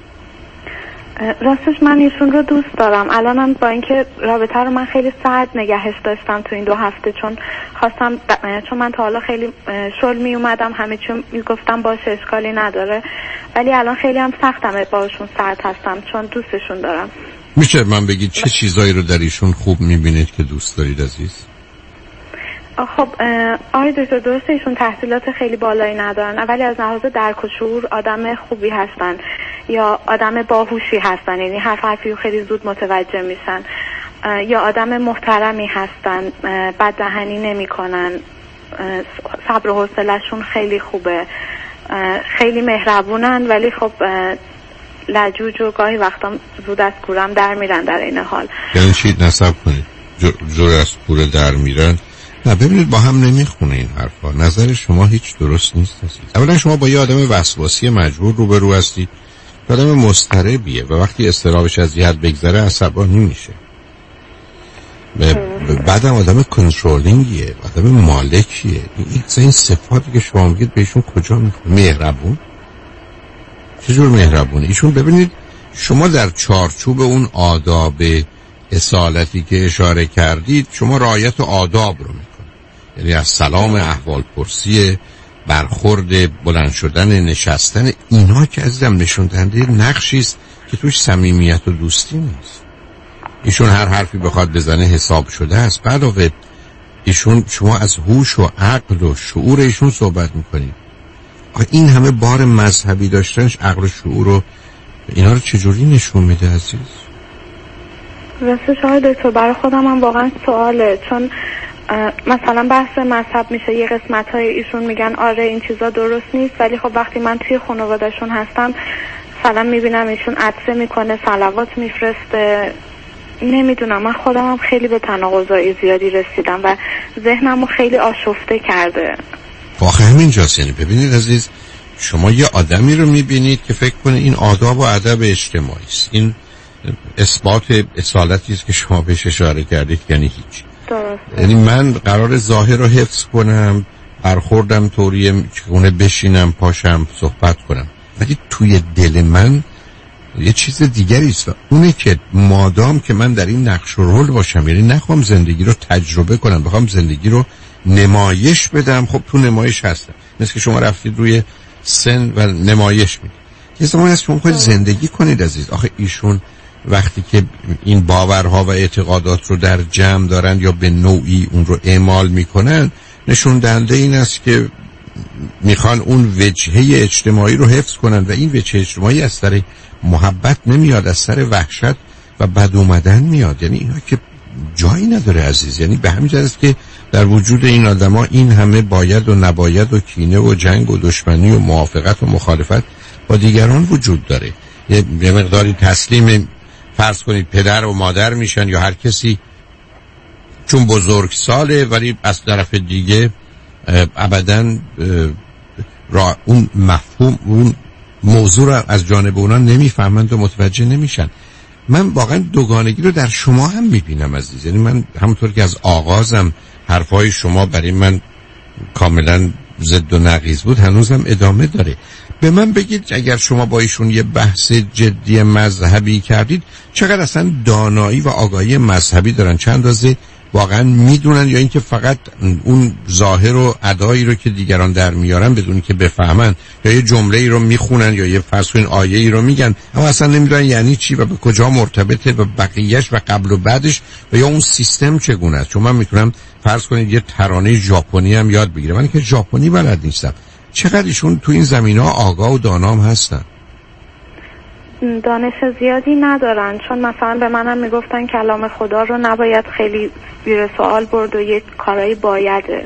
S12: راستش من ایشون رو دوست دارم. الانم با اینکه رابطه رو من خیلی سرد نگهش داشتم تو این دو هفته، چون خواستم چون من تا حالا خیلی شل می اومدم، همه چی میگفتم باشه اشکالی نداره، ولی الان خیلی هم سختم باشون سرد هستم چون دوستشون دارم.
S1: میشه من بگید چه چیزایی رو در ایشون خوب میبینید که دوست دارید عزیز؟
S12: خب آقای دکتر درسته ایشون تحصیلات خیلی بالایی ندارن، ولی از لحاظ درک و شعور آدم خوبی هستن یا آدم باهوشی هستن، یعنی هر حرفی خیلی زود متوجه میشن، یا آدم محترمی هستن، بد دهنی نمی کنن، صبر و حوصله‌شون خیلی خوبه، خیلی مهربونن، ولی خب لجوج و گاهی وقتا زود از کورم در میرن در این حال.
S1: یعنی چی؟ نصب کنید زود از کوره در میرن؟ نه ببینید با هم نمیخونه این حرفا. نظر شما هیچ درست نیست عزیز. اولا شما با یه آدم وسواسی مجبور روبرو هستید، آدم مضطربیه و وقتی استرابش از حد بگذره عصبانی میشه. بعدم آدم کنترلینگیه، آدم مالکیه. این این صفاتی که شما میگید بهشون کجا میخونه؟ مهربون؟ چجور مهربونه؟ ایشون ببینید شما در چارچوب اون آداب اصالتی که اشاره کردید شما رعایت آداب رو میکنید، یعنی از سلام، احوال پرسی، برخورد، بلند شدن، نشستن، اینا که عزیزم نشون دهنده نقشی است که توش صمیمیت و دوستی نیست. ایشون هر حرفی بخواد بزنه حساب شده است. علاوه ایشون شما از هوش و عقل و شعور ایشون صحبت میکنید. این همه بار مذهبی داشتنش عقل و شعور و اینا رو چجوری نشون میده عزیز؟
S12: راستش آقای دکتر برای خودم هم واقعا سواله، چون مثلا بحث مذهب میشه یه قسمت های ایشون میگن آره این چیزا درست نیست، ولی خب وقتی من توی خانوادهشون هستم مثلا میبینم ایشون عطسه میکنه، صلوات میفرسته، نمیدونم من خودم هم خیلی به تناقضای زیادی رسیدم و ذهنمو خیلی آشفته کرده.
S1: واقعا همین جاست. یعنی ببینید عزیز، شما یه آدمی رو میبینید که فکر کنه این آداب و ادب اجتماعی است، این اثبات اصالتی است که شما بهش اشاره کردید، یعنی هیچ.
S12: درست.
S1: یعنی من قرار ظاهر رو حفظ کنم، برخوردم طوریه چگونه بشینم، پاشم، صحبت کنم، ولی توی دل من یه چیز دیگری است و اونه که مادام که من در این نقش و رول باشم، یعنی نخوام زندگی رو تجربه کنم، بخوام زندگی رو نمایش بدم، خب تو نمایش هستم. مثل که شما رفتید روی سن و نمایش میدید. یه زمانی هست شما خواهید زندگی کنید عزیز. آخه ایشون وقتی که این باورها و اعتقادات رو در جمع دارن یا به نوعی اون رو اعمال میکنن، نشون دهنده این است که میخوان اون وجهه اجتماعی رو حفظ کنن و این وجهه اجتماعی از سر محبت نمیاد، از سر وحشت و بد اومدن میاد. یعنی اینا که جایی نداره عزیز. یعنی به همین جهت است که در وجود این آدما این همه باید و نباید و کینه و جنگ و دشمنی و موافقت و مخالفت با دیگران وجود داره. یه مقداری تسلیم فرض کنید پدر و مادر میشن یا هر کسی چون بزرگ ساله، ولی از طرف دیگه ابداً را اون مفهوم اون موضوع را از جانب اونا نمیفهمند و متوجه نمیشن. من واقعا دوگانگی رو در شما هم میبینم عزیز. یعنی من همونطور که از آغازم حرفای شما برای من کاملا ضد و نقیض بود، هنوزم ادامه داره. به من بگید اگر شما با ایشون یه بحث جدی مذهبی کردید، چقدر اصلا دانایی و آگاهی مذهبی دارن، چند اندازه واقعا میدونن یا اینکه فقط اون ظاهر و ادایی رو که دیگران در میارن بدون که بفهمن، یا یه جمله‌ای رو میخونن یا یه فصل آیه‌ای رو میگن اما اصلا نمیدونن یعنی چی و به کجا مرتبطه و بقیه‌اش و قبل و بعدش و یا اون سیستم چگونه است. چون من میتونم فرض کنید یه ترانه ژاپنی هم یاد بگیرم، من که ژاپنی بلد نیستم. چقدر ایشون تو این زمینه‌ها آگاه و دانام هستن؟
S12: دانش زیادی ندارن، چون مثلا به منم میگفتن کلام خدا رو نباید خیلی زیر سوال برد و یه کارایی بایده.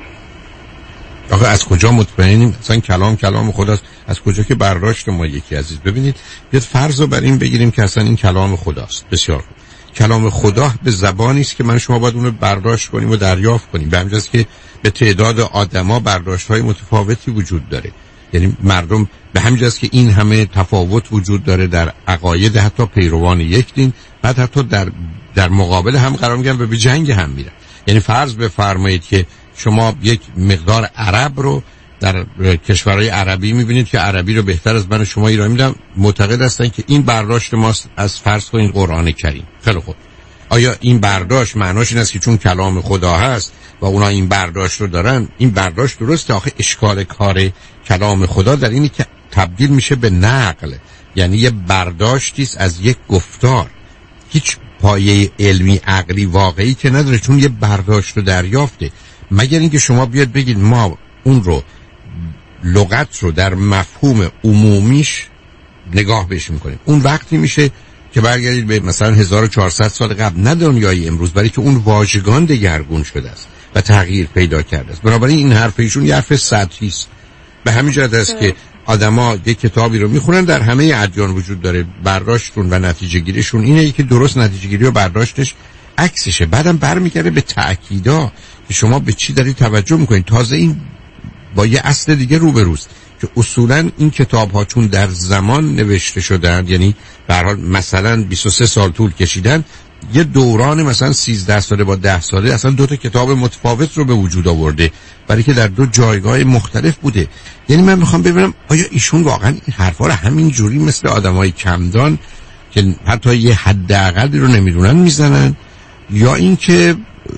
S1: آخه از کجا مطمئنیم مثلا کلام کلام خداست؟ از کجا که برداشت ما یکی عزیز. ببینید یه فرض رو بر این بگیریم که اصلا این کلام خداست. بسیار خوب. کلام خدا به زبانی است که من شما باید اون رو برداشت کنیم و دریافت کنیم. به همین جاست که به تعداد آدما برداشت‌های متفاوتی وجود داره. یعنی مردم به همین جاست که این همه تفاوت وجود داره در عقاید حتی پیروان یک دین، بعد حتی در در مقابل هم قرار میگیرن و به جنگ هم میرن. یعنی فرض بفرمایید که شما یک مقدار عرب رو در کشورهای عربی میبینید که عربی رو بهتر از من شما ایرانی میدونم، معتقد هستن که این برداشت ماست از فرض کنید قرآن کریم. خیلی خوب، آیا این برداشت معناش این است که چون کلام خدا هست و اونا این برداشت رو دارن این برداشت درسته؟ آخه اشکال کار کلام خدا در اینی که تبدیل میشه به نقل، یعنی یه برداشتی است از یک گفتار، هیچ پایه علمی عقلی واقعی که نداره، چون یه برداشت رو دریافته. مگر اینکه شما بیاد بگید ما اون رو لغت رو در مفهوم عمومیش نگاه بهش میکنیم، اون وقتی میشه که برگردید به مثلا هزار و چهارصد سال قبل، نه دنیای امروز، برای که اون واژگان دگرگون شده است و تغییر پیدا کرده است. بنابراین این حرف ایشون یه حرف سطحی است. به همین جهت است که آدما یک کتابی رو میخونن، در همه ادیان وجود داره، برداشتشون و نتیجه گیریشون اینه که درست نتیجه گیری و برداشتش عکسشه. بعدم برمیگرده به تأکیدا که شما به چی دارید توجه میکنید. تازه این با یه اصل دیگه روبروست که اصولا این کتاب ها چون در زمان نوشته شدن، یعنی به هر حال مثلا بیست و سه سال طول کشیدن، یه دوران مثلا سیزده ساله با ده ساله اصلا دو تا کتاب متفاوت رو به وجود آورده، برای که در دو جایگاه مختلف بوده. یعنی من میخوام ببینم آیا ایشون واقعا این حرفا رو همین جوری مثل آدمای کمدان که حتی یه حداقلی رو نمیدونن میزنن، یا اینکه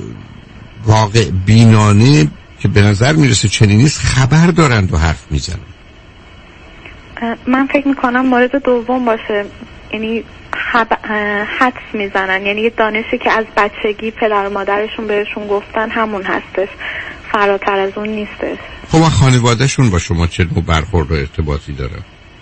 S1: واقع بینانه که به نظر میرسه چنین نیست خبر دارند و حرف میزنن؟
S12: من فکر میکنم مورد دوم باشه، یعنی خب... حدس میزنن، یعنی یه دانشی که از بچگی پدر و مادرشون بهشون گفتن همون هستش، فراتر از اون نیستش.
S1: خب خانوادهشون با شما چه نوع برخورد و ارتباطی داره؟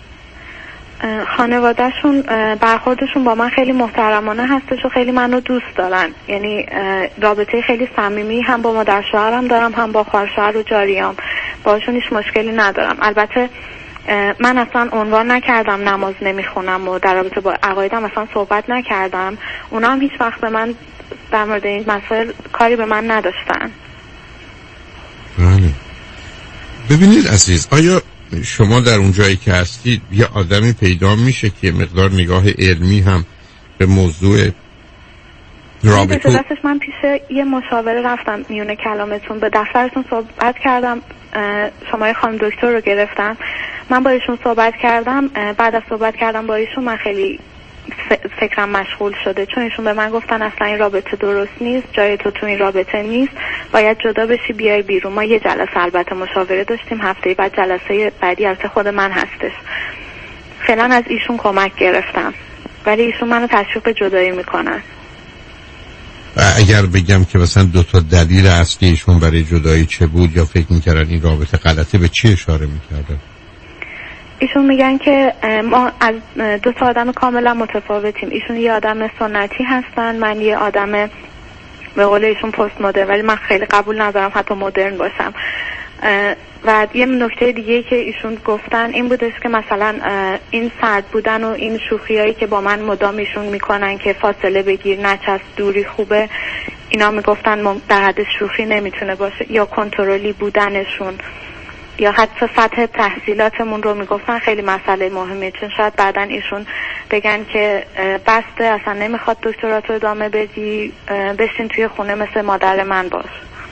S12: خانوادهشون برخوردشون با من خیلی محترمانه هستش و خیلی منو دوست دارن، یعنی رابطه خیلی صمیمی هم با مادر شوهرم دارم هم با خواهر شوهر و جاریام، باشون هیچ مشکلی ندارم. البته من اصلا عنوان نکردم نماز نمیخونم و در رابطه با عقایدم اصلا صحبت نکردم، اونا هم هیچ وقت به من در مورد این مسائل کاری به من نداشتن.
S1: بله. ببینید عزیز، آیا شما در اون جایی که هستید یه آدمی پیدا میشه که مقدار نگاه علمی هم به موضوع رابطه؟
S12: دستش من پیش یه مشاوره رفتم میونه کلامتون، به دفترتون صحبت کردم، شماره خانم دکتر رو گرفتم، من با ایشون صحبت کردم. بعد از صحبت کردم با ایشون من خیلی فکرم مشغول شده، چون ایشون به من گفتن اصلا این رابطه درست نیست، جای تو تو این رابطه نیست، باید جدا بشی بیای بیرون. ما یه جلسه البته مشاوره داشتیم، هفته بعد جلسه بعدی از خود من هستش. فعلا از ایشون کمک گرفتم ولی ایشون منو تشویق به جدایی میکنن.
S1: اگر بگم که مثلا دو تا دلیل اصلی ایشون برای جدایی چه بود، یا فکر میکردن این رابطه غلطه، به چی اشاره میکردن؟
S12: ایشون میگن که ما از دو تا آدم کاملا متفاوتیم، ایشون یه آدم سنتی هستن، من یه آدم به قول ایشون پست مدرن، ولی من خیلی قبول ندارم حتی مدرن باشم. و یه نکته دیگه که ایشون گفتن این بودش که مثلا این سرد بودن و این شوخیایی که با من مدام ایشون میکنن که فاصله بگیر، نچسب، دوری خوبه، اینا میگفتن در حد شوخی نمیتونه باشه، یا کنترلی بودنشون، یا حتی سطح تحصیلاتمون رو میگفتن خیلی مسئله مهمه، چون شاید بعدن ایشون بگن که بسته اصلا نمیخواد دکترات رو ادامه بدی، بشین توی خونه مثل مادر من باش.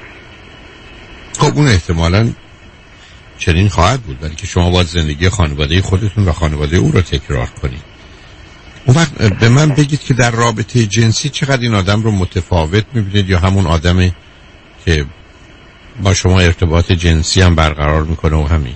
S1: خب اون احتمالاً چنین خواهد بود، ولی که شما باید زندگی خانواده خودتون و خانواده او رو تکرار کنید. اون وقت به من بگید که در رابطه جنسی چقدر این آدم رو متفاوت میبینید یا همون آدمی که با شما ارتباط جنسی هم برقرار میکنه و همین؟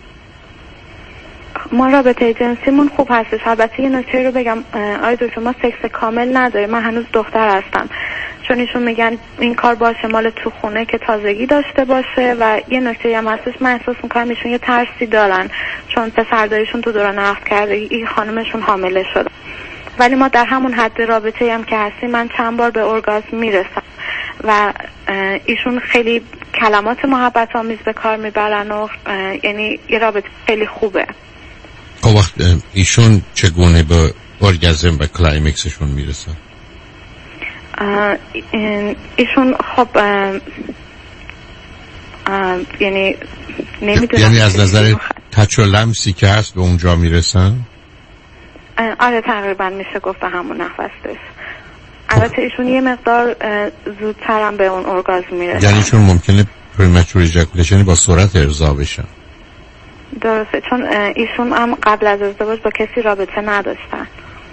S12: ما رابطه جنسیمون خوب هستش. البته یه نکته رو بگم آقای دکتر، ما سکس کامل نداریم. من هنوز دختر هستم، چون ایشون میگن این کار باشه مال تو خونه که تازگی داشته باشه. و یه نکته هم هستش، من احساس میکنم ایشون یه ترسی دارن، چون پسرداریشون تو دوران عقد کردگی خانمشون حامله شده. ولی ما در همون حد رابطه هم که هستیم من چند بار به ارگاسم میرسم و ایشون خیلی کلمات محبت آمیز به کار میبرن و یعنی یه رابطه خیلی خوبه.
S1: خب وقت ایشون چگونه به ارگازم و کلایمکسشون میرسن؟
S12: ایشون خب یعنی نمیدونم،
S1: یعنی از نظر تچ و لمسی که هست به اونجا میرسن؟
S12: آره تقریبا میشه گفت به همون نحو هستش. البته ایشون یه مقدار زودتر هم به اون ارگازم میرسن.
S1: یعنی ایشون ممکنه پریمچور ایجاکولیشن با سرعت ارضا بشن.
S12: درسته، چون ایشون هم قبل از ازدواج با کسی رابطه نداشتن.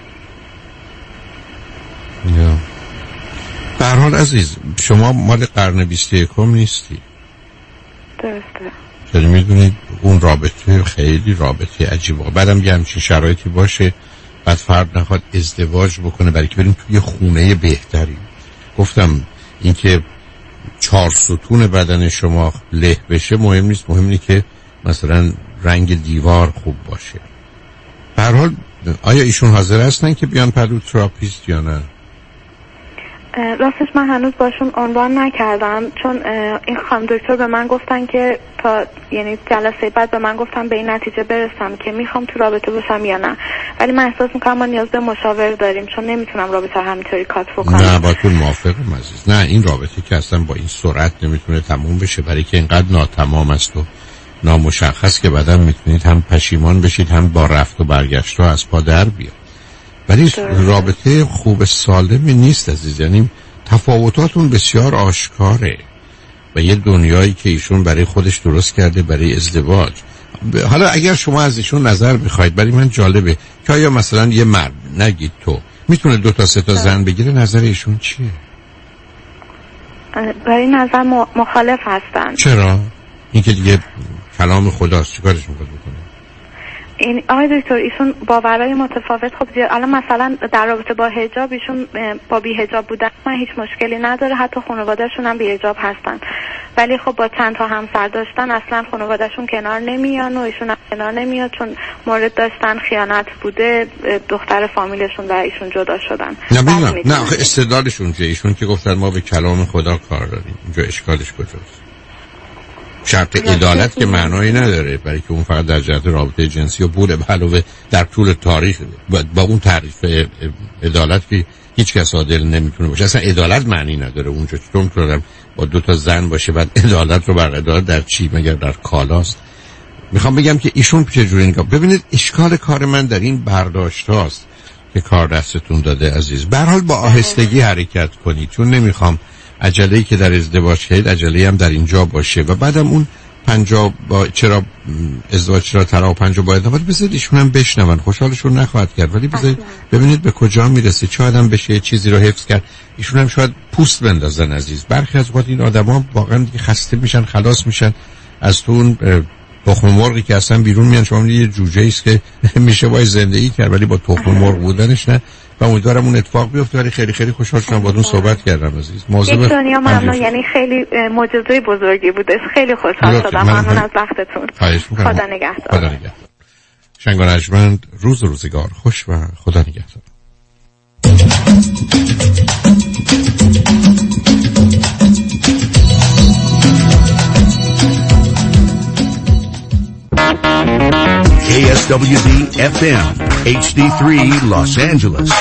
S1: یا به هر حال عزیز، شما مال قرن بیست و یکم نیستی.
S12: درسته.
S1: یعنی میدونید اون رابطه خیلی رابطه عجیبه. بعدم یه همچین شرایطی باشه بعد فرد نخواد ازدواج بکنه برای که بریم توی خونه بهتری. گفتم اینکه چهار ستون بدن شما له بشه مهم نیست، مهم اینه که مثلا رنگ دیوار خوب باشه. به هر حال آیا ایشون حاضر هستن که بیان پدو تراپیست یا نه؟
S12: راستش من هنوز باشون عنوان نکردم، چون این خانم دکتر به من گفتن که تا یعنی جلسه بعد به من گفتن به این نتیجه برسم که میخوام تو رابطه باشم یا نه. ولی من احساس میکنم ما نیاز به مشاور داریم، چون نمیتونم رابطه همینطوری کات بکنم.
S1: نه باتون موافقم عزیز. نه این رابطه که اصلا با این سرعت نمیتونه تموم بشه، برای که اینقدر ناتمام است و نامشخص که بعدم میتونید هم پشیمان بشید هم با رفت و برگشت ها از پا در بیاد. ولی رابطه خوب سالمی نیست عزیز. یعنی تفاوتاتون بسیار آشکاره و یه دنیایی که ایشون برای خودش درست کرده برای ازدواج. حالا اگر شما از ایشون نظر بخواید، برای من جالبه که آیا مثلا یه مرد، نگید تو، میتونه دو تا سه تا زن بگیره؟ نظر ایشون چیه؟
S12: برای نظر مخالف هستن.
S1: چرا؟ این که دیگه کلام خداست، چیکارش میکنه بکنه؟
S12: این آقای دکتر ایشون باورهای متفاوت خب زیاد. الان مثلا در رابطه با حجاب ایشون با بی حجاب بودن من هیچ مشکلی نداره، حتی خانواده‌شون هم بی حجاب هستن. ولی خب با چند تا همسر داشتن اصلا خانواده‌شون کنار نمیان و ایشون هم کنار نمیاد، چون مورد داشتن خیانت بوده، دختر فامیلشون و ایشون جدا شدن.
S1: نه ببینم، نه آخه استدلالشون چیه؟ ایشون که گفتن ما به کلام خدا کار داریم. اینجا اشکالش کجاست؟ شرط عدالت که معنایی نداره، برای که اون فقط در جهت رابطه جنسی و بوده. به علاوه در طول تاریخ با اون تعریف عدالت که هیچ کس عادل نمیتونه باشه، اصلا عدالت معنی نداره اونجا. چطور میتونم با دو تا زن باشه بعد عدالت رو بر عدالت در چی؟ مگر در کالاست؟ میخوام بگم که ایشون چجوری نگاه. ببینید اشکال کار من در این برداشت هاست که کار دستتون داده عزیز. به هر حال با آهستگی حرکت کنید، چون نمیخوام عجله‌ای که در ازدواج کردید عجله هم در اینجا باشه و بعدم اون پنجاه با چرا ازدواج چرا طلاق پنجاه باید نباید. بذارید ایشون هم بشنون، خوشحالشون نخواهد کرد، ولی بذارید ببینید به کجا میرسه. چه آدم بشه چیزی رو حفظ کرد. ایشون هم شاید پوست بندازن عزیز. برخی از وقت این آدما واقعا دیگه خسته میشن، خلاص میشن از تو اون تخم مرغی که اصلا بیرون میان. شما یه جوجه ایست که میشه باید زندگی کرد، ولی با تخم مرغ بودنش نه. و امیدوارم اون اتفاق بیفته. ولی خیلی خیلی خوشحال شدم باهاتون صحبت کردم عزیز.
S12: یک دنیا ممنون، یعنی خیلی معجزه بزرگی بوده. خیلی خوشحال شدم. ممنون از وقتتون.
S1: خدا
S12: نگهدار.
S1: خدا نگهدار. شنگ و نجمند، روز و روزگار خوش و خدا نگهدار.
S13: کی اس دبلیو دی اف ام اچ دی سه Los Angeles.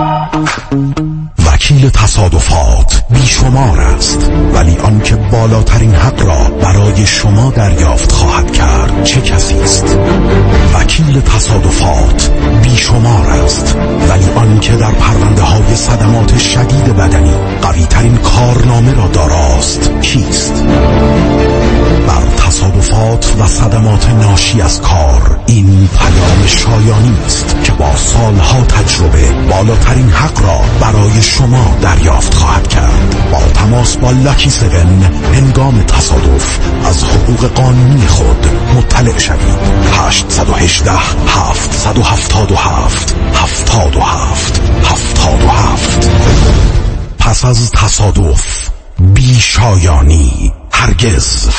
S13: وکیل تصادفات بیشمار است، ولی آنکه بالاترین حق را برای شما دریافت خواهد کرد چه کسی است؟ وکیل تصادفات بیشمار است، ولی آنکه در پرونده های صدمات شدید بدنی قوی ترین کارنامه را داراست کیست؟ بر تصادفات و صدمات ناشی از کار. این پیام شایانی است که با سالها تجربه بالاترین حق را برای شما دریافت خواهد کرد. با تماس با لاکی سون هنگام تصادف از حقوق قانونی خود مطلع شوید. هشت یک هشت هفت هفت هفت هفت هفت هفت هفت. پس از تصادف بی شایانی هرگز.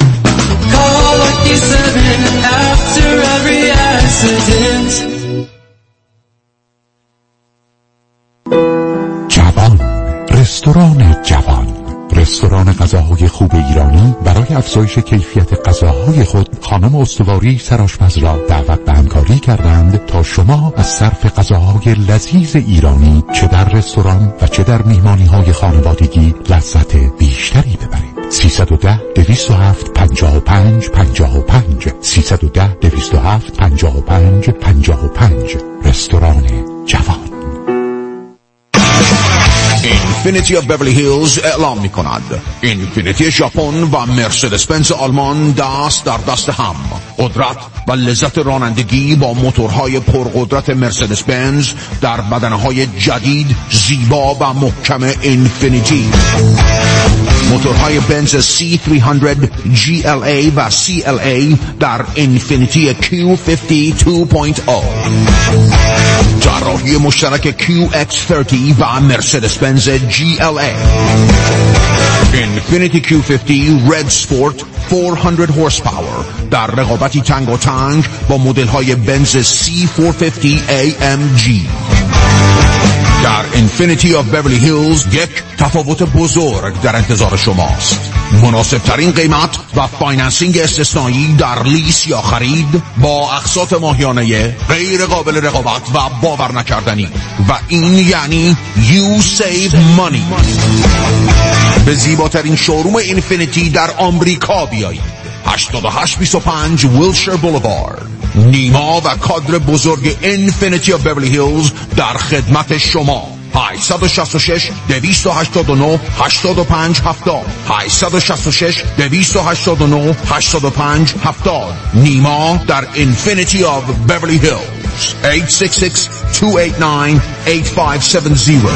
S13: جوان، رستوران جوان، رستوران غذاهای خوب ایرانی برای افزایش کیفیت غذاهای خود خانم استواری سرآشپز را دعوت به همکاری کردند تا شما از صرف غذاهای لذیذ ایرانی چه در رستوران و چه در میهمانی‌های خانوادگی لذت بیشتری ببرید. سیصد و ده دویست و هفت پنجاه و پنج پنجاه و پنج سیصد و ده دویست و هفت پنجاه و پنج پنجاه و پنج. رستوران جوان. اینفینیتی آف بیورلی هیلز اعلام می کند اینفینیتی ژاپن و مرسدس بنز آلمان دست در دست هم. قدرت و لذت رانندگی با موتورهای پرقدرت مرسدس بنز در بدنهای جدید، زیبا و محکم اینفینیتی. موتورهای بنز سی سیصد جی ال ای و سی ال ای در اینفینیتی کیو پنجاه دو نقطه صفر. طراحی مشترک کیو اکس سی و مرسدس بنز جی ال ای. اینفینیتی کیو پنجاه رد سپورت چهارصد هورس پاور در رقابتی تنگ و تنگ با مدل های بنز سی چهارصد پنجاه ای ام جی. در اینفینیتی آف بیورلی هیلز یک تفاوت بزرگ در انتظار شماست. مناسب ترین قیمت و فایننسینگ استثنایی در لیس یا خرید با اقساط ماهیانه غیر قابل رقابت و باور نکردنی. و این یعنی You Save Money. به زیباترین شوروم اینفینیتی در آمریکا بیایید. هشتاد و هشت بیست و پنج ویلشر بولوارد. نیما و کادر بزرگ اینفینیتی آف بیورلی هیلز در خدمت شما. هشت شش شش دویست و هشتاد و نه هشتاد و پنج هفتاد هشت شش شش دویست و هشتاد و نه هشتاد و پنج هفتاد. نیما در اینفینیتی آف بیورلی هیلز. هشت شش شش دو هشت نه هشت پنج هفت صفر.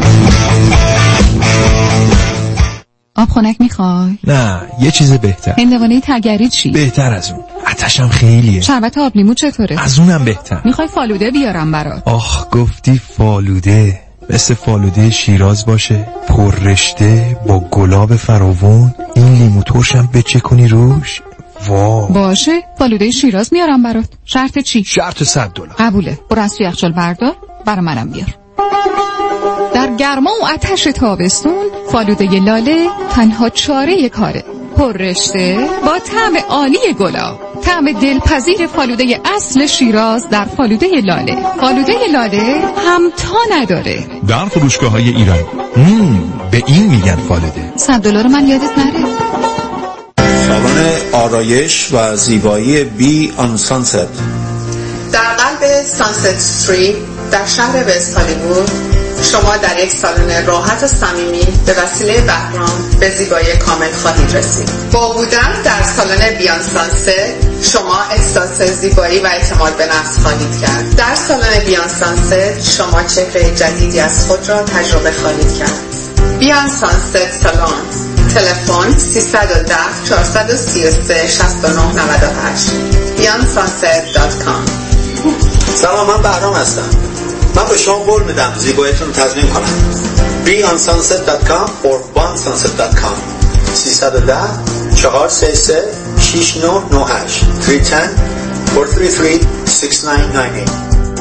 S26: آب خنک میخوای؟
S3: نه، یه چیز بهتر.
S26: هندوانه تگری چی؟
S3: بهتر از اون. آتشم خیلیه.
S26: شربت آب لیمو چطوره؟
S3: از اونم بهتر.
S26: میخوای فالوده بیارم برات؟
S3: آخ گفتی فالوده. مثل فالوده شیراز باشه، پر رشته با گلاب فراوون. این لیمو ترشم بچه کنی روش. واو.
S26: باشه، فالوده شیراز میارم برات. شرط چی؟
S3: شرط صد دلار.
S26: قبوله. برو از تو یخچال بردار، برا منم بیار. در گرما و آتش تابستون فالوده لاله تنها چاره کاره. پر رشته با طعم عالی گلاب. طعم دلپذیر فالوده اصل شیراز در فالوده لاله. فالوده لاله همتا نداره.
S3: در فروشگاه‌های ایران. مم. به این میگن فالوده.
S26: صد دلار من یادت نره.
S5: سالن آرایش و زیبایی بی آن سانست
S20: در قلب سانست استریت در شهر وست هالیوود شما در یک سالن راحت و صمیمی به وسیله بهرام به زیبایی کامل خواهید رسید. با بودن در سالن بیان سانست شما احساس زیبایی و اعتماد به نفس خواهید کرد. در سالن بیان سانست شما چهره جدیدی از خود را تجربه خواهید کرد. بیان سانست سالن. تلفن سیصد و ده چهارصد و سی و سه شصت و نه نود و هشت بیان سانست دات کام.
S5: سلام، من بهرام هستم. من به شما قول میدم زیباییتون رو تضمین کنم. بی آن سانست دات کام or بان سانست دات کام. سیصد و ده چهارصد و سی و سه شش نه نه هشت سه یک صفر چهار سه سه شش نه نه هشت.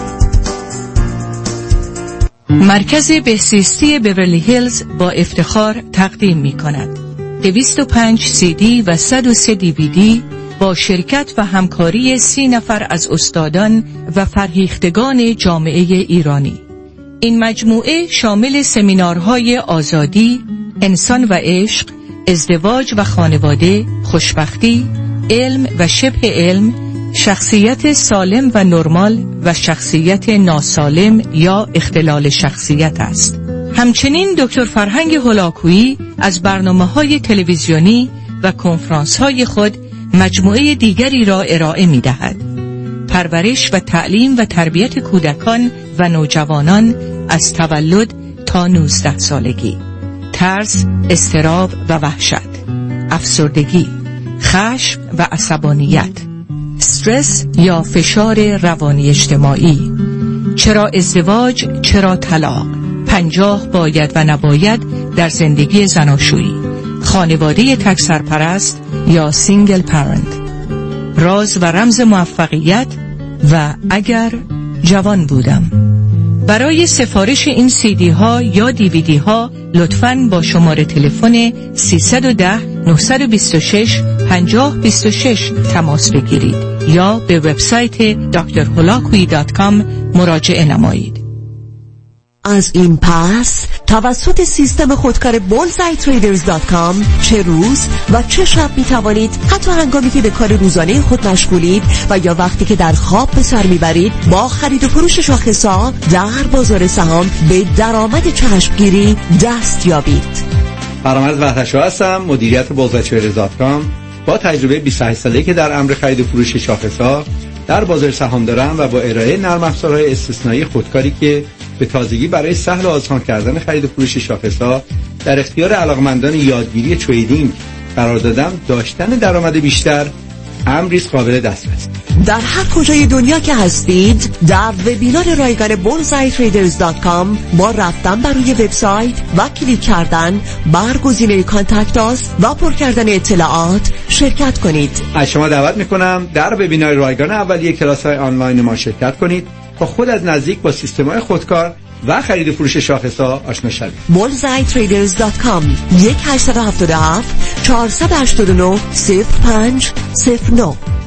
S21: مرکز بهزیستی بیورلی هیلز با افتخار تقدیم می کند دویست و پنج سی دی و صد و سه دی وی دی با شرکت و همکاری سی نفر از استادان و فرهیختگان جامعه ایرانی. این مجموعه شامل سمینارهای آزادی، انسان و عشق، ازدواج و خانواده، خوشبختی، علم و شبه علم، شخصیت سالم و نرمال و شخصیت ناسالم یا اختلال شخصیت است. همچنین دکتر فرهنگ هولاکویی از برنامه‌های تلویزیونی و کنفرانس‌های خود مجموعه دیگری را ارائه می دهد. پرورش و تعلیم و تربیت کودکان و نوجوانان از تولد تا نوزده سالگی، ترس، اضطراب و وحشت، افسردگی، خشم و عصبانیت، استرس یا فشار روانی اجتماعی، چرا ازدواج، چرا طلاق، پنجاه باید و نباید در زندگی زناشویی، خانواده تک سرپرست یا سینگل پرنت، راز و رمز موفقیت و اگر جوان بودم. برای سفارش این سی دی ها یا دی وی دی ها لطفاً با شماره تلفن سیصد و ده نهصد و بیست و شش پنجاه بیست و شش تماس بگیرید یا به وبسایت دکتر هولاکویی دات کام مراجعه نمایید.
S6: از این پس توسط سیستم خودکار بولزآی تریدرز دات کام چه روز و چه شب می توانید حتی هنگامی که به کار روزانه خود مشغولید و یا وقتی که در خواب به سر میبرید با خرید و فروش شاخص‌ها در بازار سهام به درآمد چشمگیری دست یابید.
S9: فرامرز وحدت‌شاه هستم، مدیریت بولزآی تریدرز دات کام. با تجربه بیست و هشت ساله‌ای که در امر خرید و فروش شاخص‌ها در بازار سهام دارم و با ارائه نرم افزارهای استثنایی خودکاری که به تازگی برای سهل و آسان کردن خرید و فروش شاخص‌ها در اختیار علاقمندان یادگیری تریدینگ قرار دادم، داشتن درآمد بیشتر امری قابل دسترس.
S6: در هر کجای دنیا که هستید در وبینار رایگان بولزآی تریدرز دات کام با رفتن بر روی وبسایت و کلیک کردن بر گزینه کانتکت آس و پر کردن اطلاعات شرکت کنید.
S9: از شما دعوت میکنم در وبینار رایگان اولیه کلاس‌های آنلاین ما شرکت کنید تا خود از نزدیک با سیستم‌های خودکار و خرید و فروش شاخص‌ها آشنا شوید.
S6: بولزآی تریدرز دات کام یک هشت هفت هفت چهار هشت نه صفر پنج صفر نه